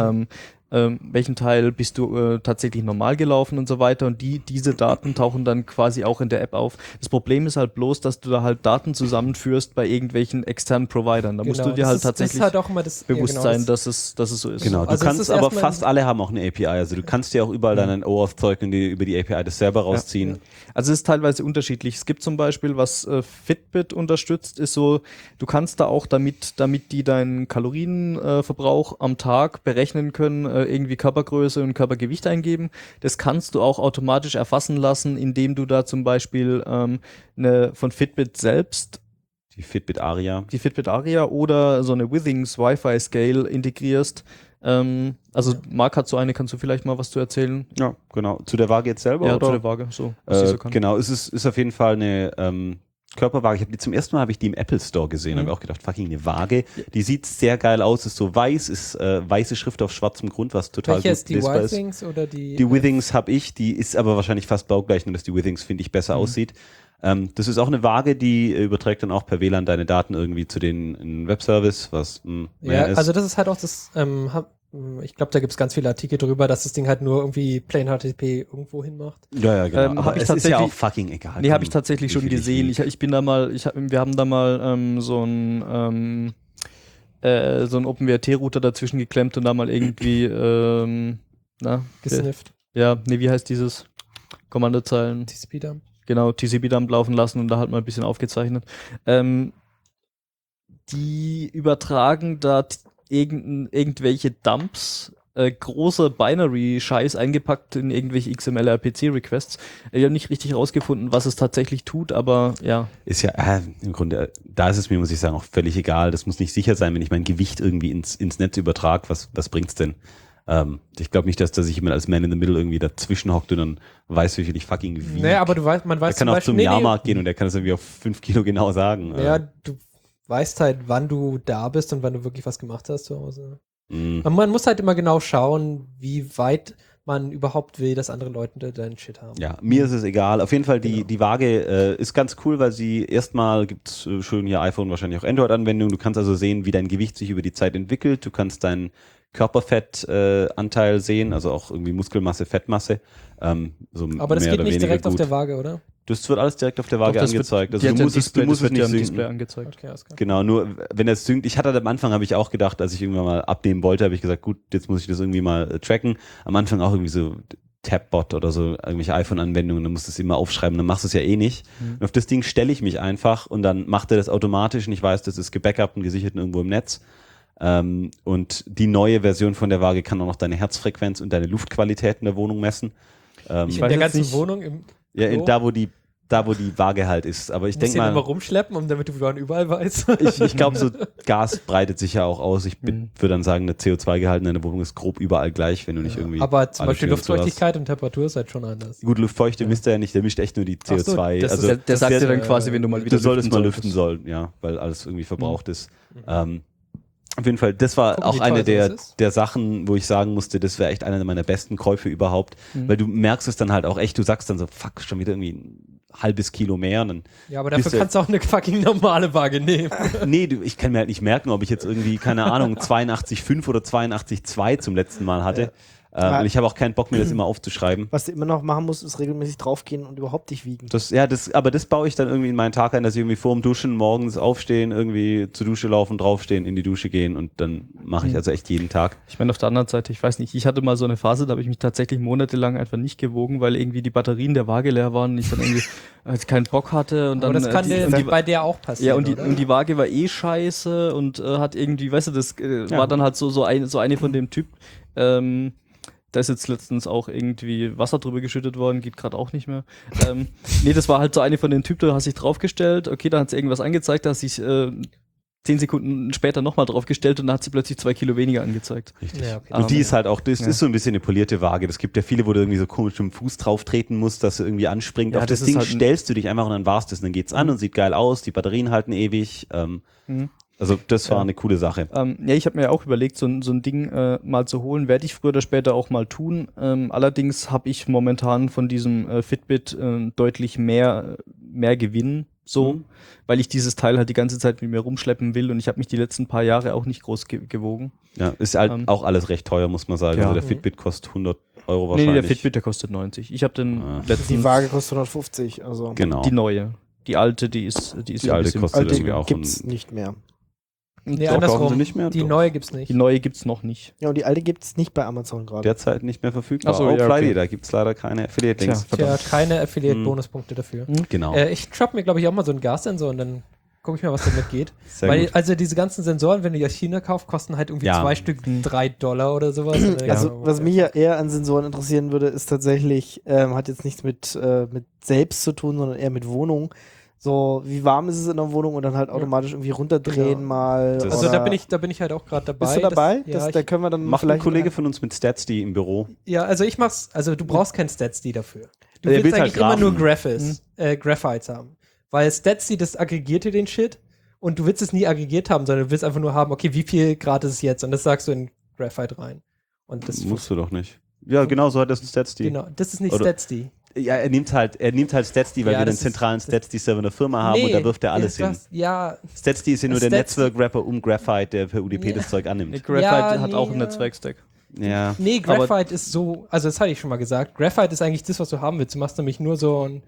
Teil bist du tatsächlich normal gelaufen und so weiter, und diese Daten tauchen dann quasi auch in der App auf. Das Problem ist halt bloß, dass du da halt Daten zusammenführst bei irgendwelchen externen Providern. Da musst du dir halt tatsächlich halt auch immer bewusst sein, dass es so ist. Genau, du kannst aber fast alle haben auch eine API, also du kannst dir auch überall dein OAuth-Zeug über die API das selber rausziehen. Ja. Also es ist teilweise unterschiedlich. Es gibt zum Beispiel, was Fitbit unterstützt, ist so, du kannst da auch damit die deinen Kalorienverbrauch am Tag berechnen können, irgendwie Körpergröße und Körpergewicht eingeben. Das kannst du auch automatisch erfassen lassen, indem du da zum Beispiel von Fitbit selbst die Fitbit Aria oder so eine Withings Wi-Fi Scale integrierst. Also Marc hat so eine, kannst du vielleicht mal was zu erzählen? Ja, genau. Zu der Waage jetzt selber? Ja, oder? zu der Waage, so. Was sie so kann. Genau, es ist auf jeden Fall eine Körperwaage. Zum ersten Mal habe ich die im Apple Store gesehen. Habe auch gedacht, fucking eine Waage. Die sieht sehr geil aus, ist so weiß, ist weiße Schrift auf schwarzem Grund, was total Welche gut ist die lesbar ist. Withings oder die? Die Withings habe ich, die ist aber wahrscheinlich fast baugleich, nur dass die Withings, finde ich, besser aussieht. Das ist auch eine Waage, die überträgt dann auch per WLAN deine Daten irgendwie zu den Webservice, was ja, ist. also das ist halt auch das, ich glaube, da gibt es ganz viele Artikel drüber, dass das Ding halt nur irgendwie plain HTTP irgendwo hin macht. Ja, genau. Aber es ist ja auch fucking egal. Nee, habe ich tatsächlich schon gesehen. Wir haben da mal so ein OpenWrt-Router dazwischen geklemmt und da mal irgendwie gesnifft. Wie heißt dieses? Kommandozeilen. TCP-Dump. Genau, TCP-Dump laufen lassen und da halt mal ein bisschen aufgezeichnet. Die übertragen da irgendwelche Dumps, große Binary-Scheiß eingepackt in irgendwelche XML-RPC-Requests. Ich habe nicht richtig rausgefunden, was es tatsächlich tut, aber ja. Ist ja im Grunde, da ist es mir, muss ich sagen, auch völlig egal. Das muss nicht sicher sein, wenn ich mein Gewicht irgendwie ins Netz übertrage. Was bringt's denn? Ich glaube nicht, dass sich jemand als Man in the Middle irgendwie dazwischen hockt und dann weiß, wie viel ich fucking wiege. Naja, aber man weiß der kann auch zum Jahrmarkt gehen und der kann das irgendwie auf 5 Kilo genau sagen. Ja, du weißt halt, wann du da bist und wann du wirklich was gemacht hast zu Hause. Und man muss halt immer genau schauen, wie weit man überhaupt will, dass andere Leute deinen Shit haben. Ja, mir ist es egal. Auf jeden Fall, die Waage ist ganz cool, weil sie erstmal gibt's schön hier iPhone, wahrscheinlich auch Android-Anwendungen. Du kannst also sehen, wie dein Gewicht sich über die Zeit entwickelt. Du kannst deinen Körperfettanteil sehen, also auch irgendwie Muskelmasse, Fettmasse. Aber das geht nicht direkt auf der Waage, oder? Das wird alles direkt auf der Waage angezeigt. Also du musst es nicht Display angezeigt. Okay, genau, nur wenn das synkt, am Anfang habe ich auch gedacht, als ich irgendwann mal abnehmen wollte, habe ich gesagt, gut, jetzt muss ich das irgendwie mal tracken. Am Anfang auch irgendwie so Tabbot oder so, irgendwelche iPhone-Anwendungen, dann musst du es immer aufschreiben, dann machst du es ja eh nicht. Und auf das Ding stelle ich mich einfach und dann macht er das automatisch und ich weiß, das ist gebackupt und gesichert irgendwo im Netz. Und die neue Version von der Waage kann auch noch deine Herzfrequenz und deine Luftqualität in der Wohnung messen. In der ganzen Wohnung? Da wo die Waage halt ist. Aber ich denke mal. Immer rumschleppen, damit du überall weißt. Ich glaube, so Gas breitet sich ja auch aus. Ich würde dann sagen, der CO2-Gehalt in deiner Wohnung ist grob überall gleich, wenn du nicht irgendwie. Aber zum Beispiel Luftfeuchtigkeit und Temperatur ist halt schon anders. Gut, Luftfeuchte misst er ja nicht, der mischt echt nur die CO2. So, der sagt dir dann quasi, wenn du mal wieder du solltest mal lüften sollen, ja, weil alles irgendwie verbraucht ist. Auf jeden Fall, das war auch eine der Sachen, wo ich sagen musste, das wäre echt einer meiner besten Käufe überhaupt, weil du merkst es dann halt auch echt, du sagst dann so, fuck, schon wieder irgendwie ein halbes Kilo mehr. Und dann ja, aber dafür kannst du auch eine fucking normale Waage nehmen. Nee, ich kann mir halt nicht merken, ob ich jetzt irgendwie, keine Ahnung, 82,5 oder 82,2 zum letzten Mal hatte. Ja. Und ich habe auch keinen Bock, mir das immer aufzuschreiben. Was du immer noch machen musst, ist regelmäßig draufgehen und überhaupt nicht wiegen. Aber das baue ich dann irgendwie in meinen Tag ein, dass ich irgendwie vor dem Duschen morgens aufstehen, irgendwie zur Dusche laufen, draufstehen, in die Dusche gehen und dann mache ich also echt jeden Tag. Ich meine, auf der anderen Seite, ich weiß nicht, ich hatte mal so eine Phase, da habe ich mich tatsächlich monatelang einfach nicht gewogen, weil irgendwie die Batterien der Waage leer waren und ich dann irgendwie keinen Bock hatte. Und Aber dann, das kann bei der auch passieren, ja, und die Waage war scheiße und hat irgendwie, weißt du, das war dann halt so eine von dem Typ, da ist jetzt letztens auch irgendwie Wasser drüber geschüttet worden, geht gerade auch nicht mehr. Nee, das war halt so eine von den Typen, da hast du dich draufgestellt, okay, da hat sie irgendwas angezeigt, da hast du dich 10 Sekunden später nochmal draufgestellt und dann hat sie plötzlich 2 Kilo weniger angezeigt. Richtig. Ja, okay. Und die ist halt auch, das ist so ein bisschen eine polierte Waage. Das gibt ja viele, wo du irgendwie so komisch mit dem Fuß drauf treten musst, dass du irgendwie anspringt. Ja, Auf das das ist Ding halt stellst du dich einfach und dann war's das. Und dann geht's an und sieht geil aus, die Batterien halten ewig. Also das war eine coole Sache. Ja, ich habe mir ja auch überlegt, so ein Ding mal zu holen, werde ich früher oder später auch mal tun. Allerdings habe ich momentan von diesem Fitbit deutlich mehr Gewinn, weil ich dieses Teil halt die ganze Zeit mit mir rumschleppen will und ich habe mich die letzten paar Jahre auch nicht groß gewogen. Ja, ist halt auch alles recht teuer, muss man sagen. Ja. Also der Fitbit kostet 100 Euro wahrscheinlich. Nee, der Fitbit, der kostet 90. Ich habe den letzten... Die Waage kostet 150, also Genau. Die neue. Die alte, die ist Die alte kostet alte irgendwie auch gibt's nicht mehr. Nee, Doch, kaufen andersrum. sie nicht mehr? Die Doch. neue gibt's nicht. Die neue gibt's noch nicht. Ja, und die alte gibt's nicht bei Amazon gerade. derzeit nicht mehr verfügbar. Ach so, ja, Friday, okay. da gibt's leider keine Affiliate-Links. Tja, keine Affiliate-Bonuspunkte dafür. Genau. Ich shoppe mir, glaube ich, auch mal so einen Gassensor und dann gucke ich mal, was damit geht. Sehr Weil, gut. also diese ganzen Sensoren, wenn du die aus China kaufst, kosten halt irgendwie Ja. 2 Stück $3 oder sowas. Also, was mich ja eher an Sensoren interessieren würde, ist tatsächlich, hat jetzt nichts mit selbst zu tun, sondern eher mit Wohnung. So, wie warm ist es in der Wohnung und dann halt automatisch irgendwie runterdrehen Genau. mal. Das- Also oder da bin ich halt auch gerade dabei. bist du dabei? Das, Da können wir dann Macht ein vielleicht Kollege von uns mit StatsD im Büro. ja, also ich mach's, also du brauchst kein StatsD dafür. Du Der willst will eigentlich halt immer nur Graphen. Graphites haben. Weil StatsD, das aggregiert dir den Shit und du willst es nie aggregiert haben, sondern du willst einfach nur haben, okay, wie viel Grad ist es jetzt? Und das sagst du in Graphite rein. Und das Musst du doch nicht. Ja, genau, so hat das ein StatsD. Genau, das ist nicht Oder- StatsD. Ja, er nimmt halt StatsD, weil Ja, wir den das ist- zentralen StatsD-Server in der Firma haben und da wirft er alles hin. Ja, StatsD ist ja nur der StatsD Netzwerk-Rapper um Graphite, der per UDP das Zeug Nee, annimmt. Graphite Ja, hat auch einen nee, Netzwerkstack. Ja. nee, Graphite ist so, also das hatte ich schon mal gesagt, Graphite ist eigentlich das, was du haben willst. Du machst nämlich nur so ein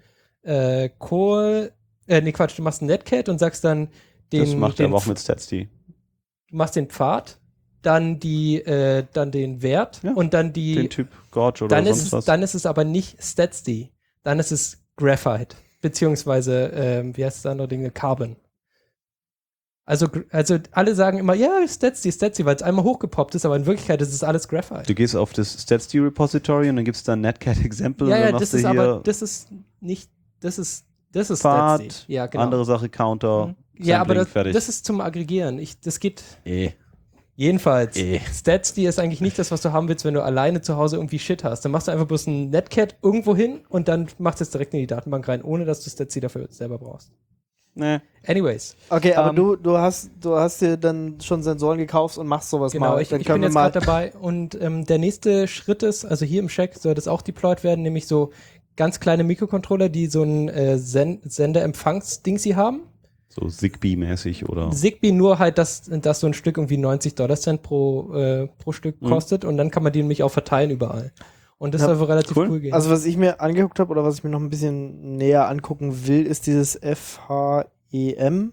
du machst ein Netcat und sagst dann Das macht er den aber auch mit StatsD. du machst den Pfad, dann dann den Wert Ja, und dann Den Typ Gorge oder sonst was. dann ist es aber nicht StatsD, dann ist es Graphite, beziehungsweise, wie heißt das andere Ding, Carbon. Also alle sagen immer, ja, StatsD, weil es einmal hochgepoppt ist, aber in Wirklichkeit ist es alles Graphite. Du gehst auf das StatsD-Repository und dann gibt's da ein Netcat-Example und Ja, dann ja, machst das du ist hier aber, das ist nicht, das ist Pfad, StatsD. Ja, genau. andere Sache, Counter, Ja, aber Sampling, das ist zum Aggregieren. Das geht. Eh. Jedenfalls, Eh. StatsD ist eigentlich nicht das, was du haben willst, wenn du alleine zu Hause irgendwie Shit hast. Dann machst du einfach bloß ein Netcat irgendwo hin und dann machst du es direkt in die Datenbank rein, ohne dass du StatsD dafür selber brauchst. Nee. Anyways, Okay, aber du hast dir dann schon Sensoren gekauft und machst sowas genau, mal. ich Dann bin können wir jetzt mal. gerade dabei und der nächste Schritt ist, also hier im Shack soll das auch deployed werden, nämlich so ganz kleine Mikrocontroller, die so ein Sender-Empfangs-Dingsi haben. So Zigbee-mäßig oder. Zigbee nur halt, dass so ein Stück irgendwie 90$ pro Stück kostet und dann kann man die nämlich auch verteilen überall. Und das Ja, soll wohl relativ cool. cool gehen. Also was ich mir angeguckt habe oder was ich mir noch ein bisschen näher angucken will, ist dieses FHEM.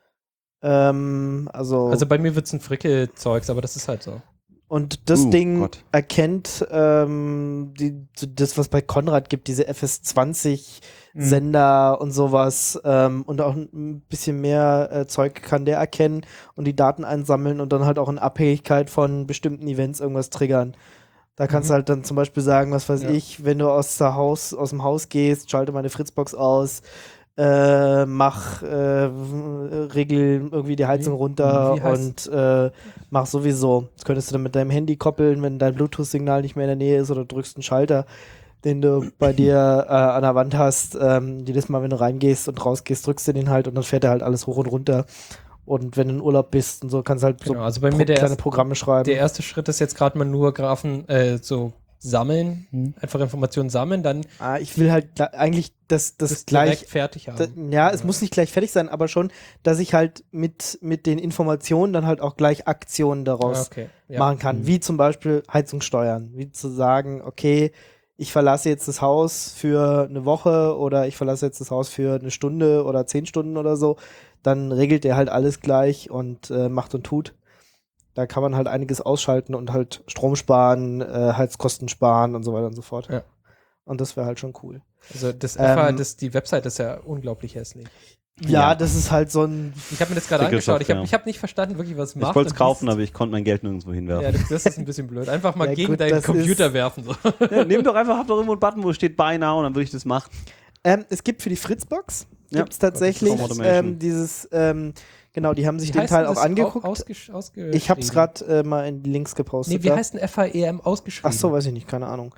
Also bei mir wird's ein Frickelzeugs, aber das ist halt so. Und das Ding Gott. erkennt das, was bei Konrad gibt, diese FS20-Sender und sowas und auch ein bisschen mehr Zeug kann der erkennen und die Daten einsammeln und dann halt auch in Abhängigkeit von bestimmten Events irgendwas triggern. Da kannst du halt dann zum Beispiel sagen, was weiß ich, wenn du aus dem Haus gehst, schalte meine Fritzbox aus, regel irgendwie die Heizung runter wie heißt- und mach sowieso. Das könntest du dann mit deinem Handy koppeln, wenn dein Bluetooth-Signal nicht mehr in der Nähe ist oder drückst einen Schalter, den du bei dir an der Wand hast. Jedes Mal, wenn du reingehst und rausgehst, drückst du den halt und dann fährt er halt alles hoch und runter. Und wenn du in Urlaub bist und so, kannst du halt Genau, so also bei mir kleine Programme schreiben. Der erste Schritt ist jetzt gerade mal nur Graphen, so sammeln, einfach Informationen sammeln, dann Ich will halt eigentlich das gleich direkt fertig haben. es muss nicht gleich fertig sein, aber schon, dass ich halt mit den Informationen dann halt auch gleich Aktionen daraus machen kann. Wie zum Beispiel Heizung steuern. Wie zu sagen, okay, ich verlasse jetzt das Haus für eine Woche oder ich verlasse jetzt das Haus für eine Stunde oder 10 Stunden oder so. Dann regelt der halt alles gleich und macht und tut. Da kann man halt einiges ausschalten und halt Strom sparen, Heizkosten sparen und so weiter und so fort. Ja. Und das wäre halt schon cool. Also die Website ist ja unglaublich hässlich. Ja, das ist halt so ein... Ich habe mir das gerade angeschaut. Ich Microsoft, hab nicht verstanden, wirklich, was es macht. Ich wollte es Und kaufen, das- aber ich konnte mein Geld nirgendwo hinwerfen. Ja, das ist ein bisschen blöd. Einfach mal Ja, gegen gut, deinen das Computer ist- werfen. So. Ja, habt doch irgendwo einen Button, wo steht Buy Now und dann würde ich das machen. Es gibt für die Fritzbox Ja. gibt's tatsächlich Home Automation. dieses, genau, die haben sich Wie den heißt Teil denn auch das angeguckt. ausgeschrieben? Ich hab's gerade mal in die Links gepostet. Nee, wie da. heißt denn FAEM ausgeschrieben? Ach so, weiß ich nicht, keine Ahnung.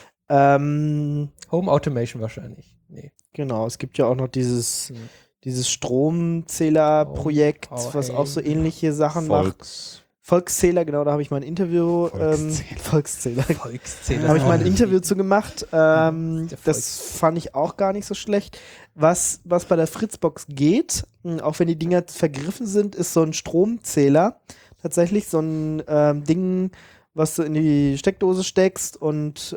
Home Automation wahrscheinlich. Nee. Genau, es gibt ja auch noch dieses Hm. Stromzähler-Projekt, Oh, was hey. auch so ähnliche Sachen macht. Volkszähler, genau, da habe ich mal ein Interview, Volkszähler. Volkszähler. Da habe ich mal ein Interview zu gemacht. Das Volkszähler. fand ich auch gar nicht so schlecht. Was bei der Fritzbox geht, auch wenn die Dinger vergriffen sind, ist so ein Stromzähler. Tatsächlich so ein Ding, was du in die Steckdose steckst und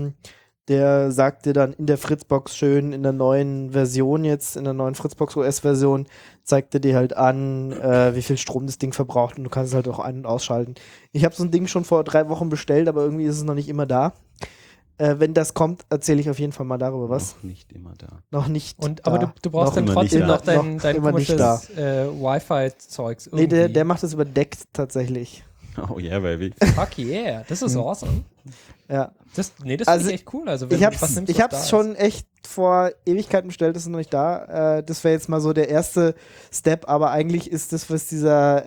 der sagt dir dann in der Fritzbox schön, in der neuen Version jetzt, in der neuen Fritzbox OS-Version, zeigt er dir halt an, wie viel Strom das Ding verbraucht und du kannst es halt auch ein- und ausschalten. Ich habe so ein Ding schon vor 3 Wochen bestellt, aber irgendwie ist es noch nicht immer da. Wenn das kommt, erzähle ich auf jeden Fall mal darüber was. Noch nicht immer da. Noch nicht Aber da. du brauchst Noch dann immer nicht trotzdem da. noch dein Noch immer nicht komisches Wi-Fi-Zeugs. Nee, der macht das überdeckt tatsächlich. Oh yeah, baby. Fuck yeah, das ist awesome. Ja. Das Also, finde ich echt cool. Also, wenn Ich du hab's, was nimmst, ich was hab's da schon echt vor Ewigkeiten bestellt, das ist noch nicht da. Das wäre jetzt mal so der erste Step, aber eigentlich ist das, was dieser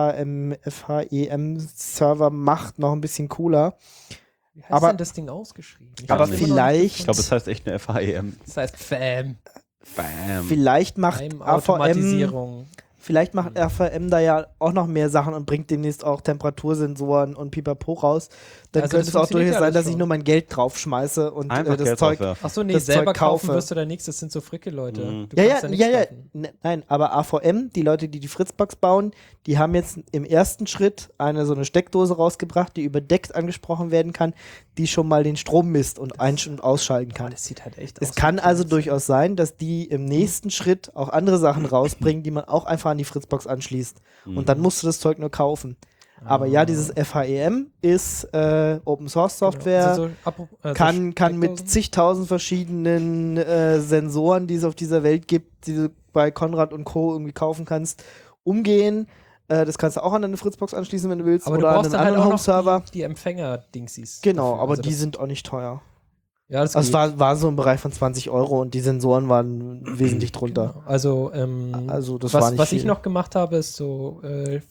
FHEM-Server macht, noch ein bisschen cooler. ist. Wie heißt aber- denn das Ding ausgeschrieben? Ich aber hab's immer noch nicht vielleicht- Ich glaube, es heißt echt eine FAEM. Das heißt FAM. Bam. Vielleicht macht Automatisierung. Vielleicht macht RVM da ja auch noch mehr Sachen und bringt demnächst auch Temperatursensoren und Pipapo raus. Dann Also könnte das es auch funktioniert durchaus ja sein, alles dass ich schon. nur mein Geld draufschmeiße und Einfach das Geld Zeug. draufwerfen. Achso, nee, das selber Zeug kaufen kaufe. wirst du da nichts. Das sind so fricke Leute. Mhm. Du Ja, kannst ja, nichts ja, ja. kaufen. Nein, aber AVM, die Leute, die die Fritzbox bauen, die haben jetzt im ersten Schritt so eine Steckdose rausgebracht, die überdeckt angesprochen werden kann, die schon mal den Strom misst und ein- und ausschalten kann. Das sieht halt echt Es aus. kann wie also Kleinste. durchaus sein, dass die im nächsten Schritt auch andere Sachen rausbringen, die man auch einfach an die Fritzbox anschließt. Und dann musst du das Zeug nur kaufen. Aber ja, dieses FHEM ist Open Source Software, Also so, also kann mit Steckdosen? zigtausend verschiedenen Sensoren, die es auf dieser Welt gibt, die du bei Konrad und Co. irgendwie kaufen kannst, umgehen. Das kannst du auch an deine Fritzbox anschließen, wenn du willst, Aber du oder an brauchst einen dann halt anderen auch noch Home-Server. die Empfänger-Dingsies. Genau, dafür. aber Also die das- sind auch nicht teuer. Ja, das Also es geht. war so im Bereich von 20 Euro und die Sensoren waren wesentlich drunter. Genau. Also, Also das war nicht was viel. ich noch gemacht habe, ist so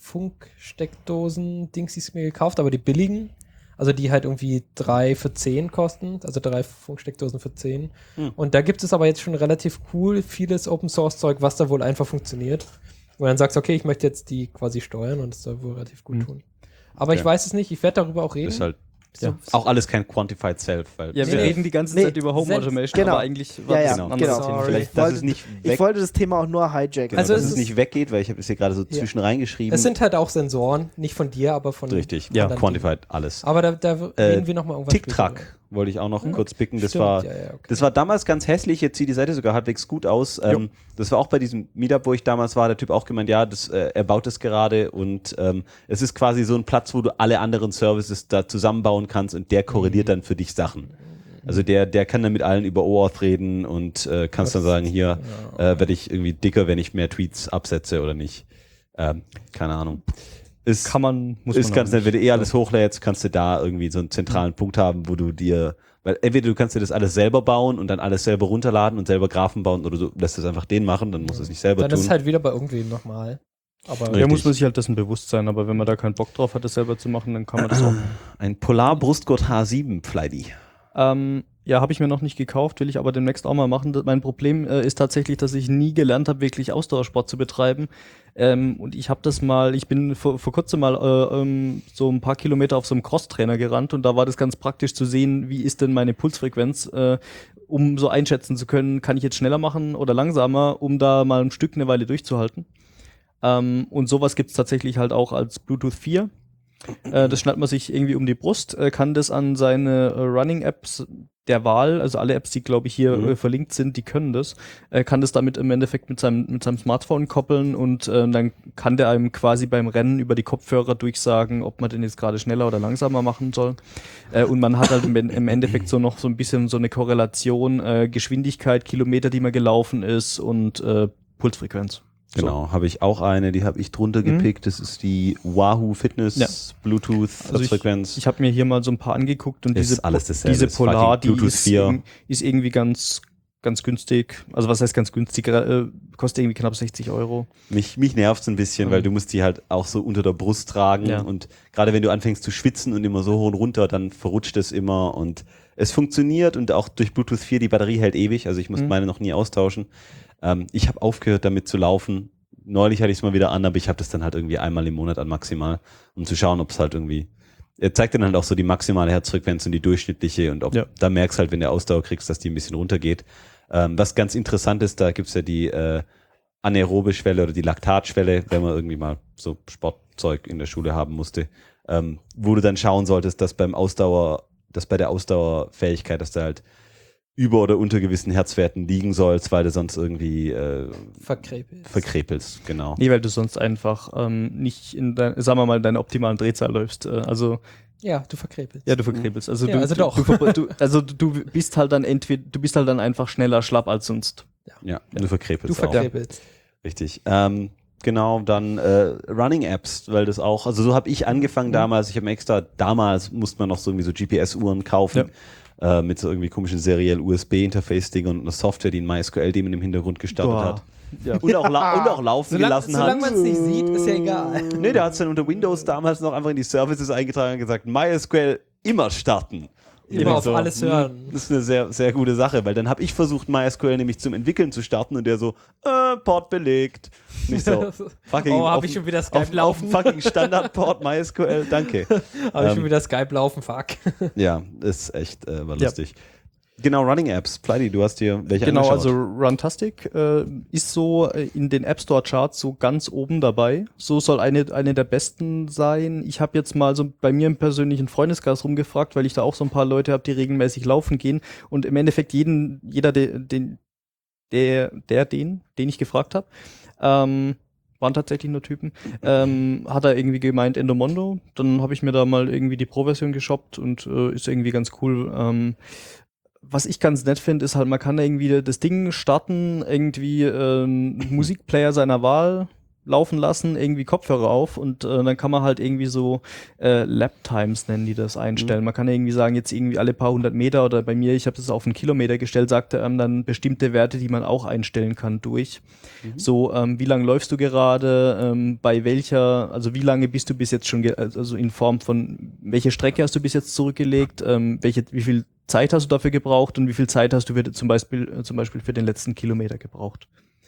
Funksteckdosen, Dingsies mir gekauft, aber die billigen. Also die halt irgendwie 3 für 10 kosten, also 3 Funksteckdosen für 10. Und da gibt es aber jetzt schon relativ cool vieles Open-Source-Zeug, was da wohl einfach funktioniert. Wo du dann sagst, okay, ich möchte jetzt die quasi steuern und das soll wohl relativ gut tun. Aber ich Okay. weiß es nicht, ich werde darüber auch reden. Ist halt So- auch alles kein Quantified Self. Weil Ja, wir Nee. reden die ganze Nee. Zeit über Home Selbst- Automation, genau. aber eigentlich war Ja, das ja, ein anderes genau. Thema. Vielleicht, Wollte- dass es nicht Ich wollte das Thema auch nur hijacken. genau, Also dass es es ist- nicht weggeht, weil ich habe es hier gerade so zwischen reingeschrieben. Es sind halt auch Sensoren, nicht von dir, aber von richtig, von ja, anderen Quantified alles. Dingen. Aber da reden wir nochmal irgendwann TickTrack wollte ich auch noch kurz picken. Das Stimmt, war, ja, ja, okay. das war damals ganz hässlich. Jetzt sieht die Seite sogar halbwegs gut aus. Das war auch bei diesem Meetup, wo ich damals war. Der Typ auch gemeint, ja, er baut das gerade und es ist quasi so ein Platz, wo du alle anderen Services da zusammenbauen kannst und der korreliert dann für dich Sachen. Also der kann dann mit allen über OAuth reden und kannst dann sagen, hier werde ich irgendwie dicker, wenn ich mehr Tweets absetze oder nicht. Keine Ahnung. Ist, Kann man, muss ist man ganz auch nett, wenn nicht. du alles hochlädst, kannst du da irgendwie so einen zentralen Punkt haben, wo du dir, weil entweder du kannst dir das alles selber bauen und dann alles selber runterladen und selber Graphen bauen oder du lässt es einfach den machen, dann musst du es nicht selber Dann tun. ist es halt wieder bei irgendwem nochmal. Aber Richtig. Da muss man sich halt dessen bewusst sein, aber wenn man da keinen Bock drauf hat, das selber zu machen, dann kann man das auch. Ein Polar Brustgurt H7 Flighty. Ja, Ja, habe ich mir noch nicht gekauft, will ich aber demnächst auch mal machen. Mein Problem ist tatsächlich, dass ich nie gelernt habe, wirklich Ausdauersport zu betreiben. Und ich bin vor kurzem mal so ein paar Kilometer auf so einem Crosstrainer gerannt und da war das ganz praktisch zu sehen, wie ist denn meine Pulsfrequenz, um so einschätzen zu können, kann ich jetzt schneller machen oder langsamer, um da mal ein Stück eine Weile durchzuhalten. Und sowas gibt's tatsächlich halt auch als Bluetooth 4. Das schnallt man sich irgendwie um die Brust, kann das an seine Running-Apps der Wahl, also alle Apps, die glaube ich hier verlinkt sind, die können das, kann das damit im Endeffekt mit seinem Smartphone koppeln und dann kann der einem quasi beim Rennen über die Kopfhörer durchsagen, ob man den jetzt gerade schneller oder langsamer machen soll. Und man hat halt im Endeffekt so noch so ein bisschen so eine Korrelation, Geschwindigkeit, Kilometer, die man gelaufen ist und Pulsfrequenz. Genau, habe ich auch eine, die habe ich drunter gepickt. Das ist die Wahoo Fitness Bluetooth Frequenz. Ich habe mir hier mal so ein paar angeguckt und ist alles dasselbe. diese Polar, die Bluetooth 4. ist irgendwie ganz günstig. Also was heißt ganz günstig? Kostet irgendwie knapp 60 Euro. Mich nervt's ein bisschen, weil du musst die halt auch so unter der Brust tragen und gerade wenn du anfängst zu schwitzen und immer so hoch und runter, dann verrutscht es immer und es funktioniert und auch durch Bluetooth 4, die Batterie hält ewig, also ich muss meine noch nie austauschen. Ich habe aufgehört damit zu laufen. Neulich hatte ich es mal wieder an, aber ich habe das dann halt irgendwie einmal im Monat an maximal, um zu schauen, ob es halt irgendwie, er zeigt dann halt auch so die maximale Herzfrequenz und die durchschnittliche und da merkst halt, wenn du Ausdauer kriegst, dass die ein bisschen runtergeht. Was ganz interessant ist, da gibt's ja die anaerobe Schwelle oder die Laktatschwelle, wenn man irgendwie mal so Sportzeug in der Schule haben musste, wo du dann schauen solltest, dass bei der Ausdauerfähigkeit, dass da halt über- oder unter gewissen Herzwerten liegen sollst, weil du sonst irgendwie verkrepelst, genau. Nee, weil du sonst einfach nicht in sagen wir mal, deine optimalen Drehzahl läufst. Ja, du verkrepelst. Ja, du verkrepelst. Also du bist halt dann einfach schneller schlapp als sonst. Ja, du verkrepelst. Du verkrepelst. Richtig. Genau, dann Running Apps, weil das auch, also so habe ich angefangen damals, damals musste man noch so irgendwie so GPS-Uhren kaufen, mit so irgendwie komischen seriell USB-Interface-Ding und einer Software, die ein MySQL-Daemon im Hintergrund gestartet hat. Ja. Und auch laufen gelassen hat. Solange man es nicht sieht, ist ja egal. Nee, der hat es dann unter Windows damals noch einfach in die Services eingetragen und gesagt, MySQL immer starten. Immer auf alles hören. Das ist eine sehr, sehr gute Sache, weil dann habe ich versucht, MySQL nämlich zum Entwickeln zu starten und der so, Port belegt. Nicht so, fucking habe ich schon wieder Skype laufen. Fucking Standard-Port MySQL, danke. Habe ich schon wieder Skype laufen, fuck. Ja, ist echt, war lustig. Genau, Running Apps. Pleidi, du hast dir welche angeschaut? Also Runtastic ist so in den App Store Charts so ganz oben dabei. So soll eine der besten sein. Ich habe jetzt mal so bei mir im persönlichen Freundeskreis rumgefragt, weil ich da auch so ein paar Leute habe, die regelmäßig laufen gehen und im Endeffekt jeder, den ich gefragt habe, waren tatsächlich nur Typen, hat er irgendwie gemeint Endomondo. Dann habe ich mir da mal irgendwie die Pro-Version geshoppt und ist irgendwie ganz cool. Was ich ganz nett finde, ist halt, man kann irgendwie das Ding starten, irgendwie Musikplayer seiner Wahl laufen lassen, irgendwie Kopfhörer auf und dann kann man halt irgendwie so Lap-Times nennen die das einstellen. Man kann irgendwie sagen, jetzt irgendwie alle paar 100 Meter oder bei mir, ich habe das auf einen Kilometer gestellt, sagt er dann bestimmte Werte, die man auch einstellen kann durch. So, wie lange läufst du gerade, also wie lange bist du bis jetzt schon, also in Form von, welche Strecke hast du bis jetzt zurückgelegt, wie viel Zeit hast du dafür gebraucht und wie viel Zeit hast du zum Beispiel für den letzten Kilometer gebraucht.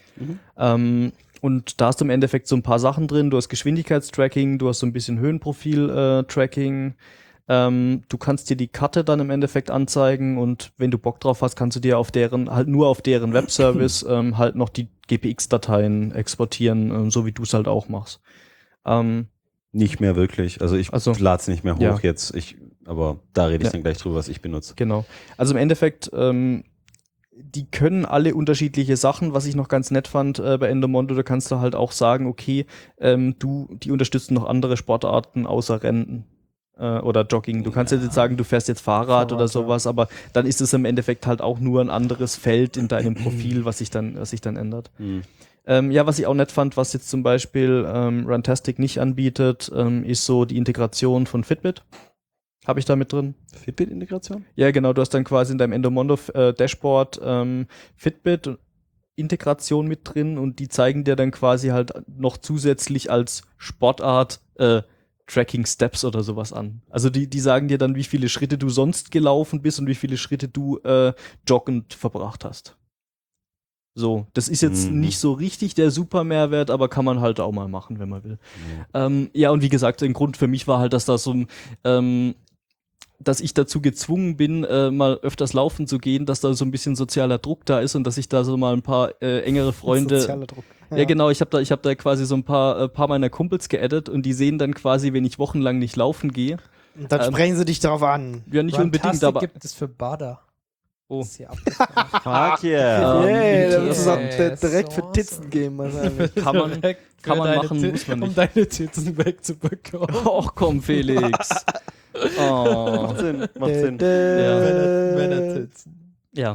Und da hast du im Endeffekt so ein paar Sachen drin. Du hast Geschwindigkeitstracking, du hast so ein bisschen Höhenprofil-Tracking. Du kannst dir die Karte dann im Endeffekt anzeigen und wenn du Bock drauf hast, kannst du dir nur auf deren Webservice halt noch die GPX-Dateien exportieren, so wie du es halt auch machst. Nicht mehr wirklich. Also ich lade es nicht mehr hoch jetzt. Aber da rede ich dann gleich drüber, was ich benutze. Genau. Also im Endeffekt, die können alle unterschiedliche Sachen, was ich noch ganz nett fand bei Endomondo, da kannst du halt auch sagen, okay, die unterstützen noch andere Sportarten außer Rennen oder Jogging. Du kannst jetzt sagen, du fährst jetzt Fahrrad oder sowas, aber dann ist es im Endeffekt halt auch nur ein anderes Feld in deinem Profil, was sich dann ändert. Was ich auch nett fand, was jetzt zum Beispiel Runtastic nicht anbietet, ist so die Integration von Fitbit. Habe ich da mit drin. Fitbit-Integration? Ja, genau. Du hast dann quasi in deinem Endomondo Dashboard Fitbit-Integration mit drin und die zeigen dir dann quasi halt noch zusätzlich als Sportart Tracking Steps oder sowas an. Also die sagen dir dann, wie viele Schritte du sonst gelaufen bist und wie viele Schritte du joggend verbracht hast. So, das ist jetzt nicht so richtig der super Mehrwert, aber kann man halt auch mal machen, wenn man will. Ja, und wie gesagt, ein Grund für mich war halt, dass da so dass ich dazu gezwungen bin, mal öfters laufen zu gehen, dass da so ein bisschen sozialer Druck da ist und dass ich da so mal ein paar engere Freunde. Sozialer Druck. Ja, genau, ich hab da quasi so ein paar meiner Kumpels geaddet und die sehen dann quasi, wenn ich wochenlang nicht laufen gehe. Und dann sprechen sie dich darauf an. Ja, nicht unbedingt, Runtastic aber. gibt es für Bader. Oh. Das ist hier abgefahren. Fuck yeah. Yeah, das das ist auch direkt für awesome. Titzen geben wahrscheinlich. Kann man Für deine machen, muss man Um nicht. deine Titten wegzubekommen. Och komm, Felix. Oh. Macht Sinn, macht Sinn. Männertitten. Ja.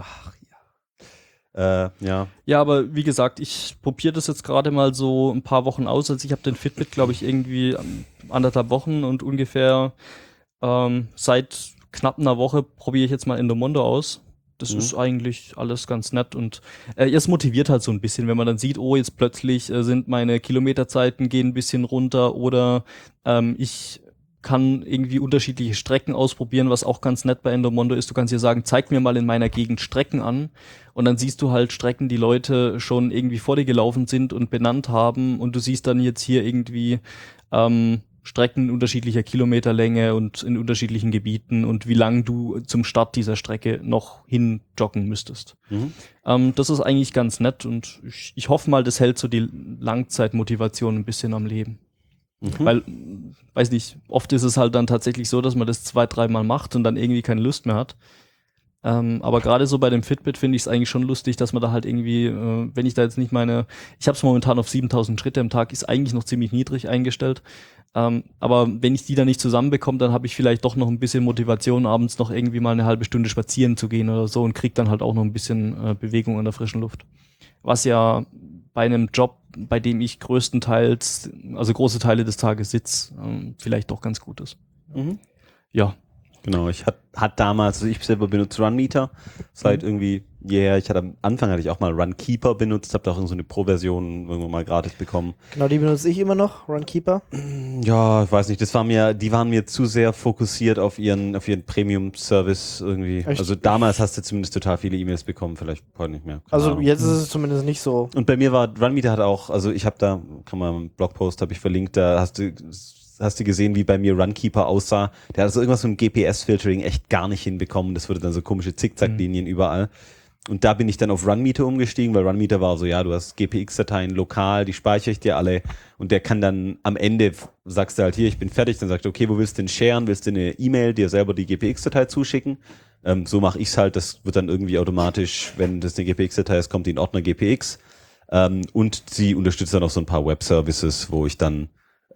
Ja. Ja, aber wie gesagt, ich probiere das jetzt gerade mal so ein paar Wochen aus. Also ich habe den Fitbit, glaube ich, irgendwie 1,5 Wochen und ungefähr seit knapp einer Woche probiere ich jetzt mal Endomondo aus. Das ist eigentlich alles ganz nett und es motiviert halt so ein bisschen, wenn man dann sieht, oh, jetzt plötzlich sind meine Kilometerzeiten gehen ein bisschen runter oder ich kann irgendwie unterschiedliche Strecken ausprobieren, was auch ganz nett bei Endomondo ist. Du kannst hier sagen, zeig mir mal in meiner Gegend Strecken an und dann siehst du halt Strecken, die Leute schon irgendwie vor dir gelaufen sind und benannt haben und du siehst dann jetzt hier irgendwie Strecken unterschiedlicher Kilometerlänge und in unterschiedlichen Gebieten und wie lang du zum Start dieser Strecke noch hin joggen müsstest. Das ist eigentlich ganz nett und ich hoffe mal, das hält so die Langzeitmotivation ein bisschen am Leben. Weil, weiß nicht, oft ist es halt dann tatsächlich so, dass man das 2-3 Mal macht und dann irgendwie keine Lust mehr hat. Aber gerade so bei dem Fitbit finde ich es eigentlich schon lustig, dass man da halt irgendwie, wenn ich da jetzt nicht ich habe es momentan auf 7000 Schritte am Tag, ist eigentlich noch ziemlich niedrig eingestellt. Aber wenn ich die dann nicht zusammenbekomme, dann habe ich vielleicht doch noch ein bisschen Motivation, abends noch irgendwie mal eine halbe Stunde spazieren zu gehen oder so und kriege dann halt auch noch ein bisschen Bewegung in der frischen Luft. Was ja bei einem Job, bei dem ich größtenteils, also große Teile des Tages sitze, vielleicht doch ganz gut ist. Ja. Genau, ich hatte damals, also ich selber benutze Runmeter seit irgendwie am Anfang hatte ich auch mal Runkeeper benutzt, habe da auch so eine Pro-Version irgendwann mal gratis bekommen. Genau, die benutze ich immer noch, Runkeeper. Ja, ich weiß nicht, die waren mir zu sehr fokussiert auf ihren Premium-Service irgendwie. Echt? Also damals hast du zumindest total viele E-Mails bekommen, vielleicht heute nicht mehr. Keine Also Ahnung. jetzt ist es zumindest nicht so. Und bei mir war Runmeter hat auch, also ich habe da, kann man einen Blogpost habe ich verlinkt, da hast du gesehen, wie bei mir Runkeeper aussah. Der hat also irgendwas mit dem GPS-Filtering echt gar nicht hinbekommen. Das wurde dann so komische Zickzacklinien überall. Und da bin ich dann auf Runmeter umgestiegen, weil Runmeter war so, ja, du hast GPX-Dateien lokal, die speichere ich dir alle. Und der kann dann am Ende, sagst du halt hier, ich bin fertig, dann sagt er, okay, wo willst du denn sharen? Willst du eine E-Mail, dir selber die GPX-Datei zuschicken? So mache ich's halt, das wird dann irgendwie automatisch, wenn das eine GPX-Datei ist, kommt die in Ordner GPX. Und sie unterstützt dann auch so ein paar Web-Services, wo ich dann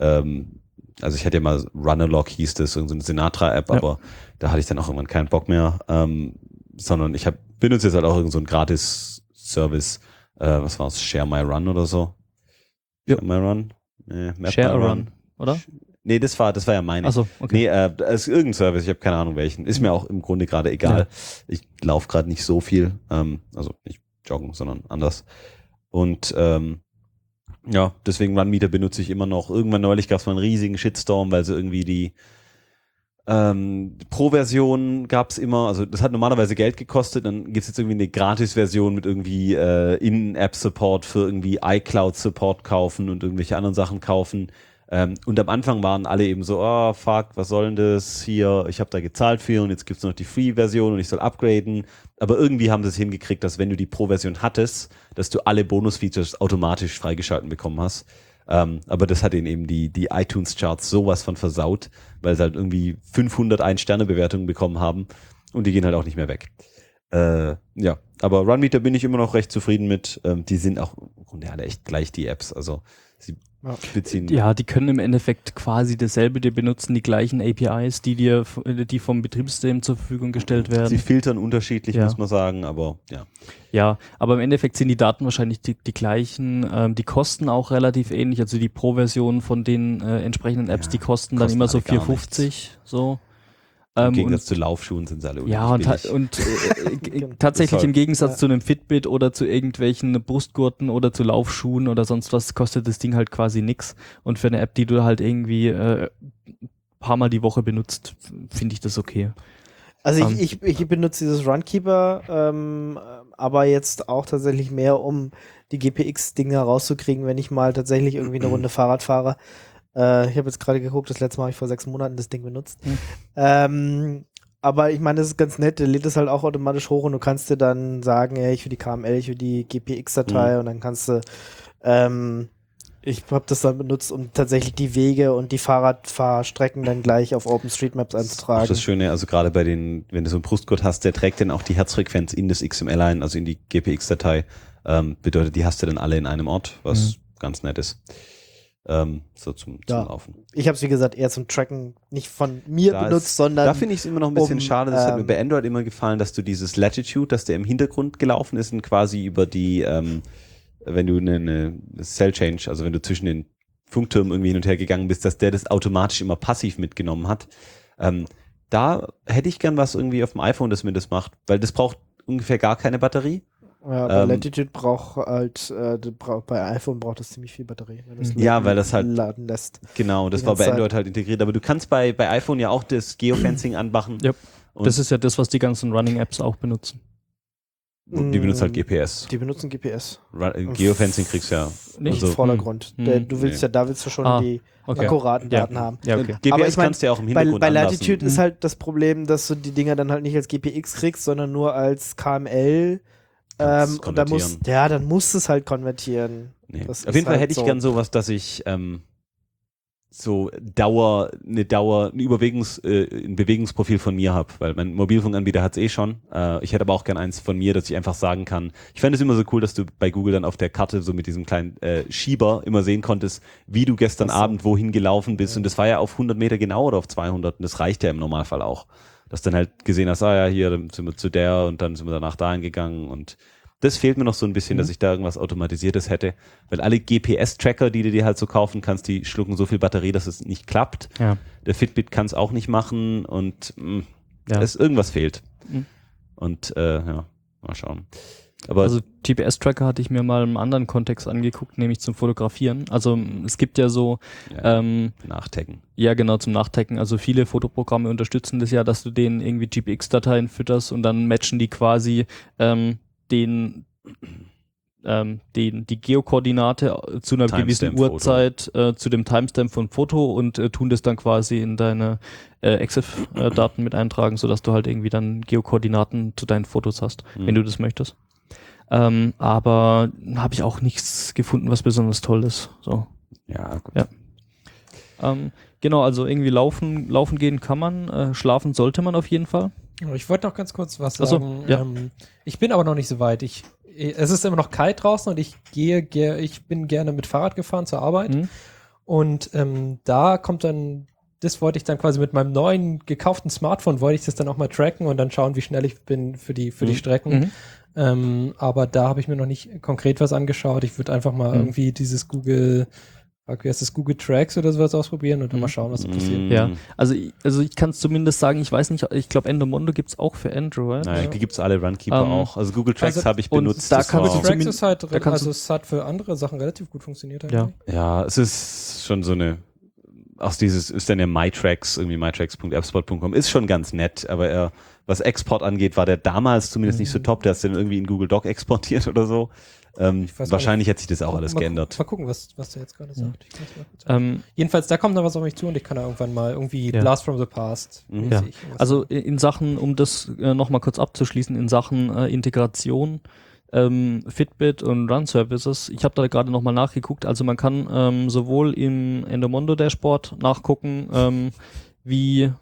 also ich hatte ja mal Runalog hieß das, so eine Sinatra-App, aber da hatte ich dann auch irgendwann keinen Bock mehr, sondern ich benutze jetzt halt auch irgend so einen Gratis-Service, was war's, Share My Run oder so? Ja. Share My Run? Nee, Map Share My a Run, oder? Nee, das war ja meine. Achso, okay. Nee, es ist irgendein Service, ich habe keine Ahnung welchen. Ist mir auch im Grunde gerade egal. Ja. Ich laufe gerade nicht so viel, also nicht joggen, sondern anders. Und ja, deswegen Runmeter benutze ich immer noch. Irgendwann neulich gab es mal einen riesigen Shitstorm, weil sie irgendwie die Pro-Version gab es immer, also das hat normalerweise Geld gekostet, dann gibt es jetzt irgendwie eine Gratis-Version mit irgendwie In-App-Support für irgendwie iCloud-Support kaufen und irgendwelche anderen Sachen kaufen. Und am Anfang waren alle eben so, oh fuck, was soll denn das hier, ich habe da gezahlt für und jetzt gibt's noch die Free-Version und ich soll upgraden. Aber irgendwie haben sie es hingekriegt, dass wenn du die Pro-Version hattest, dass du alle Bonus-Features automatisch freigeschalten bekommen hast. Aber das hat ihnen eben die iTunes-Charts sowas von versaut, weil sie halt irgendwie 500 Ein-Sterne-Bewertungen bekommen haben und die gehen halt auch nicht mehr weg. Ja, aber Runmeter bin ich immer noch recht zufrieden mit. Die sind auch im Grunde alle echt gleich, die Apps. Also sie beziehen. Ja, die können im Endeffekt quasi dasselbe, die benutzen die gleichen APIs, die vom Betriebssystem zur Verfügung gestellt werden. Sie filtern unterschiedlich, muss man sagen, aber ja. Ja, aber im Endeffekt sind die Daten wahrscheinlich die gleichen. Die kosten auch relativ ähnlich. Also die Pro-Version von den entsprechenden Apps, die kosten dann immer so 4,50 so. Im Gegensatz zu Laufschuhen sind sie alle Ja, und Genau. tatsächlich im Gegensatz Ja. zu einem Fitbit oder zu irgendwelchen Brustgurten oder zu Laufschuhen oder sonst was, kostet das Ding halt quasi nix. Und für eine App, die du halt irgendwie paar Mal die Woche benutzt, finde ich das okay. Also ich benutze dieses Runkeeper, aber jetzt auch tatsächlich mehr, um die GPX-Dinge rauszukriegen, wenn ich mal tatsächlich irgendwie eine Runde Fahrrad fahre. Ich habe jetzt gerade geguckt, das letzte Mal habe ich vor 6 Monaten das Ding benutzt. Aber ich meine, das ist ganz nett, der lädt es halt auch automatisch hoch und du kannst dir dann sagen, ey, ich will die KML, ich will die GPX-Datei und dann kannst du ich habe das dann benutzt, um tatsächlich die Wege und die Fahrradfahrstrecken dann gleich auf OpenStreetMaps einzutragen. Das Schöne, also gerade bei den, wenn du so einen Brustgurt hast, der trägt dann auch die Herzfrequenz in das XML ein, also in die GPX-Datei. Bedeutet, die hast du dann alle in einem Ort, was ganz nett ist. So zum Laufen. Ich habe es, wie gesagt, eher zum Tracken nicht von mir benutzt, sondern da finde ich es immer noch ein bisschen schade, das hat mir bei Android immer gefallen, dass du dieses Latitude, dass der im Hintergrund gelaufen ist und quasi über die wenn du eine Cell Change, also wenn du zwischen den Funktürmen irgendwie hin und her gegangen bist, dass der das automatisch immer passiv mitgenommen hat. Da hätte ich gern was irgendwie auf dem iPhone, das mir das macht, weil das braucht ungefähr gar keine Batterie. Ja, aber Latitude braucht halt, bei iPhone braucht das ziemlich viel Batterie. Wenn das weil das halt laden lässt. Genau, das war bei Android halt integriert, aber du kannst bei iPhone ja auch das Geofencing anmachen. Ja. Das ist ja das, was die ganzen Running-Apps auch benutzen. Die benutzen halt GPS. Die benutzen GPS. Geofencing kriegst du ja Nicht Im Vordergrund. Du willst da willst du schon die akkuraten Daten haben. Ja, okay. GPS Aber ich mein, kannst du ja auch im Hintergrund bei anlassen. Latitude ist halt das Problem, dass du die Dinger dann halt nicht als GPX kriegst, sondern nur als KML. Und dann musst du es halt konvertieren. Nee. Das Auf jeden Fall halt hätte ich gern sowas, dass ich ein Bewegungsprofil von mir habe, weil mein Mobilfunkanbieter hat es eh schon. Ich hätte aber auch gern eins von mir, dass ich einfach sagen kann. Ich fände es immer so cool, dass du bei Google dann auf der Karte so mit diesem kleinen Schieber immer sehen konntest, wie du gestern Abend wohin gelaufen bist. Und das war ja auf 100 Meter genau oder auf 200 und das reicht ja im Normalfall auch. Dass du dann halt gesehen hast, hier, dann sind wir zu der und dann sind wir danach dahin gegangen und das fehlt mir noch so ein bisschen, dass ich da irgendwas Automatisiertes hätte, weil alle GPS-Tracker, die du dir halt so kaufen kannst, die schlucken so viel Batterie, dass es nicht klappt. Ja. Der Fitbit kann es auch nicht machen und irgendwas fehlt. Und mal schauen. Aber also GPS-Tracker hatte ich mir mal im anderen Kontext angeguckt, nämlich zum Fotografieren. Also es gibt ja so Nachtaggen. Ja, genau, zum Nachtaggen. Also viele Fotoprogramme unterstützen das ja, dass du denen irgendwie GPX-Dateien fütterst und dann matchen die quasi die Geokoordinate zu einer gewissen Uhrzeit zu dem Timestamp von Foto und tun das dann quasi in deine EXIF-Daten mit eintragen, sodass du halt irgendwie dann Geokoordinaten zu deinen Fotos hast, wenn du das möchtest. Aber habe ich auch nichts gefunden, was besonders toll ist. So. Ja, gut. Ja. Genau, also irgendwie laufen gehen kann man, schlafen sollte man auf jeden Fall. Ich wollte noch ganz kurz was Ach so, sagen. ja. Ich bin aber noch nicht so weit. Es ist immer noch kalt draußen und ich bin gerne mit Fahrrad gefahren zur Arbeit. Und da kommt dann, das wollte ich dann quasi mit meinem neuen gekauften Smartphone, wollte ich das dann auch mal tracken und dann schauen, wie schnell ich bin für die Strecken. Aber da habe ich mir noch nicht konkret was angeschaut. Ich würde einfach mal irgendwie dieses Google Tracks oder sowas ausprobieren und dann mal schauen, was so passiert. Ja, also ich kann es zumindest sagen, ich weiß nicht, ich glaube Endomondo gibt es auch für Android. Nein, die gibt es alle, Runkeeper auch. Also Google Tracks habe ich benutzt. Da kannst du Tracks ist halt, es hat für andere Sachen relativ gut funktioniert. Ja, es ist schon so eine, ist dann ja MyTracks, irgendwie mytracks.appspot.com, ist schon ganz nett, aber was Export angeht, war der damals zumindest nicht so top, der hat es dann irgendwie in Google Doc exportiert oder so. Wahrscheinlich hat sich das auch alles geändert. Mal gucken, was der jetzt gerade sagt. Jedenfalls, da kommt noch was auf mich zu und ich kann da irgendwann mal irgendwie Blast from the Past. Ja. Also in Sachen, um das nochmal kurz abzuschließen, in Sachen Integration, Fitbit und Run Services, ich habe da gerade nochmal nachgeguckt, also man kann sowohl im Endomondo Dashboard nachgucken, wie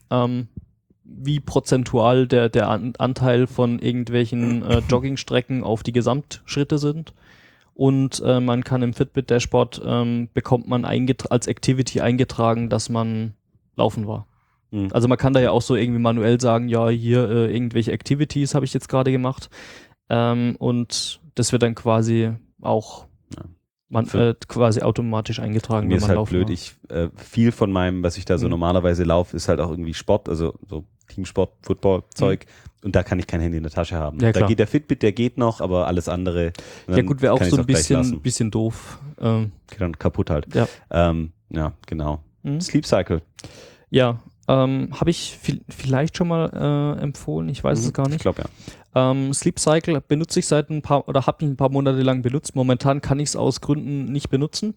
prozentual der Anteil von irgendwelchen Joggingstrecken auf die Gesamtschritte sind. Und man kann im Fitbit-Dashboard bekommt man als Activity eingetragen, dass man laufen war. Also man kann da ja auch so irgendwie manuell sagen, ja, hier irgendwelche Activities habe ich jetzt gerade gemacht. Und das wird dann quasi auch quasi automatisch eingetragen, Mir wenn ist man halt laufen blöd, war. viel von meinem, was ich da so normalerweise laufe, ist halt auch irgendwie Sport, also so Teamsport, Football-Zeug und da kann ich kein Handy in der Tasche haben. Ja, Da klar. geht der Fitbit, der geht noch, aber alles andere Ja gut, wäre auch kann so ich's ein gleich lassen. bisschen doof. Geht dann kaputt halt. Ja. Ja, genau. Mhm. Sleep Cycle. Ja, habe ich vielleicht schon mal empfohlen, ich weiß es gar Ich nicht. glaube, ja. Sleep Cycle benutze ich seit ein paar, oder habe ich ein paar Monate lang benutzt. Momentan kann ich es aus Gründen nicht benutzen.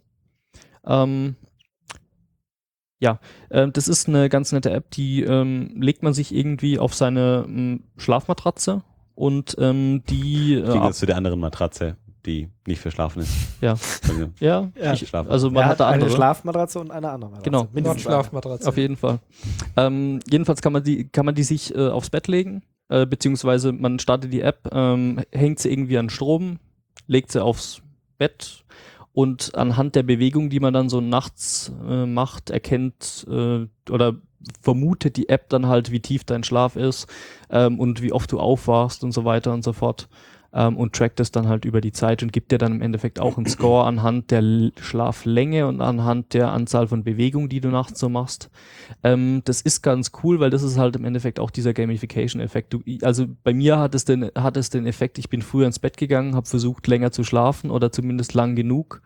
Das ist eine ganz nette App, die legt man sich irgendwie auf seine Schlafmatratze und die Im Gegensatz zu der anderen Matratze, die nicht für Schlafen ist. Ja. Also, Ja. Schlafen. also man Er hat da eine andere. Schlafmatratze und eine andere Matratze. Genau. Mindestens eine. Nordschlafmatratze. Auf jeden Fall. Jedenfalls kann man die sich aufs Bett legen, beziehungsweise man startet die App, hängt sie irgendwie an Strom, legt sie aufs Bett und anhand der Bewegung, die man dann so nachts macht, erkennt oder vermutet die App dann halt, wie tief dein Schlaf ist und wie oft du aufwachst und so weiter und so fort. Und trackt es dann halt über die Zeit und gibt dir dann im Endeffekt auch einen Score anhand der Schlaflänge und anhand der Anzahl von Bewegungen, die du nachts so machst. Das ist ganz cool, weil das ist halt im Endeffekt auch dieser Gamification-Effekt. Also bei mir hat es den Effekt, ich bin früher ins Bett gegangen, habe versucht länger zu schlafen oder zumindest lang genug,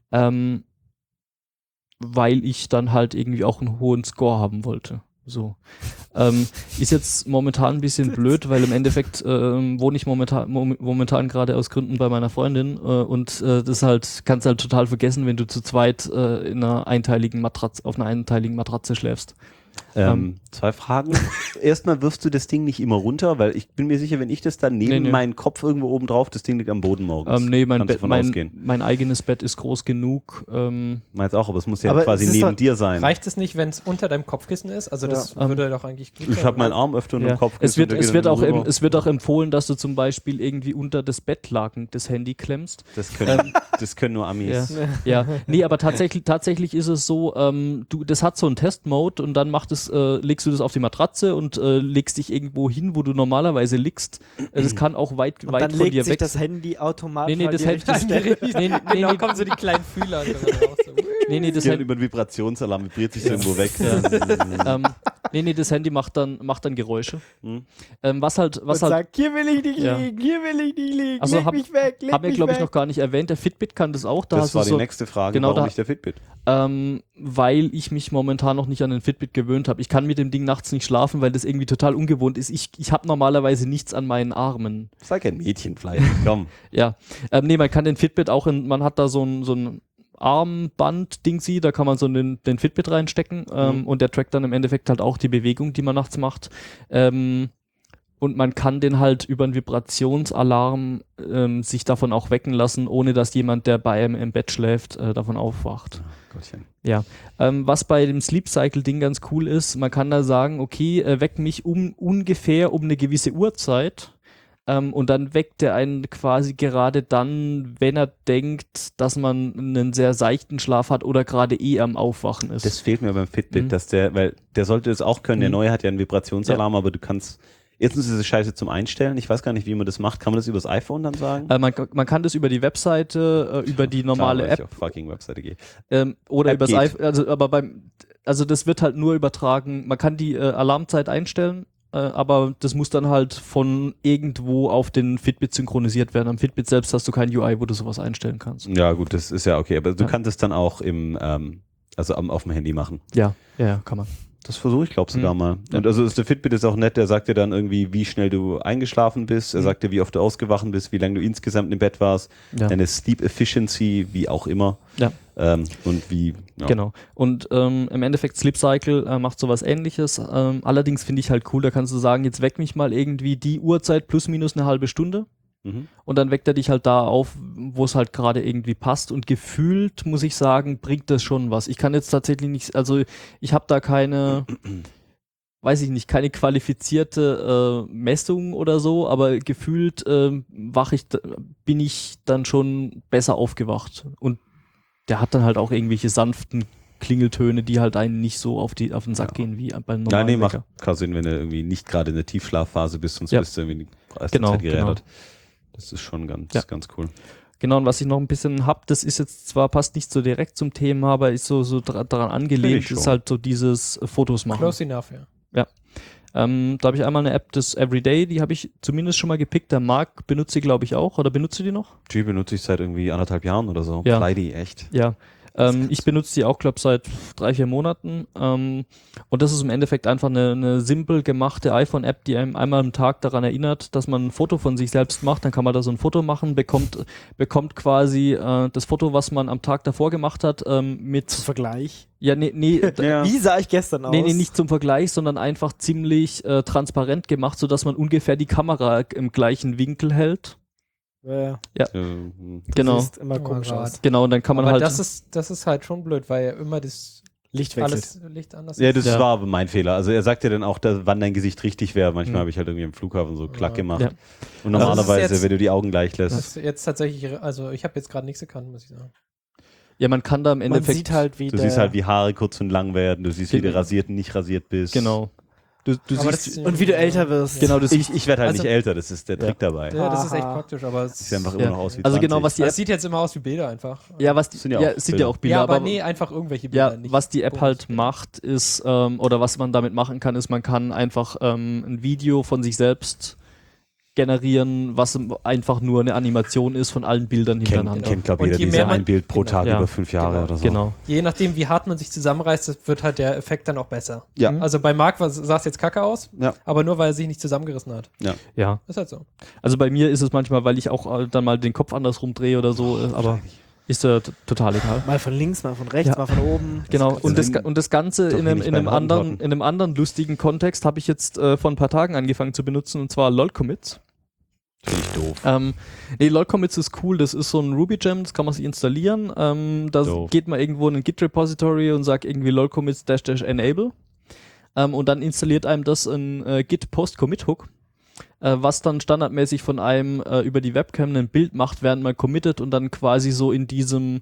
weil ich dann halt irgendwie auch einen hohen Score haben wollte. So. Ist jetzt momentan ein bisschen blöd, weil im Endeffekt wohne ich momentan gerade aus Gründen bei meiner Freundin und das halt, kannst halt total vergessen, wenn du zu zweit auf einer einteiligen Matratze schläfst. Zwei Fragen. Erstmal wirfst du das Ding nicht immer runter, weil ich bin mir sicher, wenn ich das dann neben meinen Kopf irgendwo oben drauf, das Ding liegt am Boden morgens. Nee, Kannst du davon ausgehen. mein eigenes Bett ist groß genug. Meins auch, aber es muss ja Aber quasi es ist neben doch- dir sein. Reicht es nicht, wenn es unter deinem Kopfkissen ist? Also das würde doch eigentlich gut Ich habe meinen Arm öfter unter dem Kopf. Es wird auch empfohlen, dass du zum Beispiel irgendwie unter das Bettlaken das Handy klemmst. Das können nur Amis. Ja. Nee, aber tatsächlich ist es so, das hat so einen Testmode und dann legst du das auf die Matratze und legst dich irgendwo hin, wo du normalerweise liegst. Das kann auch weit Und dann von legt dir sich weg. das Handy automatisch Nee, an das die Handy- richtige Stelle. Genau, kommen so die kleinen Fühler raus. So. Nee, das Ja, Handy, über einen Vibrationsalarm vibriert sich so irgendwo weg. das Handy macht dann Geräusche. Hm. Was halt Sagt, hier will ich nicht Ja. liegen, hier will ich nicht liegen, Also leg mich weg, leg haben wir, mich glaube ich, weg. noch gar nicht erwähnt. Der Fitbit kann das auch. Das war die nächste Frage, genau, warum da- nicht der Fitbit? Weil ich mich momentan noch nicht an den Fitbit gewöhnt habe. Ich kann mit dem Ding nachts nicht schlafen, weil das irgendwie total ungewohnt ist. Ich habe normalerweise nichts an meinen Armen. Sei kein Mädchen vielleicht, komm. Ja, nee, man kann den Fitbit auch man hat da so ein Armband-Dingsy, da kann man so den Fitbit reinstecken und der trackt dann im Endeffekt halt auch die Bewegung, die man nachts macht. Und man kann den halt über einen Vibrationsalarm sich davon auch wecken lassen, ohne dass jemand, der bei einem im Bett schläft, davon aufwacht. Gottchen. Ja, was bei dem Sleep Cycle Ding ganz cool ist, man kann da sagen, okay, weck mich ungefähr um eine gewisse Uhrzeit und dann weckt er einen quasi gerade dann, wenn er denkt, dass man einen sehr seichten Schlaf hat oder gerade am Aufwachen ist. Das fehlt mir beim Fitbit, weil der sollte es auch können. Der neue hat ja einen Vibrationsalarm, aber du kannst. Erstens ist es scheiße zum Einstellen. Ich weiß gar nicht, wie man das macht. Kann man das übers iPhone dann sagen? Man kann das über die Webseite, über die normale Klar, weil App ich auf fucking Webseite gehe. oder App übers geht. iPhone, also das wird halt nur übertragen. Man kann die Alarmzeit einstellen, aber das muss dann halt von irgendwo auf den Fitbit synchronisiert werden. Am Fitbit selbst hast du kein UI, wo du sowas einstellen kannst. Ja, gut, das ist ja okay. Aber du Ja. kannst es dann auch auf dem Handy machen. Ja, kann man. Das versuche ich, glaube sogar mal. Und also der Fitbit ist auch nett, der sagt dir dann irgendwie, wie schnell du eingeschlafen bist, er sagt dir, wie oft du ausgewacht bist, wie lange du insgesamt im Bett warst, Ja. deine Sleep Efficiency, wie auch immer. Ja. Und wie, ja. Genau. Und im Endeffekt Sleep Cycle macht sowas Ähnliches. Allerdings finde ich halt cool, da kannst du sagen, jetzt weck mich mal irgendwie die Uhrzeit plus minus eine halbe Stunde. Mhm. Und dann weckt er dich halt da auf, wo es halt gerade irgendwie passt. Und gefühlt, muss ich sagen, bringt das schon was. Ich kann jetzt tatsächlich nicht, also ich habe da keine, weiß ich nicht, keine qualifizierte Messung oder so, aber gefühlt bin ich dann schon besser aufgewacht. Und der hat dann halt auch irgendwelche sanften Klingeltöne, die halt einen nicht so auf den Sack gehen wie beim normalen Nein, macht Wecker. keinen Sinn, wenn du irgendwie nicht gerade in der Tiefschlafphase bist, sonst Ja. bist du irgendwie aus Genau, der Zeit gerädert. genau. Das ist schon ganz cool. Genau, und was ich noch ein bisschen hab, das ist jetzt zwar, passt nicht so direkt zum Thema, aber ist so daran angelehnt, schon. ist halt so dieses Fotos machen. Close enough, ja. Da habe ich einmal eine App, das Everyday, die habe ich zumindest schon mal gepickt. Der Marc benutzt sie, glaube ich, auch. Oder benutzt du die noch? Die benutze ich seit irgendwie 1,5 Jahren oder so. Ja. Flydy, echt. Ja. Ich benutze die auch, glaube ich, seit 3-4 Monaten. Und das ist im Endeffekt einfach eine simpel gemachte iPhone-App, die einem einmal am Tag daran erinnert, dass man ein Foto von sich selbst macht. Dann kann man da so ein Foto machen, bekommt quasi das Foto, was man am Tag davor gemacht hat, mit... Vergleich. Ja, nee, Ja. Wie sah ich gestern aus? Nee, nicht zum Vergleich, sondern einfach ziemlich transparent gemacht, sodass man ungefähr die Kamera im gleichen Winkel hält. Ja, Genau. sieht immer komisch aus. Genau, und dann kann man Aber halt... das ist halt schon blöd, weil ja immer das Licht wechselt. alles Licht anders Ja, ist. das Ja. war aber mein Fehler. Also er sagt ja dann auch, wann dein Gesicht richtig wäre. Manchmal habe ich halt irgendwie am Flughafen so Klack gemacht. Ja. Und Also normalerweise, das ist jetzt- wenn du die Augen gleich Das lässt, ist jetzt tatsächlich, also ich habe jetzt gerade nichts erkannt, muss ich sagen. Ja, man kann da im Man Endeffekt... sieht halt, wie du siehst halt, wie Haare kurz und lang werden, du siehst, wie du rasiert und nicht rasiert bist. Genau. Du Aber siehst... das- und wie du älter wirst. Genau, das Ich werde halt Also- nicht älter, das ist der Trick dabei. Ja, das ist echt Aha. praktisch, aber es Sieht einfach immer Ja. noch aus wie Also 20. genau, was die aber App... es sieht jetzt immer aus wie Bilder einfach. Ja, was die, Sind ja ja, auch es sind Bilder. ja auch Bilder, Ja, aber nee, einfach irgendwelche Bilder. ja, nicht was die App komisch halt Bilder. macht, ist, oder was man damit machen kann, ist, man kann einfach ein Video von sich selbst generieren, was einfach nur eine Animation ist von allen Bildern hintereinander. Kennt, glaube Und jeder, je diese mehr man- ein Bild pro genau. Tag Ja. über 5 Jahre Genau. oder so. Genau. Je nachdem, wie hart man sich zusammenreißt, wird halt der Effekt dann auch besser. Ja. Also bei Marc sah es jetzt kacke aus, Ja. aber nur weil er sich nicht zusammengerissen hat. Ja. Ist halt so. Also bei mir ist es manchmal, weil ich auch dann mal den Kopf andersrum drehe oder so, aber ist total egal. Mal von links, mal von rechts, Ja. mal von oben. Genau, kannst und du das Ganze doch in nicht beim Hottentotten. einem anderen lustigen Kontext habe ich jetzt vor ein paar Tagen angefangen zu benutzen, und zwar LOL-Commits. Finde ich doof. Nee, LOL-Commits ist cool, das ist so ein Ruby-Gem, das kann man sich installieren. Da Doof. geht man irgendwo in ein Git-Repository und sagt irgendwie LOL-Commits --enable. Und dann installiert einem das ein Git-Post-Commit-Hook, was dann standardmäßig von einem über die Webcam ein Bild macht, während man committet und dann quasi so in diesem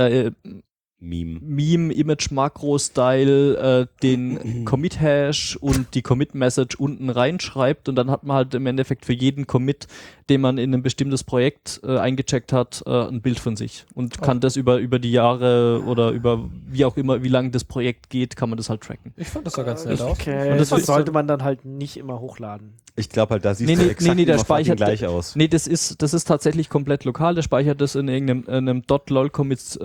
Meme. Image-Makro-Style den Commit-Hash und die Commit-Message unten reinschreibt, und dann hat man halt im Endeffekt für jeden Commit, den man in ein bestimmtes Projekt eingecheckt hat, ein Bild von sich und kann das über die Jahre oder über wie auch immer, wie lange das Projekt geht, kann man das halt tracken. Ich fand das doch ganz nett aus. Okay, Und das das sollte man dann halt nicht immer hochladen. Ich glaube halt, da siehst Nee, du nee, exakt nee, der immer fucking speichert- gleich aus. Nee, das ist tatsächlich komplett lokal, der speichert das in einem .lolcommits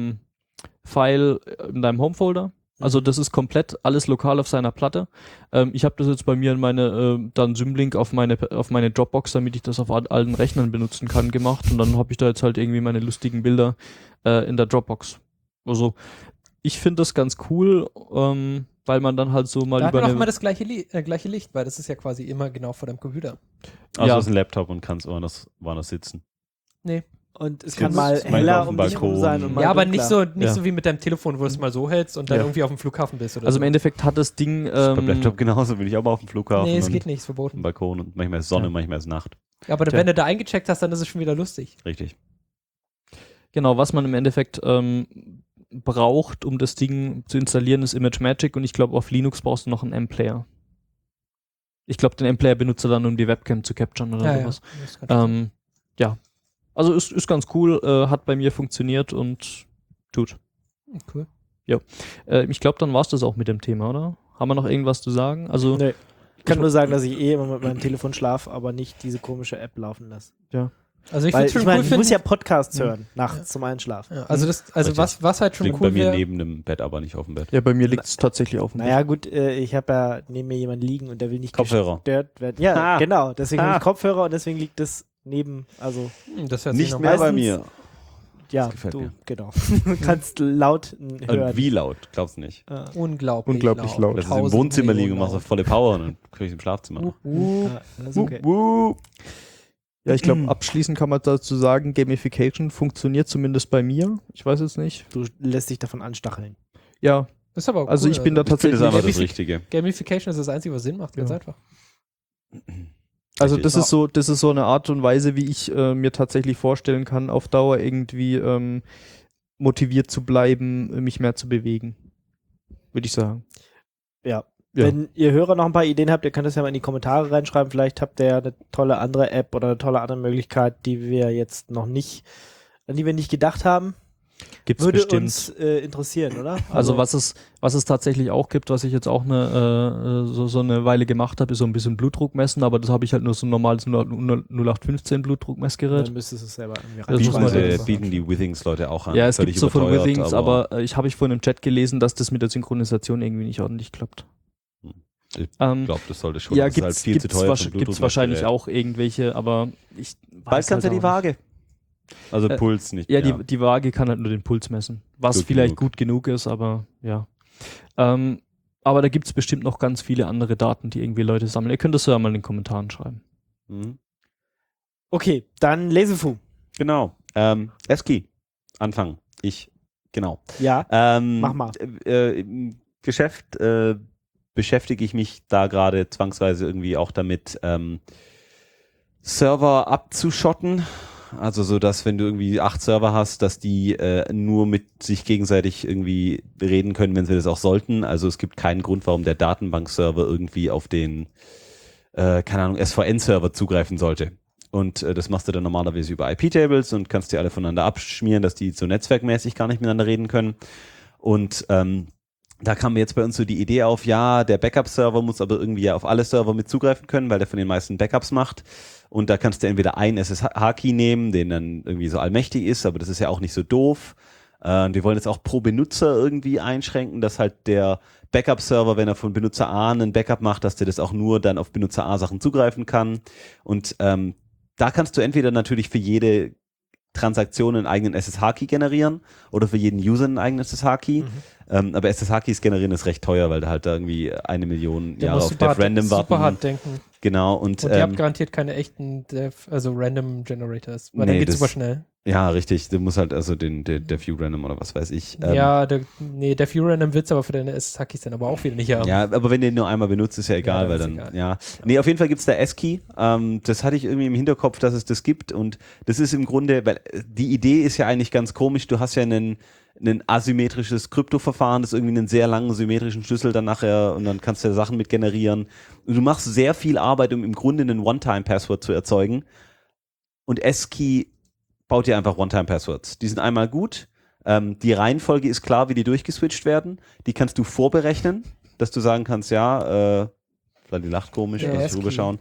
File in deinem Home-Folder. Also das ist komplett alles lokal auf seiner Platte. Ich habe das jetzt bei mir in meine dann Symlink auf meine Dropbox, damit ich das auf allen Rechnern benutzen kann, gemacht, und dann habe ich da jetzt halt irgendwie meine lustigen Bilder in der Dropbox. Also ich finde das ganz cool, weil man dann halt so mal Da hat über man auch immer das gleiche Licht, weil das ist ja quasi immer genau vor deinem Computer. Also Ja. das ist ein Laptop und kannst woanders sitzen. Und es Jetzt kann mal meinetwegen heller auf dem um dich rum Balkon. sein und mal Ja, aber dunkler. nicht so wie mit deinem Telefon, wo du es mal so hältst und dann Ja. irgendwie auf dem Flughafen bist oder Also so. im Endeffekt hat das Ding Beim Laptop genauso, bin ich auch mal auf dem Flughafen. Nee, es und geht nicht, ist auf dem verboten. Balkon und manchmal ist Sonne, Ja. manchmal ist Nacht. Ja, aber Tja. wenn du da eingecheckt hast, dann ist es schon wieder lustig. Richtig. Genau, was man im Endeffekt braucht, um das Ding zu installieren, ist ImageMagick, und ich glaube, auf Linux brauchst du noch einen M-Player. Ich glaube, den M-Player benutzt du dann, um die Webcam zu capturen oder sowas. Das kann schon Ja. Also ist ganz cool, hat bei mir funktioniert und tut. sein. Cool. Ich glaube, dann war es das auch mit dem Thema, oder? Haben wir noch irgendwas zu sagen? Also, Nee. Ich kann nur sagen, dass ich immer mit meinem Telefon schlafe, aber nicht diese komische App laufen lasse. Also ich Weil finde ich schon meine, cool ich muss finden. ja Podcasts hören, nachts zum Einschlafen. Ja, also Richtig. was halt schon Liegt cool bei mir wäre. neben dem Bett, aber nicht auf dem Bett. ja, bei mir liegt es tatsächlich auf dem Naja, gut, ich habe ja neben mir jemanden liegen und der will nicht Kopfhörer. gestört werden. Ja, Ah. genau. Deswegen habe Ah. ich Kopfhörer und deswegen liegt das neben, also Das hört sich Nicht noch mehr bei meistens- mir. ja, Das gefällt du, mir. genau. Du kannst laut hören. Und wie laut? Glaubst du nicht? unglaublich, Unglaublich laut. Lass es im 1000 Wohnzimmer liegen und Millionen machst auf volle Power und dann krieg ich im Schlafzimmer. Ja, das ist okay. Ja, ich glaube, abschließend kann man dazu sagen, Gamification funktioniert zumindest bei mir. Ich weiß jetzt nicht. Du lässt dich davon anstacheln. Ja, Das ist aber auch also cool, ich bin da Ich finde tatsächlich... das einfach das Gamific- Richtige. Gamification ist das Einzige, was Sinn macht, ganz Ja. einfach. Also Richtig. das ist so eine Art und Weise, wie ich mir tatsächlich vorstellen kann, auf Dauer irgendwie motiviert zu bleiben, mich mehr zu bewegen. Würde ich sagen. Ja. Ja. Wenn ihr Hörer noch ein paar Ideen habt, ihr könnt das ja mal in die Kommentare reinschreiben. Vielleicht habt ihr ja eine tolle andere App oder eine tolle andere Möglichkeit, die wir jetzt noch nicht an die wir nicht gedacht haben, Gibt's würde bestimmt. uns interessieren, oder? Also was es tatsächlich auch gibt, was ich jetzt auch so eine Weile gemacht habe, ist so ein bisschen Blutdruck messen, aber das habe ich halt nur so ein normales 0815 Blutdruckmessgerät. Dann müsstest du es selber irgendwie Das muss man reinschreiben. bieten die Withings-Leute auch an. Ja, es Völlig gibt so von überteuert, Withings, aber ich habe vorhin im Chat gelesen, dass das mit der Synchronisation irgendwie nicht ordentlich klappt. Ich Ähm, glaube, das sollte schon. ja, das ist halt viel zu teuer für ein gibt's wahrscheinlich Blutdruckmessgerät. auch irgendwelche, aber ich Bald weiß kannst du halt die auch Waage. Also Puls nicht. Ja, mehr. die Waage kann halt nur den Puls messen. Was Gut vielleicht genug. gut genug ist, aber ja. Aber da gibt es bestimmt noch ganz viele andere Daten, die irgendwie Leute sammeln. Ihr könnt das ja mal in den Kommentaren schreiben. Mhm. Okay, dann Lesefu. Genau. Eski. Anfangen. Genau. Ja, Mach mal. Im Geschäft beschäftige ich mich da gerade zwangsweise irgendwie auch damit, Server abzuschotten. Also so, dass wenn du irgendwie 8 Server hast, dass die nur mit sich gegenseitig irgendwie reden können, wenn sie das auch sollten. Also es gibt keinen Grund, warum der Datenbankserver irgendwie auf den, keine Ahnung, SVN-Server zugreifen sollte. Und das machst du dann normalerweise über IP-Tables und kannst die alle voneinander abschmieren, dass die so netzwerkmäßig gar nicht miteinander reden können. Und da kam mir jetzt bei uns so die Idee auf, ja, der Backup-Server muss aber irgendwie ja auf alle Server mit zugreifen können, weil der von den meisten Backups macht. Und da kannst du entweder einen SSH-Key nehmen, den dann irgendwie so allmächtig ist, aber das ist ja auch nicht so doof. Und wir wollen jetzt auch pro Benutzer irgendwie einschränken, dass halt der Backup-Server, wenn er von Benutzer A einen Backup macht, dass der das auch nur dann auf Benutzer A Sachen zugreifen kann. Und da kannst du entweder natürlich für jede Transaktion einen eigenen SSH-Key generieren oder für jeden User einen eigenen SSH-Key. Aber SSH-Keys generieren ist recht teuer, weil da halt da irgendwie 1 Million Der Jahre muss auf super Dev Random warten. super hart denken. Genau. Und Und ihr habt garantiert keine echten also Random Generators, weil Nee, dann geht's das- super schnell. ja, richtig. Du musst halt also der View Random oder was weiß ich. Ja, der View Random wird's aber für deine SSH-Keys dann aber auch wieder nicht haben. Ja, aber wenn du den nur einmal benutzt, ist ja egal, Ja, weil ist dann, egal. ja. Nee, auf jeden Fall gibt's da ASCII. Das hatte ich irgendwie im Hinterkopf, dass es das gibt und das ist im Grunde, weil die Idee ist ja eigentlich ganz komisch. Du hast ja einen asymmetrisches Kryptoverfahren, das irgendwie einen sehr langen symmetrischen Schlüssel dann nachher und dann kannst du da Sachen mit generieren. Und du machst sehr viel Arbeit, um im Grunde einen One-Time-Password zu erzeugen. Und ASCII baut dir einfach One-Time-Passwords. Die sind einmal gut. Die Reihenfolge ist klar, wie die durchgeswitcht werden. Die kannst du vorberechnen, dass du sagen kannst, ja, die lacht komisch, Ja, muss ich ASCII. rüberschauen.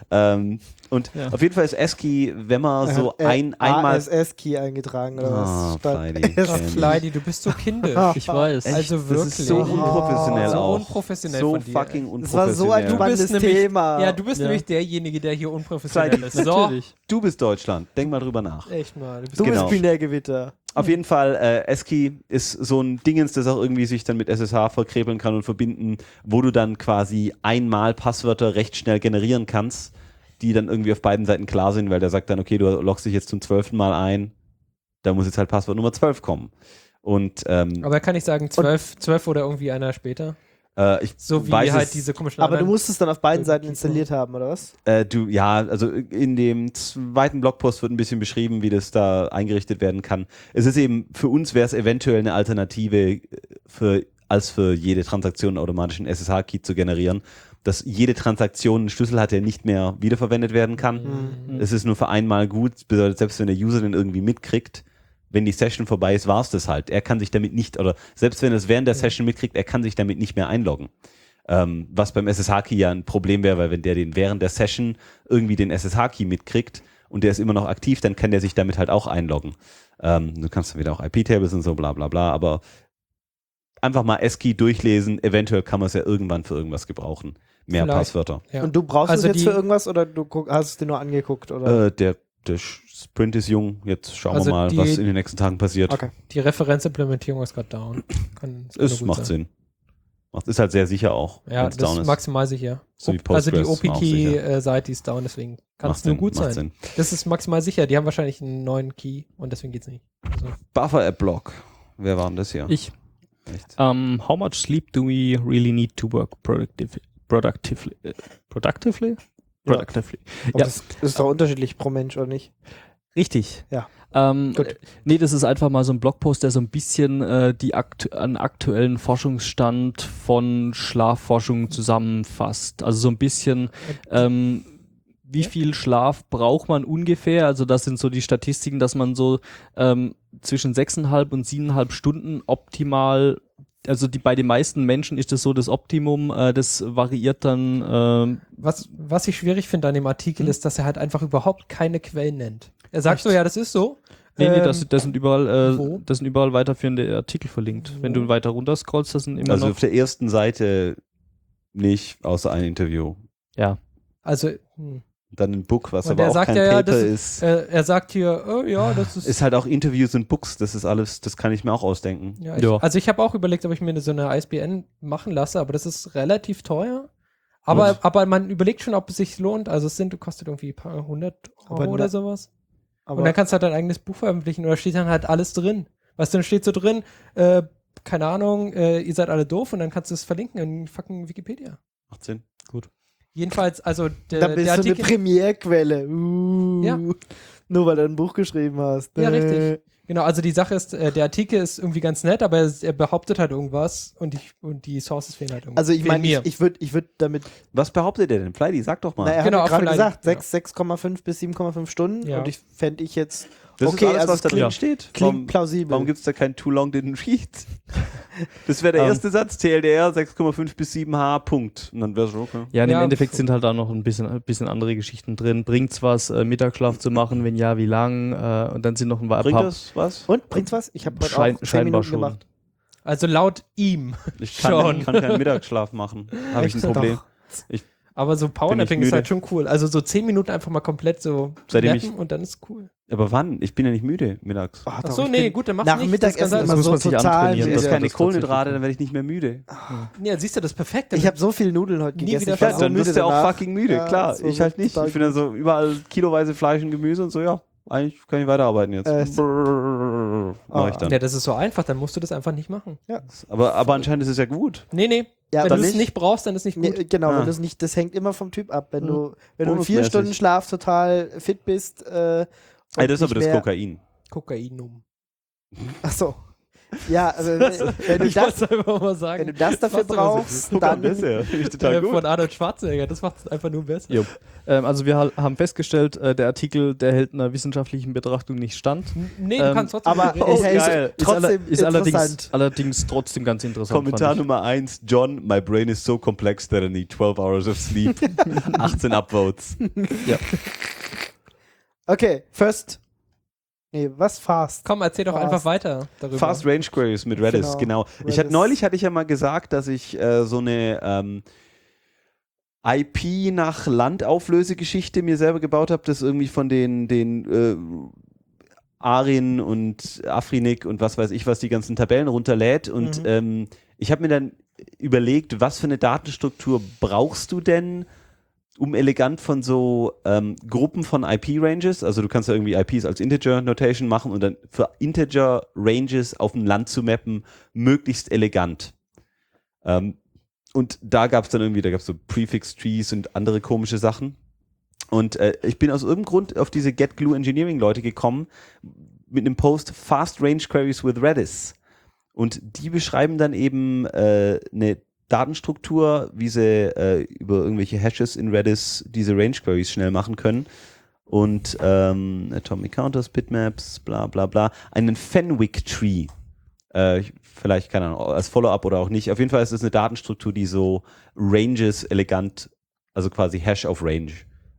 Und Ja. auf jeden Fall ist ASCII, wenn man so einmal... ASS-Key eingetragen oder Ah, was? Statt Fleidy. Ach, Fleidy, du bist so kindisch. Ich weiß. Also Das wirklich. ist so unprofessionell So auch. unprofessionell so von dir. fucking Das unprofessionell. war so ein spannendes nämlich- Thema. Ja, du bist Ja. nämlich derjenige, der hier unprofessionell Fleidy. ist. So, Natürlich. Du bist Deutschland. Denk mal drüber nach. echt mal. Du bist du Genau. bist Binärgewitter. Auf jeden Fall, ASCII ist so ein Dingens, das auch irgendwie sich dann mit SSH verkrebeln kann und verbinden, wo du dann quasi einmal Passwörter recht schnell generieren kannst, die dann irgendwie auf beiden Seiten klar sind, weil der sagt dann, okay, du loggst dich jetzt zum 12. Mal ein, da muss jetzt halt Passwort Nummer 12 kommen. Und Aber kann ich sagen, 12 oder irgendwie einer später? ich So wie weiß halt es, diese komischen Aber du anderen- musst es dann auf beiden irgendwie Seiten so. installiert haben, oder was? also in dem zweiten Blogpost wird ein bisschen beschrieben, wie das da eingerichtet werden kann. Es ist eben, für uns wäre es eventuell eine Alternative als für jede Transaktion automatisch einen SSH-Key zu generieren, dass jede Transaktion einen Schlüssel hat, der nicht mehr wiederverwendet werden kann. Mhm. Es ist nur für einmal gut, bedeutet, selbst wenn der User den irgendwie mitkriegt, wenn die Session vorbei ist, war es das halt. Er kann sich damit nicht, oder selbst wenn er es während der Session mitkriegt, er kann sich damit nicht mehr einloggen. Was beim SSH-Key ja ein Problem wäre, weil wenn der den während der Session irgendwie den SSH-Key mitkriegt und der ist immer noch aktiv, dann kann der sich damit halt auch einloggen. Du kannst dann wieder auch IP-Tables und so, bla bla bla, aber einfach mal ASCII durchlesen, eventuell kann man es ja irgendwann für irgendwas gebrauchen. Mehr Vielleicht. Passwörter. Ja. Und du brauchst Also es jetzt die- für irgendwas oder du hast es dir nur angeguckt? Oder? Der Sprint ist jung, jetzt schauen Also wir mal, die- was in den nächsten Tagen passiert. Okay. Die Referenzimplementierung ist gerade down. Kann Es nur gut macht sein. Sinn. Ist halt sehr sicher auch, Ja, wenn's das down ist ist. maximal sicher. So wie Also die Postgres war auch sicher. OP-Key-Seite ist down, deswegen kann es Macht nur Sinn, gut macht sein. Sinn. Das ist maximal sicher. Die haben wahrscheinlich einen neuen Key und deswegen geht's nicht. Also, Buffer-App-Block. Wer war denn das hier? Ich. Echt? How much sleep do we really need to work productively? Productively? Ja. Productively. Aber Ja. das ist doch unterschiedlich pro Mensch, oder nicht? Richtig. Ja. Gut. Nee, das ist einfach mal so ein Blogpost, der so ein bisschen einen aktuellen Forschungsstand von Schlafforschung zusammenfasst. Also so ein bisschen, wie viel Schlaf braucht man ungefähr? Also das sind so die Statistiken, dass man so zwischen 6,5 und 7,5 Stunden optimal, also bei den meisten Menschen ist das so das Optimum, das variiert dann. Was ich schwierig finde an dem Artikel ist, dass er halt einfach überhaupt keine Quellen nennt. Er sagt so, ja, das ist so. Nee, das sind überall, wo? das sind überall weiterführende Artikel verlinkt. Wenn du weiter runter scrollst, das sind immer Also noch. auf der ersten Seite nicht, außer ein Interview. Ja. Also, Dann ein Book, was und aber er auch sagt kein ja, Paper das ist. er sagt hier, oh, ja, das ist. Ist halt auch Interviews und Books, das ist alles, das kann ich mir auch ausdenken. Ja, Ja. Also ich habe auch überlegt, ob ich mir so eine ISBN machen lasse, aber das ist relativ teuer. Aber man überlegt schon, ob es sich lohnt. Also kostet irgendwie ein paar 100 Euro Aber oder sowas. Aber Und dann kannst du halt dein eigenes Buch veröffentlichen und da steht dann halt alles drin. Weißt du, dann steht so drin, keine Ahnung, ihr seid alle doof und dann kannst du es verlinken in fucking Wikipedia. 18. Gut. Jedenfalls, also dann bist der du eine Artikel. Primärquelle. Ja. Nur weil du ein Buch geschrieben hast. Ja, richtig. Genau, also die Sache ist, der Artikel ist irgendwie ganz nett, aber er behauptet halt irgendwas und die Sources fehlen halt irgendwie. Also ich Fehlen meine, ich würd damit, Was behauptet ihr denn? Fleidy, sag doch mal. na, er Genau, hat ja gerade vielleicht, gesagt, genau. 6,5 bis 7,5 Stunden Ja. und ich fände ich jetzt, das okay, ist alles, also was da klingt- drin steht. klingt plausibel. Warum gibt es da kein Too Long Didn't Read? Das wäre der erste Satz. TLDR 6,5 bis 7H, Punkt. Und dann wäre es okay. Ja, und Ja, im Endeffekt sind halt da noch ein bisschen andere Geschichten drin. Bringt's was, Mittagsschlaf zu machen? Wenn ja, wie lang? Und dann sind noch ein paar. Bringt das was? Und, bringt's was? Ich habe heute auch 10 scheinbar Minuten schon. gemacht. Also laut ihm. Ich Schon. kann keinen Mittagsschlaf machen. Habe ich ein Echt? Problem. Doch. Aber so Powernapping müde. ist halt schon cool. Also so 10 Minuten einfach mal komplett so Seitdem nappen und dann ist cool. Aber wann? Ich bin ja nicht müde mittags. Ach Achso, nee, gut, dann mach's nach nicht. dem Mittagessen Das kann immer muss so man sich total antrainieren, Ich das esse war keine das Kohlenhydrate, tatsächlich. dann werde ich nicht mehr müde. Nee, ja, siehst du, das ist perfekt. Dann Ich habe so viel Nudeln heute Nie gegessen. wieder ich war Ja, so dann müde wirst du auch danach. fucking müde, Ja, klar. so Ich halt nicht. total Ich bin dann so überall kiloweise Fleisch und Gemüse und so, ja. Eigentlich kann ich weiterarbeiten jetzt. Mach ich dann. ja, das ist so einfach, dann musst du das einfach nicht machen. Aber anscheinend ist es ja gut. Nee. Ja, Wenn aber du es nicht? nicht brauchst, dann ist nicht gut. Nee, genau, Ah. wenn du es nicht, das hängt immer vom Typ ab. Wenn du in 4 Bonusmäßig. Stunden Schlaf total fit bist, Ey, das ist aber das Kokain. Kokainum. Ach so. Ja, also wenn du Ich das, wollte einfach mal sagen. wenn du das dafür Was aber so brauchst, Guck mal, dann das ist ja finde ich total gut. von Arnold Schwarzenegger, das macht es einfach nur besser. Jo. Also wir haben festgestellt, der Artikel, der hält einer wissenschaftlichen Betrachtung nicht stand. Nee, du kannst trotzdem aber reden. es hält geil. trotzdem Ist interessant. allerdings trotzdem ganz interessant. Kommentar fand ich. Nummer 1, John, my brain is so complex that I need 12 hours of sleep. 18 Upvotes. Okay, first. Nee, was fast? Komm, erzähl doch Fast. einfach weiter darüber. Fast Range Queries mit Redis, genau. Redis. Neulich hatte ich ja mal gesagt, dass ich so eine IP nach Landauflösegeschichte mir selber gebaut habe, das irgendwie von den Arin und Afrinik und was weiß ich was, die ganzen Tabellen runterlädt. Und ich habe mir dann überlegt, was für eine Datenstruktur brauchst du denn, um elegant von so Gruppen von IP-Ranges, also du kannst ja irgendwie IPs als Integer-Notation machen und dann für Integer-Ranges auf ein Land zu mappen, möglichst elegant. Und da gab es dann irgendwie, da gab es so Prefix-Trees und andere komische Sachen. Und ich bin aus irgendeinem Grund auf diese GetGlue-Engineering-Leute gekommen mit einem Post Fast Range Queries with Redis. Und die beschreiben dann eben eine Datenstruktur, wie sie über irgendwelche Hashes in Redis diese Range Queries schnell machen können. Und Atomic Counters, Bitmaps, bla bla bla. Einen Fenwick Tree. Vielleicht, keine Ahnung, als Follow-up oder auch nicht. Auf jeden Fall ist es eine Datenstruktur, die so Ranges elegant, also quasi Hash auf Range,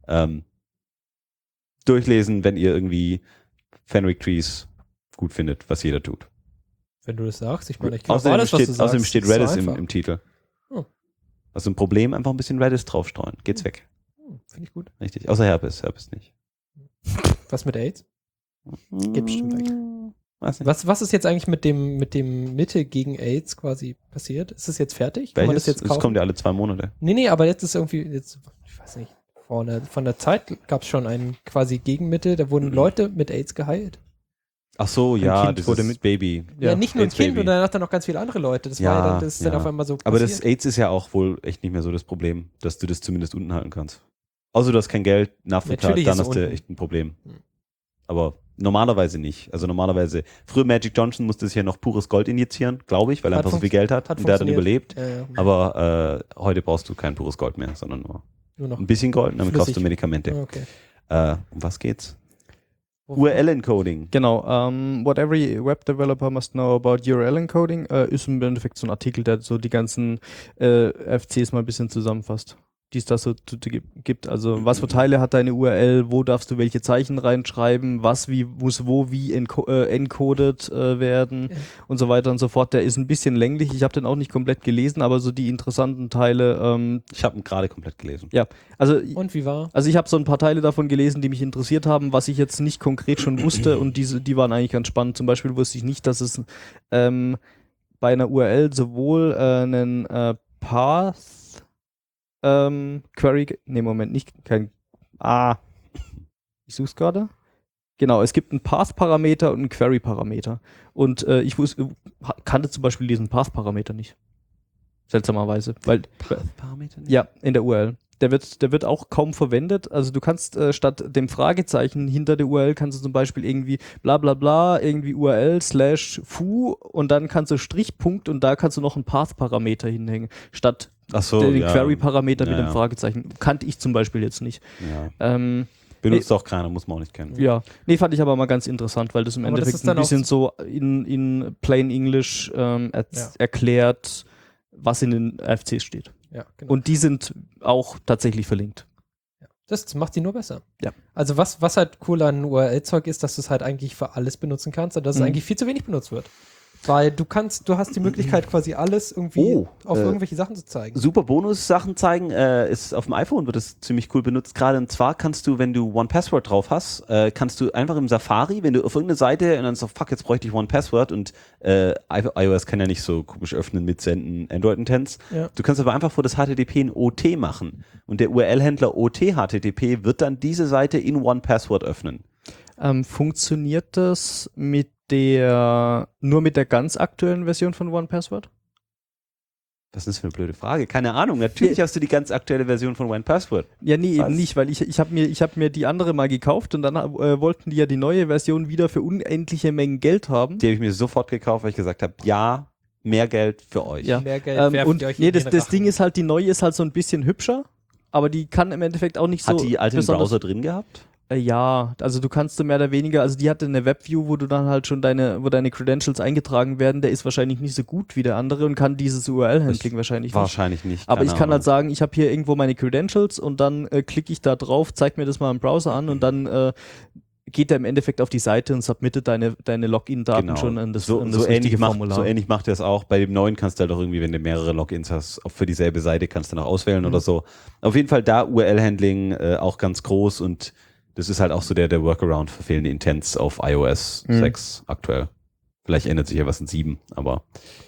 durchlesen, wenn ihr irgendwie Fenwick Trees gut findet, was jeder tut. Wenn du das sagst, ich meine, ich glaube Außerdem alles, was du steht, sagst. außerdem steht ist so Redis einfach. im Titel. Oh. Also ein Problem, einfach ein bisschen Redis draufstreuen. Geht's weg. Finde ich gut. Richtig. Außer Herpes. Herpes nicht. Was mit AIDS? Geht bestimmt weg. Weiß nicht. Was ist jetzt eigentlich mit dem Mittel gegen AIDS quasi passiert? Ist es jetzt fertig? Kann man das Welches? jetzt kaufen? kommt ja alle 2 Monate. Nee, aber jetzt ist irgendwie, ich weiß nicht, von der Zeit gab es schon ein quasi Gegenmittel, da wurden Leute mit AIDS geheilt. Ach so, ja, Kind das wurde ist mit- Baby. Ja, nicht nur ein AIDS Kind, Baby. und danach dann noch ganz viele andere Leute. Das Ja, war ja dann, das ist dann ja. auf einmal so Aber passiert. das AIDS ist ja auch wohl echt nicht mehr so das Problem, dass du das zumindest unten halten kannst. Außer du hast kein Geld, Nachvertrag, Natürlich dann ist hast du unten. echt ein Problem. Hm. Aber normalerweise nicht. Also normalerweise, früher Magic Johnson musste sich ja noch pures Gold injizieren, glaube ich, weil er Hat einfach so viel Geld hat hat und der hat dann funktioniert. überlebt. Ja. Aber heute brauchst du kein pures Gold mehr, sondern nur Nur noch. Ein bisschen Gold, damit kaufst du Flüssig. Medikamente. Okay. Um was geht's? URL-Encoding. Genau, what every web developer must know about URL encoding ist im Endeffekt so ein Artikel, der so die ganzen FCs mal ein bisschen zusammenfasst, die es da so gibt. Also was für Teile hat deine URL, wo darfst du welche Zeichen reinschreiben, was wie muss wo wie encoded werden und so weiter und so fort. Der ist ein bisschen länglich, ich habe den auch nicht komplett gelesen, aber so die interessanten Teile. Ich habe ihn gerade komplett gelesen. Ja, also Und wie war? ich habe so ein paar Teile davon gelesen, die mich interessiert haben, was ich jetzt nicht konkret schon wusste und die waren eigentlich ganz spannend. Zum Beispiel wusste ich nicht, dass es bei einer URL sowohl einen Path Query, ich suche es gerade. Genau, es gibt einen Path-Parameter und einen Query-Parameter. Und ich kannte zum Beispiel diesen Path-Parameter nicht. Seltsamerweise. Parameter nicht? Ja, in der URL. Der wird auch kaum verwendet. Also du kannst statt dem Fragezeichen hinter der URL kannst du zum Beispiel irgendwie bla bla bla, irgendwie URL/foo und dann kannst du Strichpunkt und da kannst du noch einen Path-Parameter hinhängen. Statt den Query-Parameter mit dem Fragezeichen. Kannte ich zum Beispiel jetzt nicht. Ja. Benutzt auch keiner, muss man auch nicht kennen. Ja, nee, fand ich aber mal ganz interessant, weil das im Aber das Endeffekt ist dann ein bisschen so in plain English erklärt, was in den FCs steht. Ja, genau. Und die sind auch tatsächlich verlinkt. Das macht die nur besser. Ja. Also was halt cool an URL-Zeug ist, dass du es halt eigentlich für alles benutzen kannst und dass es eigentlich viel zu wenig benutzt wird. Weil du hast die Möglichkeit quasi alles irgendwie auf irgendwelche Sachen zu zeigen. Super Bonus-Sachen zeigen, ist auf dem iPhone wird es ziemlich cool benutzt. Gerade und zwar kannst du, wenn du OnePassword drauf hast, kannst du einfach im Safari, wenn du auf irgendeine Seite und dann so, fuck, jetzt bräuchte ich OnePassword und iOS kann ja nicht so komisch öffnen mit Senden Android-Intents. Ja. Du kannst aber einfach vor das HTTP ein OT machen und der URL-Händler OT HTTP wird dann diese Seite in OnePassword öffnen. Funktioniert das nur mit der ganz aktuellen Version von OnePassword? Was ist das für eine blöde Frage? Keine Ahnung. Natürlich hast du die ganz aktuelle Version von OnePassword. Ja, nee, eben nicht, weil ich hab mir die andere mal gekauft und dann wollten die ja die neue Version wieder für unendliche Mengen Geld haben. Die habe ich mir sofort gekauft, weil ich gesagt habe, ja, mehr Geld für euch. Ja. Mehr Geld werft Und ihr euch nee, in den das Rachen. Ding ist halt, die neue ist halt so ein bisschen hübscher, aber die kann im Endeffekt auch nicht so Hat die alte einen besonders- Browser drin gehabt? Ja, also du kannst mehr oder weniger, also die hatte eine Webview, wo du dann halt schon wo deine Credentials eingetragen werden, der ist wahrscheinlich nicht so gut wie der andere und kann dieses URL-Handling wahrscheinlich nicht. Wahrscheinlich nicht. Aber keine ich kann halt Ahnung. sagen, ich habe hier irgendwo meine Credentials und dann klicke ich da drauf, zeig mir das mal im Browser an und dann geht er im Endeffekt auf die Seite und submittet deine Login-Daten schon an das, so richtige ähnlich Formular. So ähnlich macht er es auch. Bei dem neuen kannst du halt auch irgendwie, wenn du mehrere Logins hast, auch für dieselbe Seite kannst du noch auswählen oder so. Auf jeden Fall da URL-Handling auch ganz groß und das ist halt auch so der Workaround für fehlende Intents auf iOS 6 aktuell. Vielleicht ändert sich ja was in 7, aber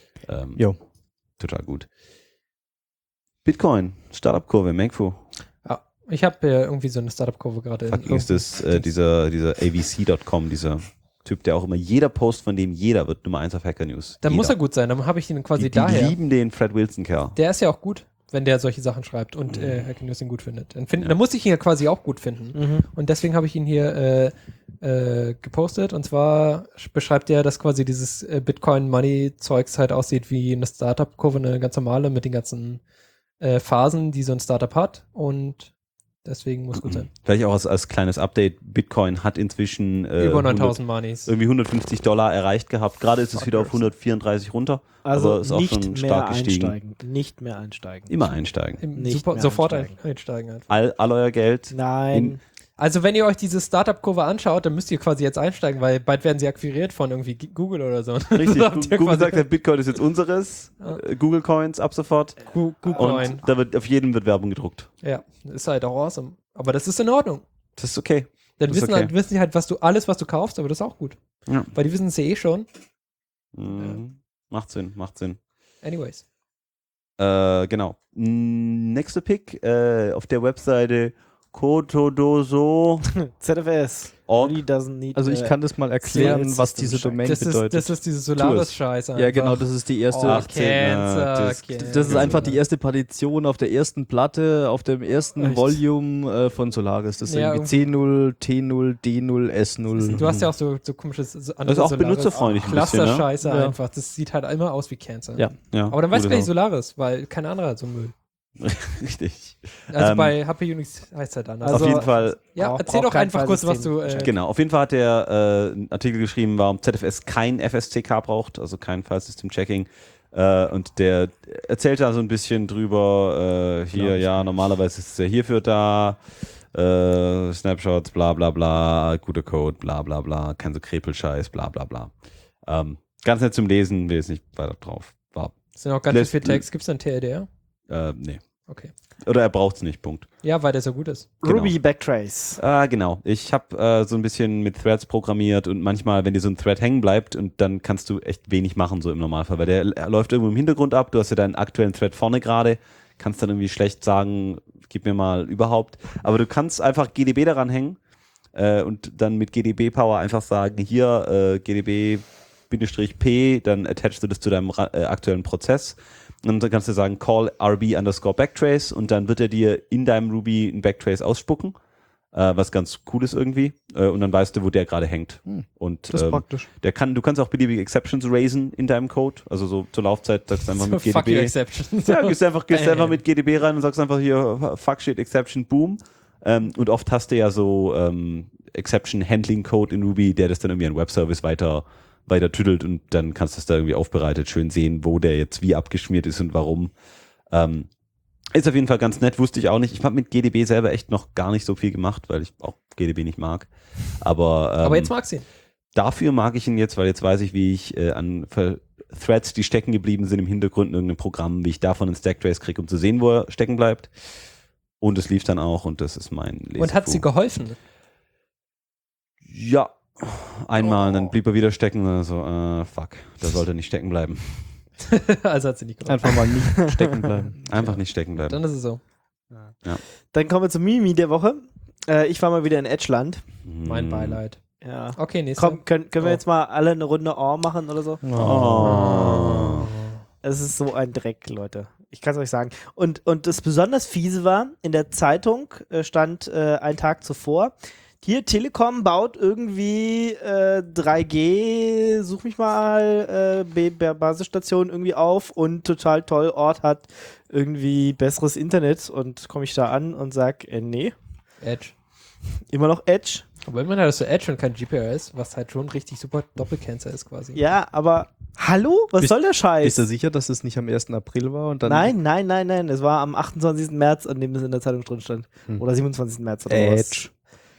total gut. Bitcoin, Startup-Kurve, Mengfu. Ja, ich habe irgendwie so eine Startup-Kurve gerade. Ist das dieser avc.com, dieser Typ, der auch immer, jeder Post von dem wird Nummer 1 auf Hacker News. Dann muss er Jeder. gut sein, dann habe ich ihn quasi Die daher. lieben den Fred Wilson-Kerl. Der ist ja auch gut, wenn der solche Sachen schreibt und Hacker News ihn gut findet. Dann muss ich ihn ja quasi auch gut finden. Und deswegen habe ich ihn hier gepostet. Und zwar beschreibt er, dass quasi dieses Bitcoin-Money-Zeugs halt aussieht wie eine Startup-Kurve, eine ganz normale mit den ganzen Phasen, die so ein Startup hat. Und deswegen muss gut sein. Vielleicht auch als kleines Update, Bitcoin hat inzwischen Über 9000 Moneys. irgendwie $150 erreicht gehabt. Gerade ist es wieder auf 134 runter, Also aber ist auch schon nicht mehr stark gestiegen. einsteigen. Nicht mehr einsteigen. Immer einsteigen. Nicht mehr Sofort einsteigen. einsteigen einfach. All euer Geld. Nein. Also wenn ihr euch diese Startup-Kurve anschaut, dann müsst ihr quasi jetzt einsteigen, weil bald werden sie akquiriert von irgendwie Google oder so. Richtig, Habt ihr Google quasi- sagt, der Bitcoin ist jetzt unseres. Google Coins ab sofort. Coin. Und da auf jedem wird Werbung gedruckt. Ja, ist halt auch awesome. Aber das ist in Ordnung. Das ist okay. Dann Das ist wissen sie halt, was du kaufst, aber das ist auch gut. Ja. Weil die wissen es ja eh schon. Macht Sinn. Anyways. Genau. Nächster Pick auf der Webseite Kotodoso. ZFS. Org. Really doesn't need, Also ich kann das mal erklären, Sales was System diese Check. Domain Das bedeutet. ist diese Solaris-Scheiße. Ja, genau, das ist die erste. Oh, Cancer. Das ist einfach die erste Partition auf der ersten Platte, auf dem ersten Echt? Volume von Solaris. Das ist Ja, irgendwie C0, T0, D0, S0. Du hast ja auch so komisches Das ist auch benutzerfreundlich ein bisschen, ne? Cluster-Scheiße Ja. einfach. Das sieht halt immer aus wie Cancer. Ja. Ja, Aber dann weißt du gute gar nicht Sache. Solaris, weil kein anderer hat so Müll. Richtig. Also bei HP Unix heißt es halt anders. Also- auf jeden Fall. ja, braucht erzähl doch kein einfach kurz, was Filesystem. du. Genau, auf jeden Fall hat der einen Artikel geschrieben, warum ZFS kein FSCK braucht, also kein File System Checking. Und der erzählt da so ein bisschen drüber, hier, ja, normalerweise ist es ja hierfür da, Snapshots, bla bla bla, guter Code, bla bla bla, kein so Krepelscheiß, bla bla bla. Ganz nett zum Lesen, will jetzt nicht weiter drauf. Sind auch ganz viel Text. Gibt es dann TLDR? Nee. Okay. Oder er braucht es nicht, Punkt. Ja, weil der so gut ist. Genau. Ruby Backtrace. Genau. Ich habe so ein bisschen mit Threads programmiert und manchmal, wenn dir so ein Thread hängen bleibt und dann kannst du echt wenig machen, so im Normalfall, weil der läuft irgendwo im Hintergrund ab, du hast ja deinen aktuellen Thread vorne gerade, kannst dann irgendwie schlecht sagen, gib mir mal überhaupt, aber du kannst einfach GDB daran hängen und dann mit GDB Power einfach sagen, hier GDB-P, dann attachst du das zu deinem aktuellen Prozess. Und dann kannst du sagen, call RB_Backtrace und dann wird er dir in deinem Ruby ein Backtrace ausspucken, was ganz cool ist irgendwie. Und dann weißt du, wo der gerade hängt. Und Das ist praktisch. du kannst auch beliebige Exceptions raisen in deinem Code. Also so zur Laufzeit sagst du einfach mit Fuck your GDB. exception. Ja, gehst einfach mit GDB rein und sagst einfach hier, fuck shit, Exception, boom. Und oft hast du ja so Exception Handling Code in Ruby, der das dann irgendwie an Webservice weiter tüdelt und dann kannst du es da irgendwie aufbereitet schön sehen, wo der jetzt wie abgeschmiert ist und warum. Ist auf jeden Fall ganz nett, wusste ich auch nicht. Ich habe mit GDB selber echt noch gar nicht so viel gemacht, weil ich auch GDB nicht mag. Aber jetzt magst du ihn. dafür mag ich ihn jetzt, weil jetzt weiß ich, wie ich an Threads, die stecken geblieben sind im Hintergrund in irgendeinem Programm, wie ich davon einen Stacktrace kriege, um zu sehen, wo er stecken bleibt. Und es lief dann auch und das ist mein Lesefu. Und hat sie geholfen? Ja. Einmal, und dann blieb er wieder stecken und so, fuck, da sollte er nicht stecken bleiben. Also hat sie nicht geholfen. Einfach mal nicht stecken bleiben. Einfach nicht stecken bleiben. Dann ist es so. Dann kommen wir zum Mimi der Woche. Ich war mal wieder in Edgeland. Mein Beileid. Ja. Okay, nächster. Komm, können wir jetzt mal alle eine Runde Oh machen oder so? Oh. Es ist so ein Dreck, Leute. Ich kann es euch sagen. Und das besonders fiese war, in der Zeitung stand einen Tag zuvor, hier, Telekom baut irgendwie 3G, such mich mal, Basisstation irgendwie auf und total toll, Ort hat irgendwie besseres Internet und komme ich da an und sag, nee, Edge. immer noch Edge. Aber immerhin hat das so Edge und kein GPRS, was halt schon richtig super Doppelcancer ist quasi. Ja, aber hallo? Was soll der Scheiß? Bist du sicher, dass es nicht am 1. April war? Und dann Nein. Es war am 28. März, an dem es in der Zeitung drin stand. Oder 27. März oder was. Edge.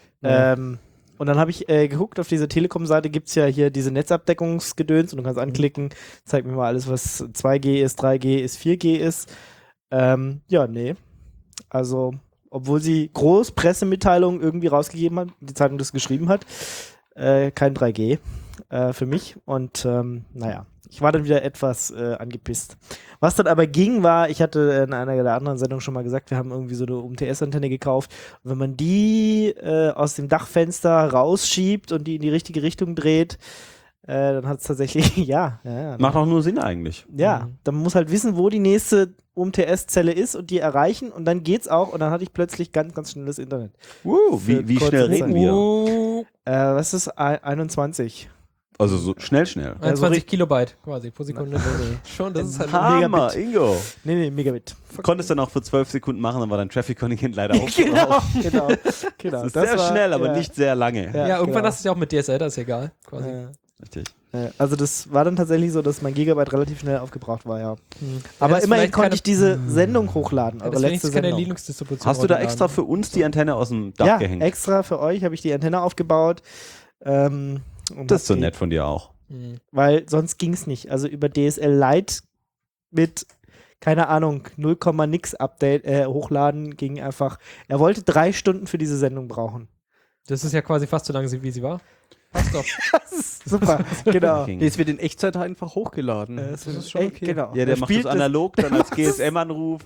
Und dann habe ich geguckt, auf dieser Telekom-Seite gibt es ja hier diese Netzabdeckungsgedöns und du kannst anklicken, zeig mir mal alles, was 2G ist, 3G ist, 4G ist. Ja, nee. Also, obwohl sie groß Pressemitteilungen irgendwie rausgegeben hat, die Zeitung das geschrieben hat, kein 3G für mich. Und naja, ich war dann wieder etwas angepisst. Was dann aber ging, war, ich hatte in einer der anderen Sendungen schon mal gesagt, wir haben irgendwie so eine UMTS-Antenne gekauft. Und wenn man die aus dem Dachfenster rausschiebt und die in die richtige Richtung dreht, dann hat es tatsächlich, ja. Macht auch nur Sinn eigentlich. Ja, dann muss halt wissen, wo die nächste UMTS-Zelle ist und die erreichen und dann geht's auch und dann hatte ich plötzlich ganz, ganz schnelles Internet. Wie kurze schnell reden Zeit. wir? Was ist 21? Also so schnell. 21 Kilobyte quasi pro Sekunde. Schon, das ist halt Hammer, Ingo. Nee, Megabit. Konntest dann auch für 12 Sekunden machen, dann war dein Traffic-Kontingent leider aufgebraucht. genau. Das ist sehr schnell, aber ja. nicht sehr lange. Ja, irgendwann genau. hast du es ja auch mit DSL, das ist egal. Quasi. Richtig. Also das war dann tatsächlich so, dass mein Gigabyte relativ schnell aufgebraucht war, ja. Aber das immerhin vielleicht konnte keine- ich diese Sendung hochladen, Ja, eure das letzte wenigstens keine Sendung. Linux-Distribution. Hast du da runterladen. extra für uns die Antenne aus dem Dach Ja, gehängt? extra für euch habe ich die Antenne aufgebaut. Und Das ist so hab die- nett von dir auch. Mhm. Weil sonst ging es nicht. Also über DSL Lite mit, keine Ahnung, 0, nix Update hochladen ging einfach. Er wollte 3 Stunden für diese Sendung brauchen. Das ist ja quasi fast so lange, wie sie war. Passt doch. Super, genau. King. Es wird in Echtzeit einfach hochgeladen. Das ist schon okay. Genau. Ja, der macht das analog, dann als GSM-Anruf.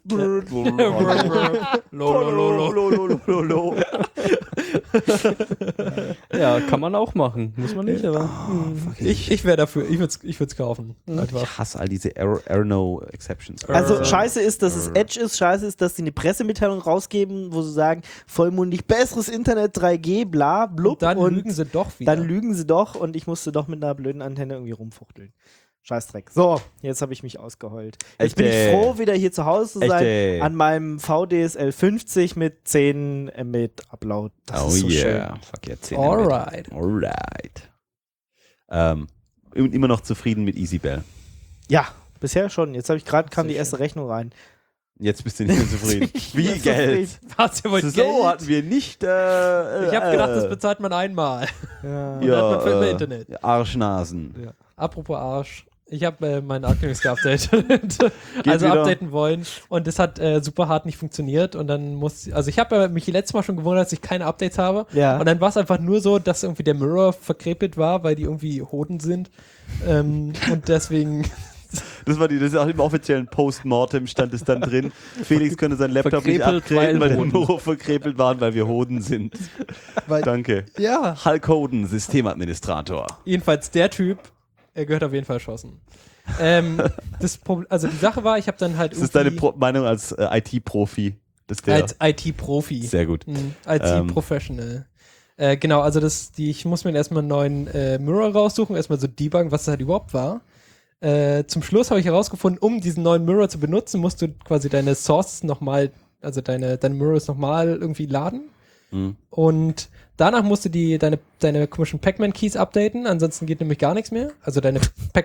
Ja, kann man auch machen. Muss man nicht, aber. Ich wäre dafür. Ich würde es kaufen. Einfach. Ich hasse all diese Erno-Exceptions. Also scheiße ist, dass es Edge ist, scheiße ist, dass sie eine Pressemitteilung rausgeben, wo sie sagen, vollmundig besseres Internet, 3G, bla, blub. Und dann lügen sie doch wieder. Dann lügen sie doch und ich musste doch mit einer blöden Antenne irgendwie rumfuchteln. Scheißdreck. So, jetzt habe ich mich ausgeheult. Jetzt Echt, bin ich ey. froh, wieder hier zu Hause zu Echt, sein. ey. An meinem VDSL 50 mit 10 Mbit Upload. Das ist so schön. Fuck yeah, 10 Alright. Alright. Immer noch zufrieden mit EasyBell. Ja, bisher schon. Jetzt kam die erste Rechnung rein. Jetzt bist du nicht mehr zufrieden. Wie bin Geld. Was, ihr wollt So Geld? hatten wir nicht. Ich habe gedacht, das bezahlt man einmal. Ja. Und hat man für immer Internet. Arschnasen. Apropos Arsch. Ich habe meinen Arclinux geupdatet. Also wieder. updaten wollen. Und das hat super hart nicht funktioniert. Und dann ich habe mich letztes Mal schon gewundert, dass ich keine Updates habe. Ja. Und dann war es einfach nur so, dass irgendwie der Mirror verkrepelt war, weil die irgendwie Hoden sind. Und deswegen. Das ist auch im offiziellen Postmortem stand es dann drin. Felix könnte seinen Laptop nicht Verkrepelt, upgraden, weil weil die Hoden. nur verkrepelt waren, weil wir Hoden sind. Danke. Ja. Hulk Hoden, Systemadministrator. Jedenfalls der Typ, er gehört auf jeden Fall erschossen. Also die Sache war, ich habe dann halt Das ist deine Meinung als IT-Profi. als IT-Profi. Sehr gut. IT-Professional. Genau, also ich muss mir erstmal einen neuen Mirror raussuchen, erstmal so debuggen, was das halt überhaupt war. Zum Schluss habe ich herausgefunden, um diesen neuen Mirror zu benutzen, musst du quasi deine Sources nochmal, also deine Mirrors nochmal irgendwie laden. Mhm. Und danach musst du deine komischen Pac-Man-Keys updaten, ansonsten geht nämlich gar nichts mehr. Also deine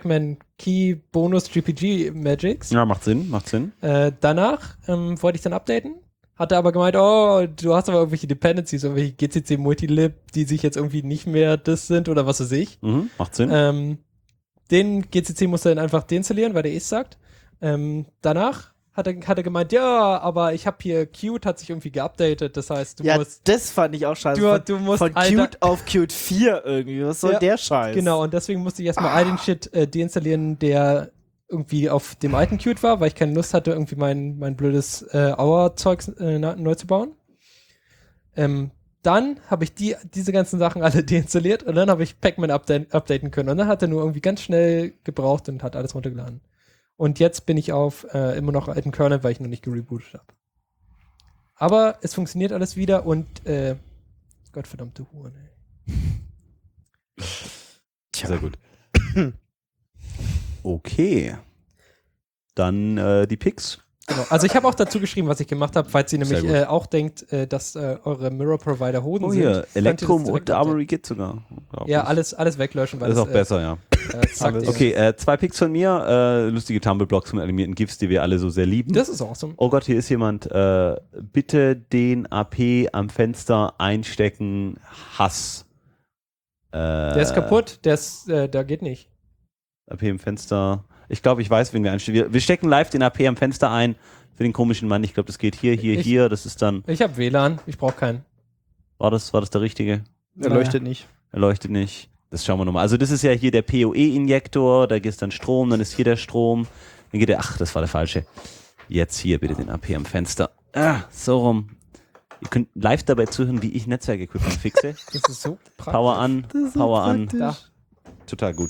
Pac-Man-Key-Bonus-GPG-Magics. Ja, macht Sinn. Danach wollte ich dann updaten, hatte aber gemeint, oh, du hast aber irgendwelche Dependencies, irgendwelche GCC Multilib, die sich jetzt irgendwie nicht mehr das sind oder was weiß ich. Mhm, macht Sinn. Den GCC musst du dann einfach deinstallieren, weil der sagt. Danach hat er gemeint, ja, aber ich habe hier Qt hat sich irgendwie geupdatet, das heißt, du Ja, musst das fand ich auch scheiße. Du musst von Qt auf Qt 4 irgendwie. Was soll Ja, der Scheiß? Genau, und deswegen musste ich erstmal all den Shit deinstallieren, der irgendwie auf dem alten Qt war, weil ich keine Lust hatte, irgendwie mein blödes Hour-Zeugs neu zu bauen. Dann habe ich diese ganzen Sachen alle deinstalliert und dann habe ich Pac-Man updaten können. Und dann hat er nur irgendwie ganz schnell gebraucht und hat alles runtergeladen. Und jetzt bin ich auf immer noch alten Kernel, weil ich noch nicht gerebootet habe. Aber es funktioniert alles wieder und Gottverdammte Huren, ey. Sehr gut. Okay. Dann die Picks. Genau. Also ich habe auch dazu geschrieben, was ich gemacht habe, falls ihr nämlich Sehr gut. auch denkt, dass eure Mirror-Provider Hoden Oh sind. hier, könnt ihr Electrum das direkt und Armory geht sogar. Ja, alles weglöschen, weil Das ist auch besser, ja. Zackt ihr. Okay, 2 Picks von mir. Lustige Tumblr-Blocks mit animierten GIFs, die wir alle so sehr lieben. Das ist awesome. Oh Gott, hier ist jemand. Bitte den AP am Fenster einstecken. Hass. Der ist kaputt, der geht nicht. AP im Fenster. Ich glaube, ich weiß, wen wir einstecken. Wir stecken live den AP am Fenster ein für den komischen Mann. Ich glaube, das geht hier. Das ist dann. Ich habe WLAN, ich brauche keinen. War das der richtige? Er leuchtet nicht. Er leuchtet nicht. Das schauen wir nochmal. Also das ist ja hier der PoE-Injektor. Da geht dann Strom, dann ist hier der Strom. Dann geht das war der falsche. Jetzt hier bitte den AP am Fenster. So rum. Ihr könnt live dabei zuhören, wie ich Netzwerkequipment fixe. Das ist so praktisch. Power an, Power an. Da. Total gut.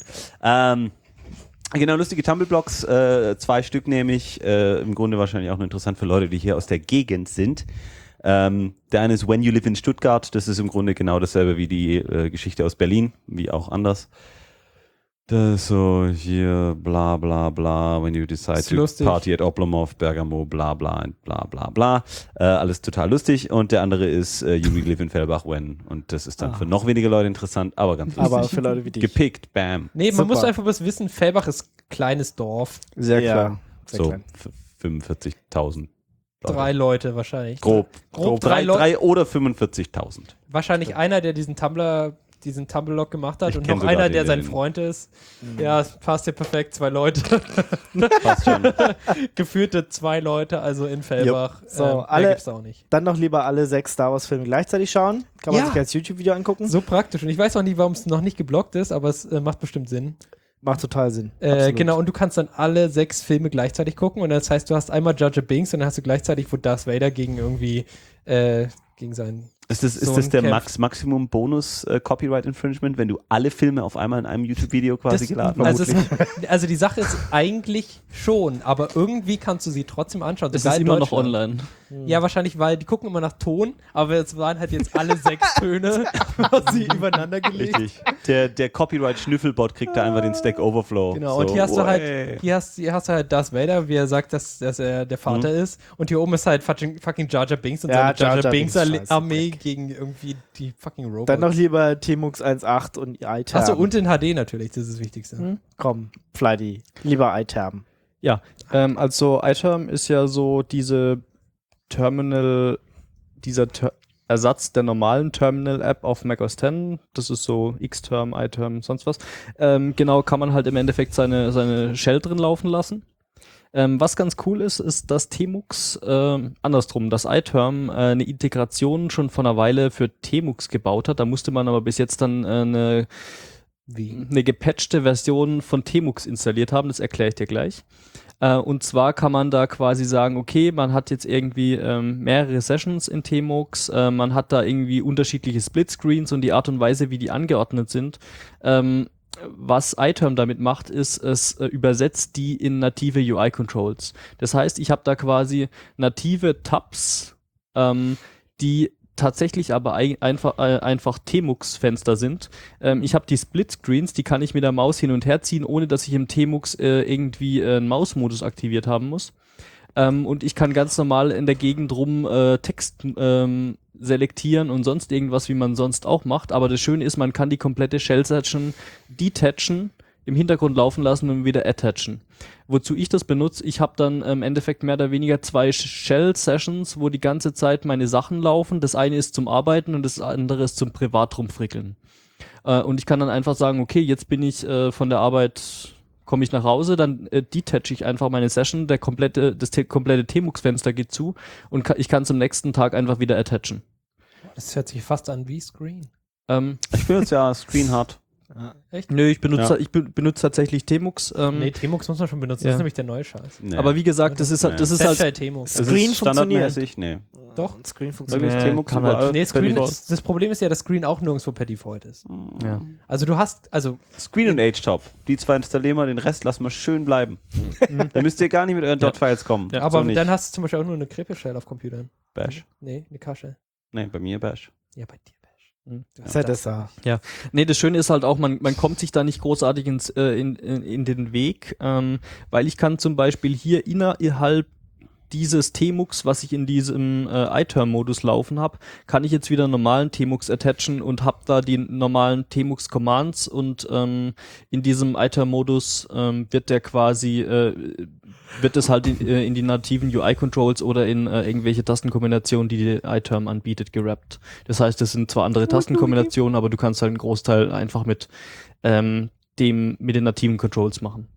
Genau, lustige Tumblr-Blocks, 2 Stück nämlich, im Grunde wahrscheinlich auch nur interessant für Leute, die hier aus der Gegend sind. Der eine ist When You Live in Stuttgart, das ist im Grunde genau dasselbe wie die Geschichte aus Berlin, wie auch anders. Das ist so hier bla bla bla, when you decide Ist to lustig. party at Oblomov, Bergamo, bla bla and bla bla bla. Alles total lustig. Und der andere ist You Will Live in Fellbach When. Und das ist dann für noch weniger Leute interessant, aber ganz lustig. Aber für Leute wie dich. Gepickt, bam. Nee, man Super. muss einfach bloß wissen, Fellbach ist kleines Dorf. Sehr Ja. klar. Sehr So klein. 45.000. 3 Leute wahrscheinlich. Grob. Grob 3 Leute. 3 oder 45.000. Wahrscheinlich einer, der diesen Tumblr-Log gemacht hat Ich und kenn noch sogar einer, den, der der sein den- Freund ist. Ja, es passt ja perfekt, 2 Leute. Passt schon. Geführte 2 Leute, also in Fellbach. So, mehr alle- gibt's da auch nicht. Dann noch lieber alle 6 Star Wars Filme gleichzeitig schauen. Kann man Ja. sich als YouTube-Video angucken. So praktisch. Und ich weiß auch nicht, warum es noch nicht geblockt ist, aber es macht bestimmt Sinn. Macht total Sinn. Absolut. Genau, und du kannst dann alle 6 Filme gleichzeitig gucken. Und das heißt, du hast einmal Jar Jar Binks und dann hast du gleichzeitig, wo Darth Vader gegen irgendwie gegen seinen Ist das Sohn der kämpft. Maximum Bonus Copyright Infringement, wenn du alle Filme auf einmal in einem YouTube-Video quasi geladen hast? Also die Sache ist eigentlich schon, aber irgendwie kannst du sie trotzdem anschauen. Es sogar ist in immer noch Deutschland. online. Ja, wahrscheinlich, weil die gucken immer nach Ton, aber es waren halt jetzt alle 6 Töne, was sie übereinander gelegt. Richtig. Der Copyright-Schnüffelbot kriegt da einfach den Stack Overflow. Genau, und hier hast du halt, hier hast du halt Darth Vader, wie er sagt, dass er der Vater ist. Und hier oben ist halt fucking Jar Jar Binks und Ja, seine Jar Jar Jar Binks Binks scheiße, Armee gegen irgendwie die fucking Robots. Dann noch lieber T-Mux 1.8 und iTerm. Achso, und in HD natürlich, das ist das Wichtigste. Komm, Flighty. Lieber iTerm. Ja, also iTerm ist ja so dieser Ersatz der normalen Terminal-App auf Mac OS X. Das ist so Xterm, iTerm, sonst was. Genau, kann man halt im Endeffekt seine Shell drin laufen lassen. Was ganz cool ist, dass Tmux, andersrum, dass iTerm eine Integration schon vor einer Weile für Tmux gebaut hat. Da musste man aber bis jetzt dann eine gepatchte Version von Tmux installiert haben. Das erkläre ich dir gleich. Und zwar kann man da quasi sagen, okay, man hat jetzt irgendwie mehrere Sessions in Tmux, man hat da irgendwie unterschiedliche Splitscreens und die Art und Weise, wie die angeordnet sind. Was iTerm damit macht, ist, es übersetzt die in native UI-Controls. Das heißt, ich habe da quasi native Tabs, die tatsächlich aber einfach Tmux-Fenster sind. Ich habe die Split-Screens, die kann ich mit der Maus hin und her ziehen, ohne dass ich im Tmux irgendwie einen Mausmodus aktiviert haben muss. Und ich kann ganz normal in der Gegend rum Text selektieren und sonst irgendwas, wie man sonst auch macht. Aber das Schöne ist, man kann die komplette Shell-Session detachen, im Hintergrund laufen lassen und wieder attachen. Wozu ich das benutze, ich habe dann im Endeffekt mehr oder weniger 2 Shell-Sessions, wo die ganze Zeit meine Sachen laufen. Das eine ist zum Arbeiten und das andere ist zum Privat rumfrickeln. Und ich kann dann einfach sagen, okay, jetzt bin ich von der Arbeit, komme ich nach Hause, dann detache ich einfach meine Session, das komplette Tmux-Fenster geht zu und ich kann zum nächsten Tag einfach wieder attachen. Das hört sich fast an wie Screen. Ich benutze ja Screenhard. Echt? Nö, ich benutze tatsächlich Tmux. Nee, Tmux muss man schon benutzen, das ist nämlich der neue Scheiß. Nee. Aber wie gesagt, das ist halt Tmux. das Screen ist standardmäßig? Nee. Doch. Screen Wirklich funktioniert. Tmux kann halt- überall Nee, per Screen Default? ist, das Problem ist ja, dass Screen auch nirgendwo per Default ist. Ja. Also du hast, Screen und HTOP. Die 2 installieren wir, den Rest lassen wir schön bleiben. Da müsst ihr gar nicht mit euren .files kommen. Ja, aber so nicht. dann hast du zum Beispiel auch nur eine Krippe-Shell auf Computern. Bash. Nee, eine K-Shell. Nee, bei mir Bash. Ja, bei dir Bash. ZSA. Nee, das Schöne ist halt auch, man kommt sich da nicht großartig in den Weg, weil ich kann zum Beispiel hier innerhalb dieses Tmux, was ich in diesem iTerm-Modus laufen habe, kann ich jetzt wieder normalen Tmux attachen und habe da die normalen Tmux-Commands und in diesem iTerm-Modus wird der quasi wird es halt in die nativen UI-Controls oder in irgendwelche Tastenkombinationen, die iTerm anbietet, gerappt. Das heißt, das sind zwar andere Tastenkombinationen, aber du kannst halt einen Großteil einfach mit den nativen Controls machen.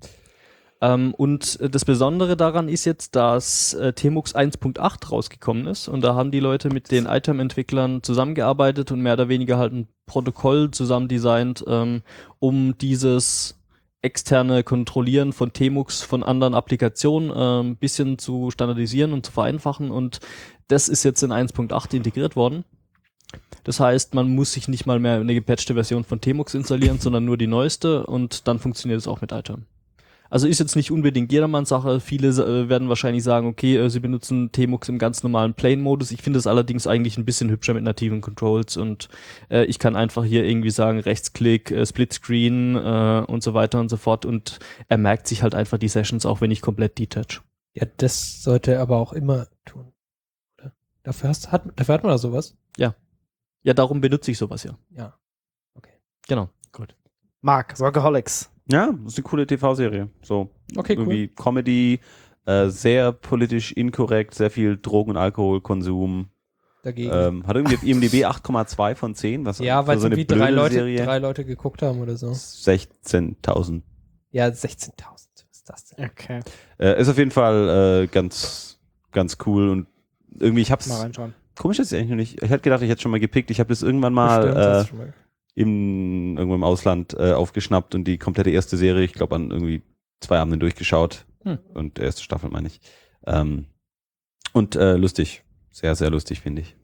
Und das Besondere daran ist jetzt, dass Tmux 1.8 rausgekommen ist und da haben die Leute mit den iTerm-Entwicklern zusammengearbeitet und mehr oder weniger halt ein Protokoll zusammen designt, um dieses externe Kontrollieren von Tmux von anderen Applikationen ein bisschen zu standardisieren und zu vereinfachen und das ist jetzt in 1.8 integriert worden. Das heißt, man muss sich nicht mal mehr eine gepatchte Version von Tmux installieren, sondern nur die neueste und dann funktioniert es auch mit iTerm. Also ist jetzt nicht unbedingt jedermanns Sache. Viele werden wahrscheinlich sagen, okay, sie benutzen Tmux im ganz normalen Plain-Modus. Ich finde es allerdings eigentlich ein bisschen hübscher mit nativen Controls und ich kann einfach hier irgendwie sagen, Rechtsklick, Splitscreen und so weiter und so fort und er merkt sich halt einfach die Sessions, auch wenn ich komplett detach. Ja, das sollte er aber auch immer tun. Oder? Dafür hat man da sowas? Ja, darum benutze ich sowas ja. Ja. Okay. Genau. Marc, Sorgaholics. Ja, das ist eine coole TV-Serie. So Okay, irgendwie Comedy, sehr politisch inkorrekt, sehr viel Drogen- und Alkoholkonsum. Dagegen. Hat irgendwie auf IMDb 8,2 von 10. Was Ja, weil für so eine irgendwie blöde Serie. drei Leute geguckt haben oder so. 16.000. Ja, 16.000. Was ist das denn? Okay. Ist auf jeden Fall ganz, ganz cool und irgendwie, ich hab's, Mal reinschauen. komisch, dass ich eigentlich noch nicht, ich hätte gedacht, ich hätte schon mal gepickt, ich habe das irgendwann Bestimmt, mal hast du schon mal. irgendwo im Ausland aufgeschnappt und die komplette erste Serie, ich glaube an irgendwie 2 Abenden durchgeschaut und erste Staffel meine ich. Und lustig, sehr, sehr lustig finde ich.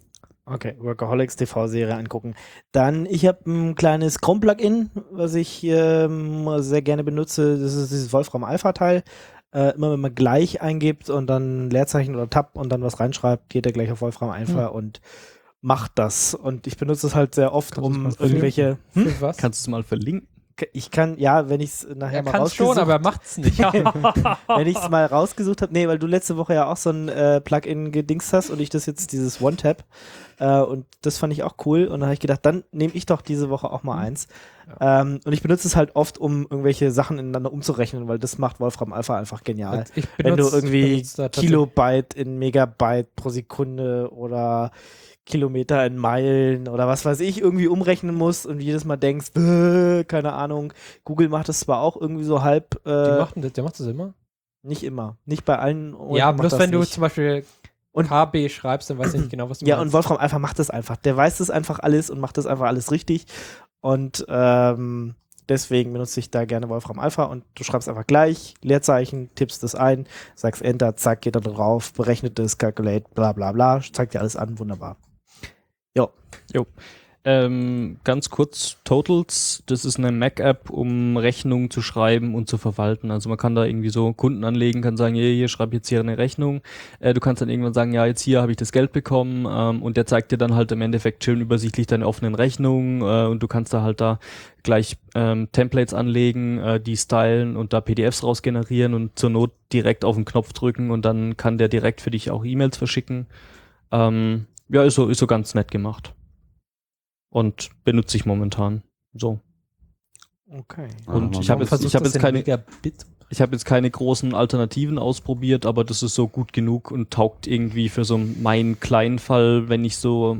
Okay, Workaholics TV-Serie angucken. Dann, ich habe ein kleines Chrome-Plugin, was ich sehr gerne benutze. Das ist dieses Wolfram Alpha-Teil. Immer wenn man gleich eingibt und dann Leerzeichen oder Tab und dann was reinschreibt, geht er gleich auf Wolfram Alpha und macht das. Und ich benutze es halt sehr oft, um irgendwelche... Für was? Kannst du es mal verlinken? Ich kann, ja, wenn ich es nachher Er mal kann rausgesucht schon, aber er macht's nicht. wenn ich es mal rausgesucht habe, nee, weil du letzte Woche ja auch so ein Plugin gedingst hast und ich das jetzt dieses One-Tap und das fand ich auch cool und dann habe ich gedacht, dann nehme ich doch diese Woche auch mal eins. Und ich benutze es halt oft, um irgendwelche Sachen ineinander umzurechnen, weil das macht Wolfram Alpha einfach genial. Wenn du irgendwie Kilobyte in Megabyte pro Sekunde oder Kilometer in Meilen oder was weiß ich irgendwie umrechnen musst und jedes Mal denkst, keine Ahnung, Google macht das zwar auch irgendwie so halb. Der macht das immer? Nicht immer. Nicht bei allen. Ja, macht bloß das wenn du nicht. zum Beispiel Und- KB schreibst, dann weißt du nicht genau, was du Ja, meinst. und Wolfram Alpha macht das einfach. Der weiß das einfach alles und macht das einfach alles richtig. Und deswegen benutze ich da gerne Wolfram Alpha und du schreibst einfach gleich, Leerzeichen, tippst das ein, sagst Enter, zack, geht da drauf, berechnet das, calculate, bla bla bla, zeigt dir alles an, wunderbar. Ganz kurz, Totals, das ist eine Mac-App, um Rechnungen zu schreiben und zu verwalten. Also man kann da irgendwie so Kunden anlegen, kann sagen, hier schreibe jetzt hier eine Rechnung. Du kannst dann irgendwann sagen, ja, jetzt hier habe ich das Geld bekommen und der zeigt dir dann halt im Endeffekt schön übersichtlich deine offenen Rechnungen und du kannst da halt da gleich Templates anlegen, die stylen und da PDFs raus generieren und zur Not direkt auf den Knopf drücken und dann kann der direkt für dich auch E-Mails verschicken. Ja, ist so ganz nett gemacht. Und benutze ich momentan so. Okay. Und ich habe jetzt keine großen Alternativen ausprobiert, aber das ist so gut genug und taugt irgendwie für so meinen kleinen Fall, wenn ich so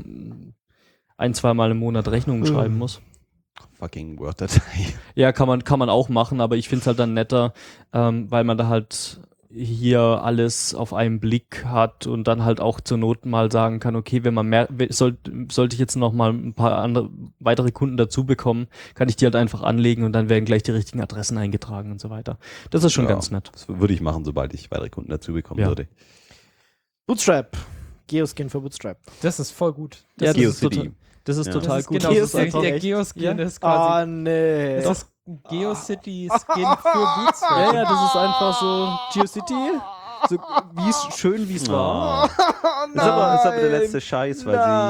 1-2 Mal im Monat Rechnungen schreiben muss. Fucking Word-Datei. Ja, kann man auch machen, aber ich finde es halt dann netter, weil man da halt hier alles auf einen Blick hat und dann halt auch zur Not mal sagen kann, okay, wenn man mehr, sollte ich jetzt noch mal ein paar weitere Kunden dazu bekommen, kann ich die halt einfach anlegen und dann werden gleich die richtigen Adressen eingetragen und so weiter. Das ist schon ganz nett. Das würde ich machen, sobald ich weitere Kunden dazu bekommen Ja. würde. Bootstrap. Geoskin für Bootstrap. Das ist voll gut. Ja, das ist GeoCity. Das ist Ja. total Das ist gut. genau, Geos- das ist der Geoskin ist quasi. Oh, nee. Das ist ein Geocity-Skin für Bootstrap. Ja, das ist einfach so GeoCity, so schön wie es war. Ist aber der letzte Scheiß, weil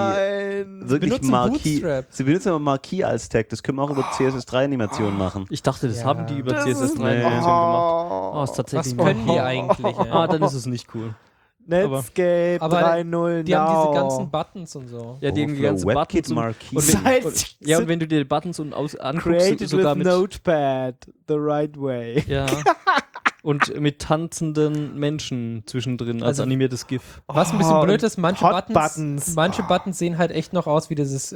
sie wirklich benutzen Marquis. Bootstrap. Sie benutzen aber Marquis als Tag. Das können wir auch über CSS3-Animationen machen. Ich dachte, das Ja. haben die über Das CSS3 ist- Animation gemacht. Oh, ist Was tatsächlich können die nicht. eigentlich? Ah, dann ist es nicht cool. Netscape Aber 3.0 Die haben diese now. ganzen Buttons und so. Ja, die Overflow, ganzen WebKit Buttons und, Marquis. und wenn du dir die Buttons und anguckst, Created sogar with mit Notepad, the right way. ja und mit tanzenden Menschen zwischendrin als Also- animiertes GIF. Was ein bisschen Oh, blöd ist, manche Hot Buttons sehen halt echt noch aus wie dieses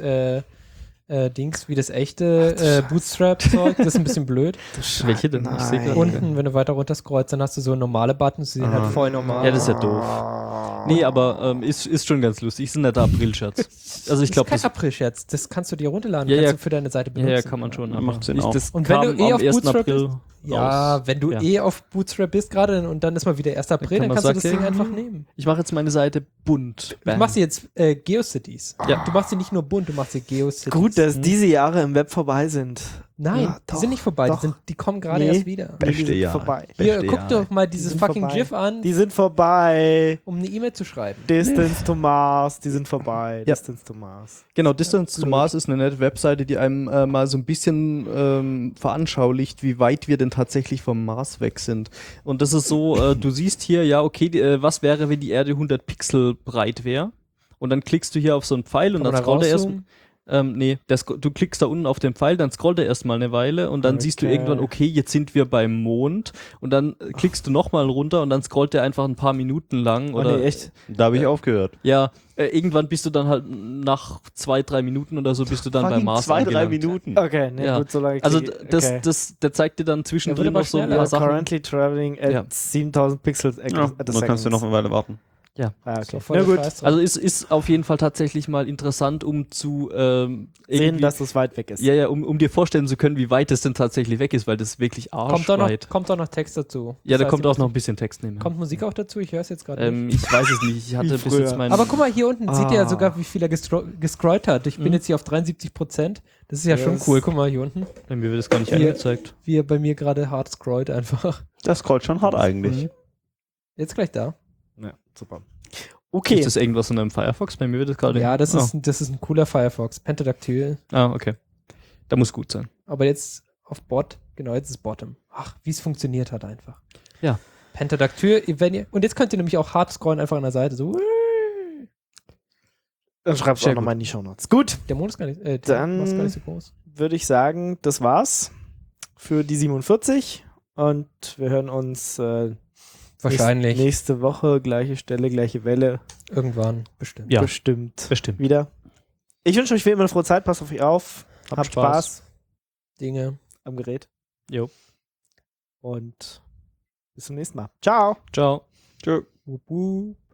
Dings, wie das echte Bootstrap-Zeug. Das ist ein bisschen blöd. Welche denn? Ich sehe gerade Unten, wenn du weiter runter scrollst, dann hast du so normale Buttons, die sehen halt voll normal Ja, das ist ja doof. Nee, aber ist schon ganz lustig. Ist ein netter Aprilscherz. Also ich glaube, das ist das kein April-Scherz. Das kannst du dir runterladen, Ja, kannst ja. du für deine Seite benutzen. ja, kann man schon. Aber Macht Sinn auch. das Und wenn kam du am auf 1. Bootstrap April bist, ja, raus. wenn du Ja. auf Bootstrap bist gerade und dann ist mal wieder 1. April, kann dann man kannst du das sagen, Ding einfach nehmen. Ich mache jetzt meine Seite bunt. Du machst sie jetzt Geocities. Ja. Du machst sie nicht nur bunt, du machst sie Geocities. Gut, dass diese Jahre im Web vorbei sind. Nein, Ja, die doch, sind nicht vorbei, doch. die kommen gerade Nee. erst wieder. Die Beste sind Jahr. vorbei. Hier, Beste guck Jahr. doch mal dieses sind fucking vorbei. GIF an, Die sind vorbei. um eine E-Mail zu schreiben. Distance to Mars, die sind vorbei. Ja. Distance to Mars. Genau, Distance to Mars ist eine nette Webseite, die einem mal so ein bisschen veranschaulicht, wie weit wir denn tatsächlich vom Mars weg sind. Und das ist so, du siehst hier, ja, okay, was wäre, wenn die Erde 100 Pixel breit wäre? Und dann klickst du hier auf so einen Pfeil und Kann man dann da scrollt er erst. rauszoomen? Du klickst da unten auf den Pfeil, dann scrollt er erstmal eine Weile und dann siehst du Okay. irgendwann, okay, jetzt sind wir beim Mond und dann klickst du nochmal runter und dann scrollt er einfach ein paar Minuten lang oder nee, echt? Da habe ich aufgehört. ja, irgendwann bist du dann halt nach 2-3 Minuten oder so bist du dann beim Mars 2-3 angelangt. Minuten. Okay, nee, Ja. gut, so lange Also krieg ich- der zeigt dir dann zwischendrin Ja, wird aber noch so ein schneller. paar You're Sachen. currently traveling at Ja. 7000 Pixels Ja, at a dann kannst du noch eine Weile warten. Ja. Ah, Ist okay. doch voll Na der gut, Scheiß drauf. Also es ist auf jeden Fall tatsächlich mal interessant, um zu sehen, irgendwie- dass das weit weg ist. ja, um dir vorstellen zu können, wie weit es denn tatsächlich weg ist, weil das ist wirklich kommt doch arschweit. noch Text dazu. Ja, da Das heißt, kommt die auch noch ein Musik- bisschen Text nehmen. Kommt Musik auch dazu? Ich höre es jetzt gerade nicht. Ich weiß es nicht. Ich hatte bis früher. jetzt meinen. Aber guck mal, hier unten sieht ihr ja Ah. sogar, wie viel er gescrollt hat. Ich bin jetzt hier auf 73%. Das ist ja schon Yes. cool. Guck mal hier unten, Bei mir wird das gar nicht Hier. angezeigt. wie er bei mir gerade hart scrollt einfach. Das scrollt schon hart eigentlich. Jetzt gleich da. Ja, super. Ist Okay, das irgendwas in deinem Firefox? Bei mir wird das gerade. Ja, das ist ein cooler Firefox. Pentadactyl. Okay. Da muss gut sein. Aber jetzt auf Bot. Genau, jetzt ist Bottom. Ach, wie es funktioniert hat einfach. Ja. Pentadactyl, und jetzt könnt ihr nämlich auch hart scrollen einfach an der Seite. So. dann schreib's Sehr auch nochmal in die Shownotes. Gut, Der Mond ist gar nicht, Dann- der ist gar nicht so groß. würde ich sagen, das war's für die 47 und wir hören uns Wahrscheinlich. nächste Woche, gleiche Stelle, gleiche Welle, Irgendwann. Bestimmt. Ja. bestimmt Bestimmt. wieder. Ich wünsche euch wie immer eine frohe Zeit, passt auf euch auf, habt Spaß Dinge. am Gerät Jo. und bis zum nächsten Mal. Ciao! Ciao. Wup, wup.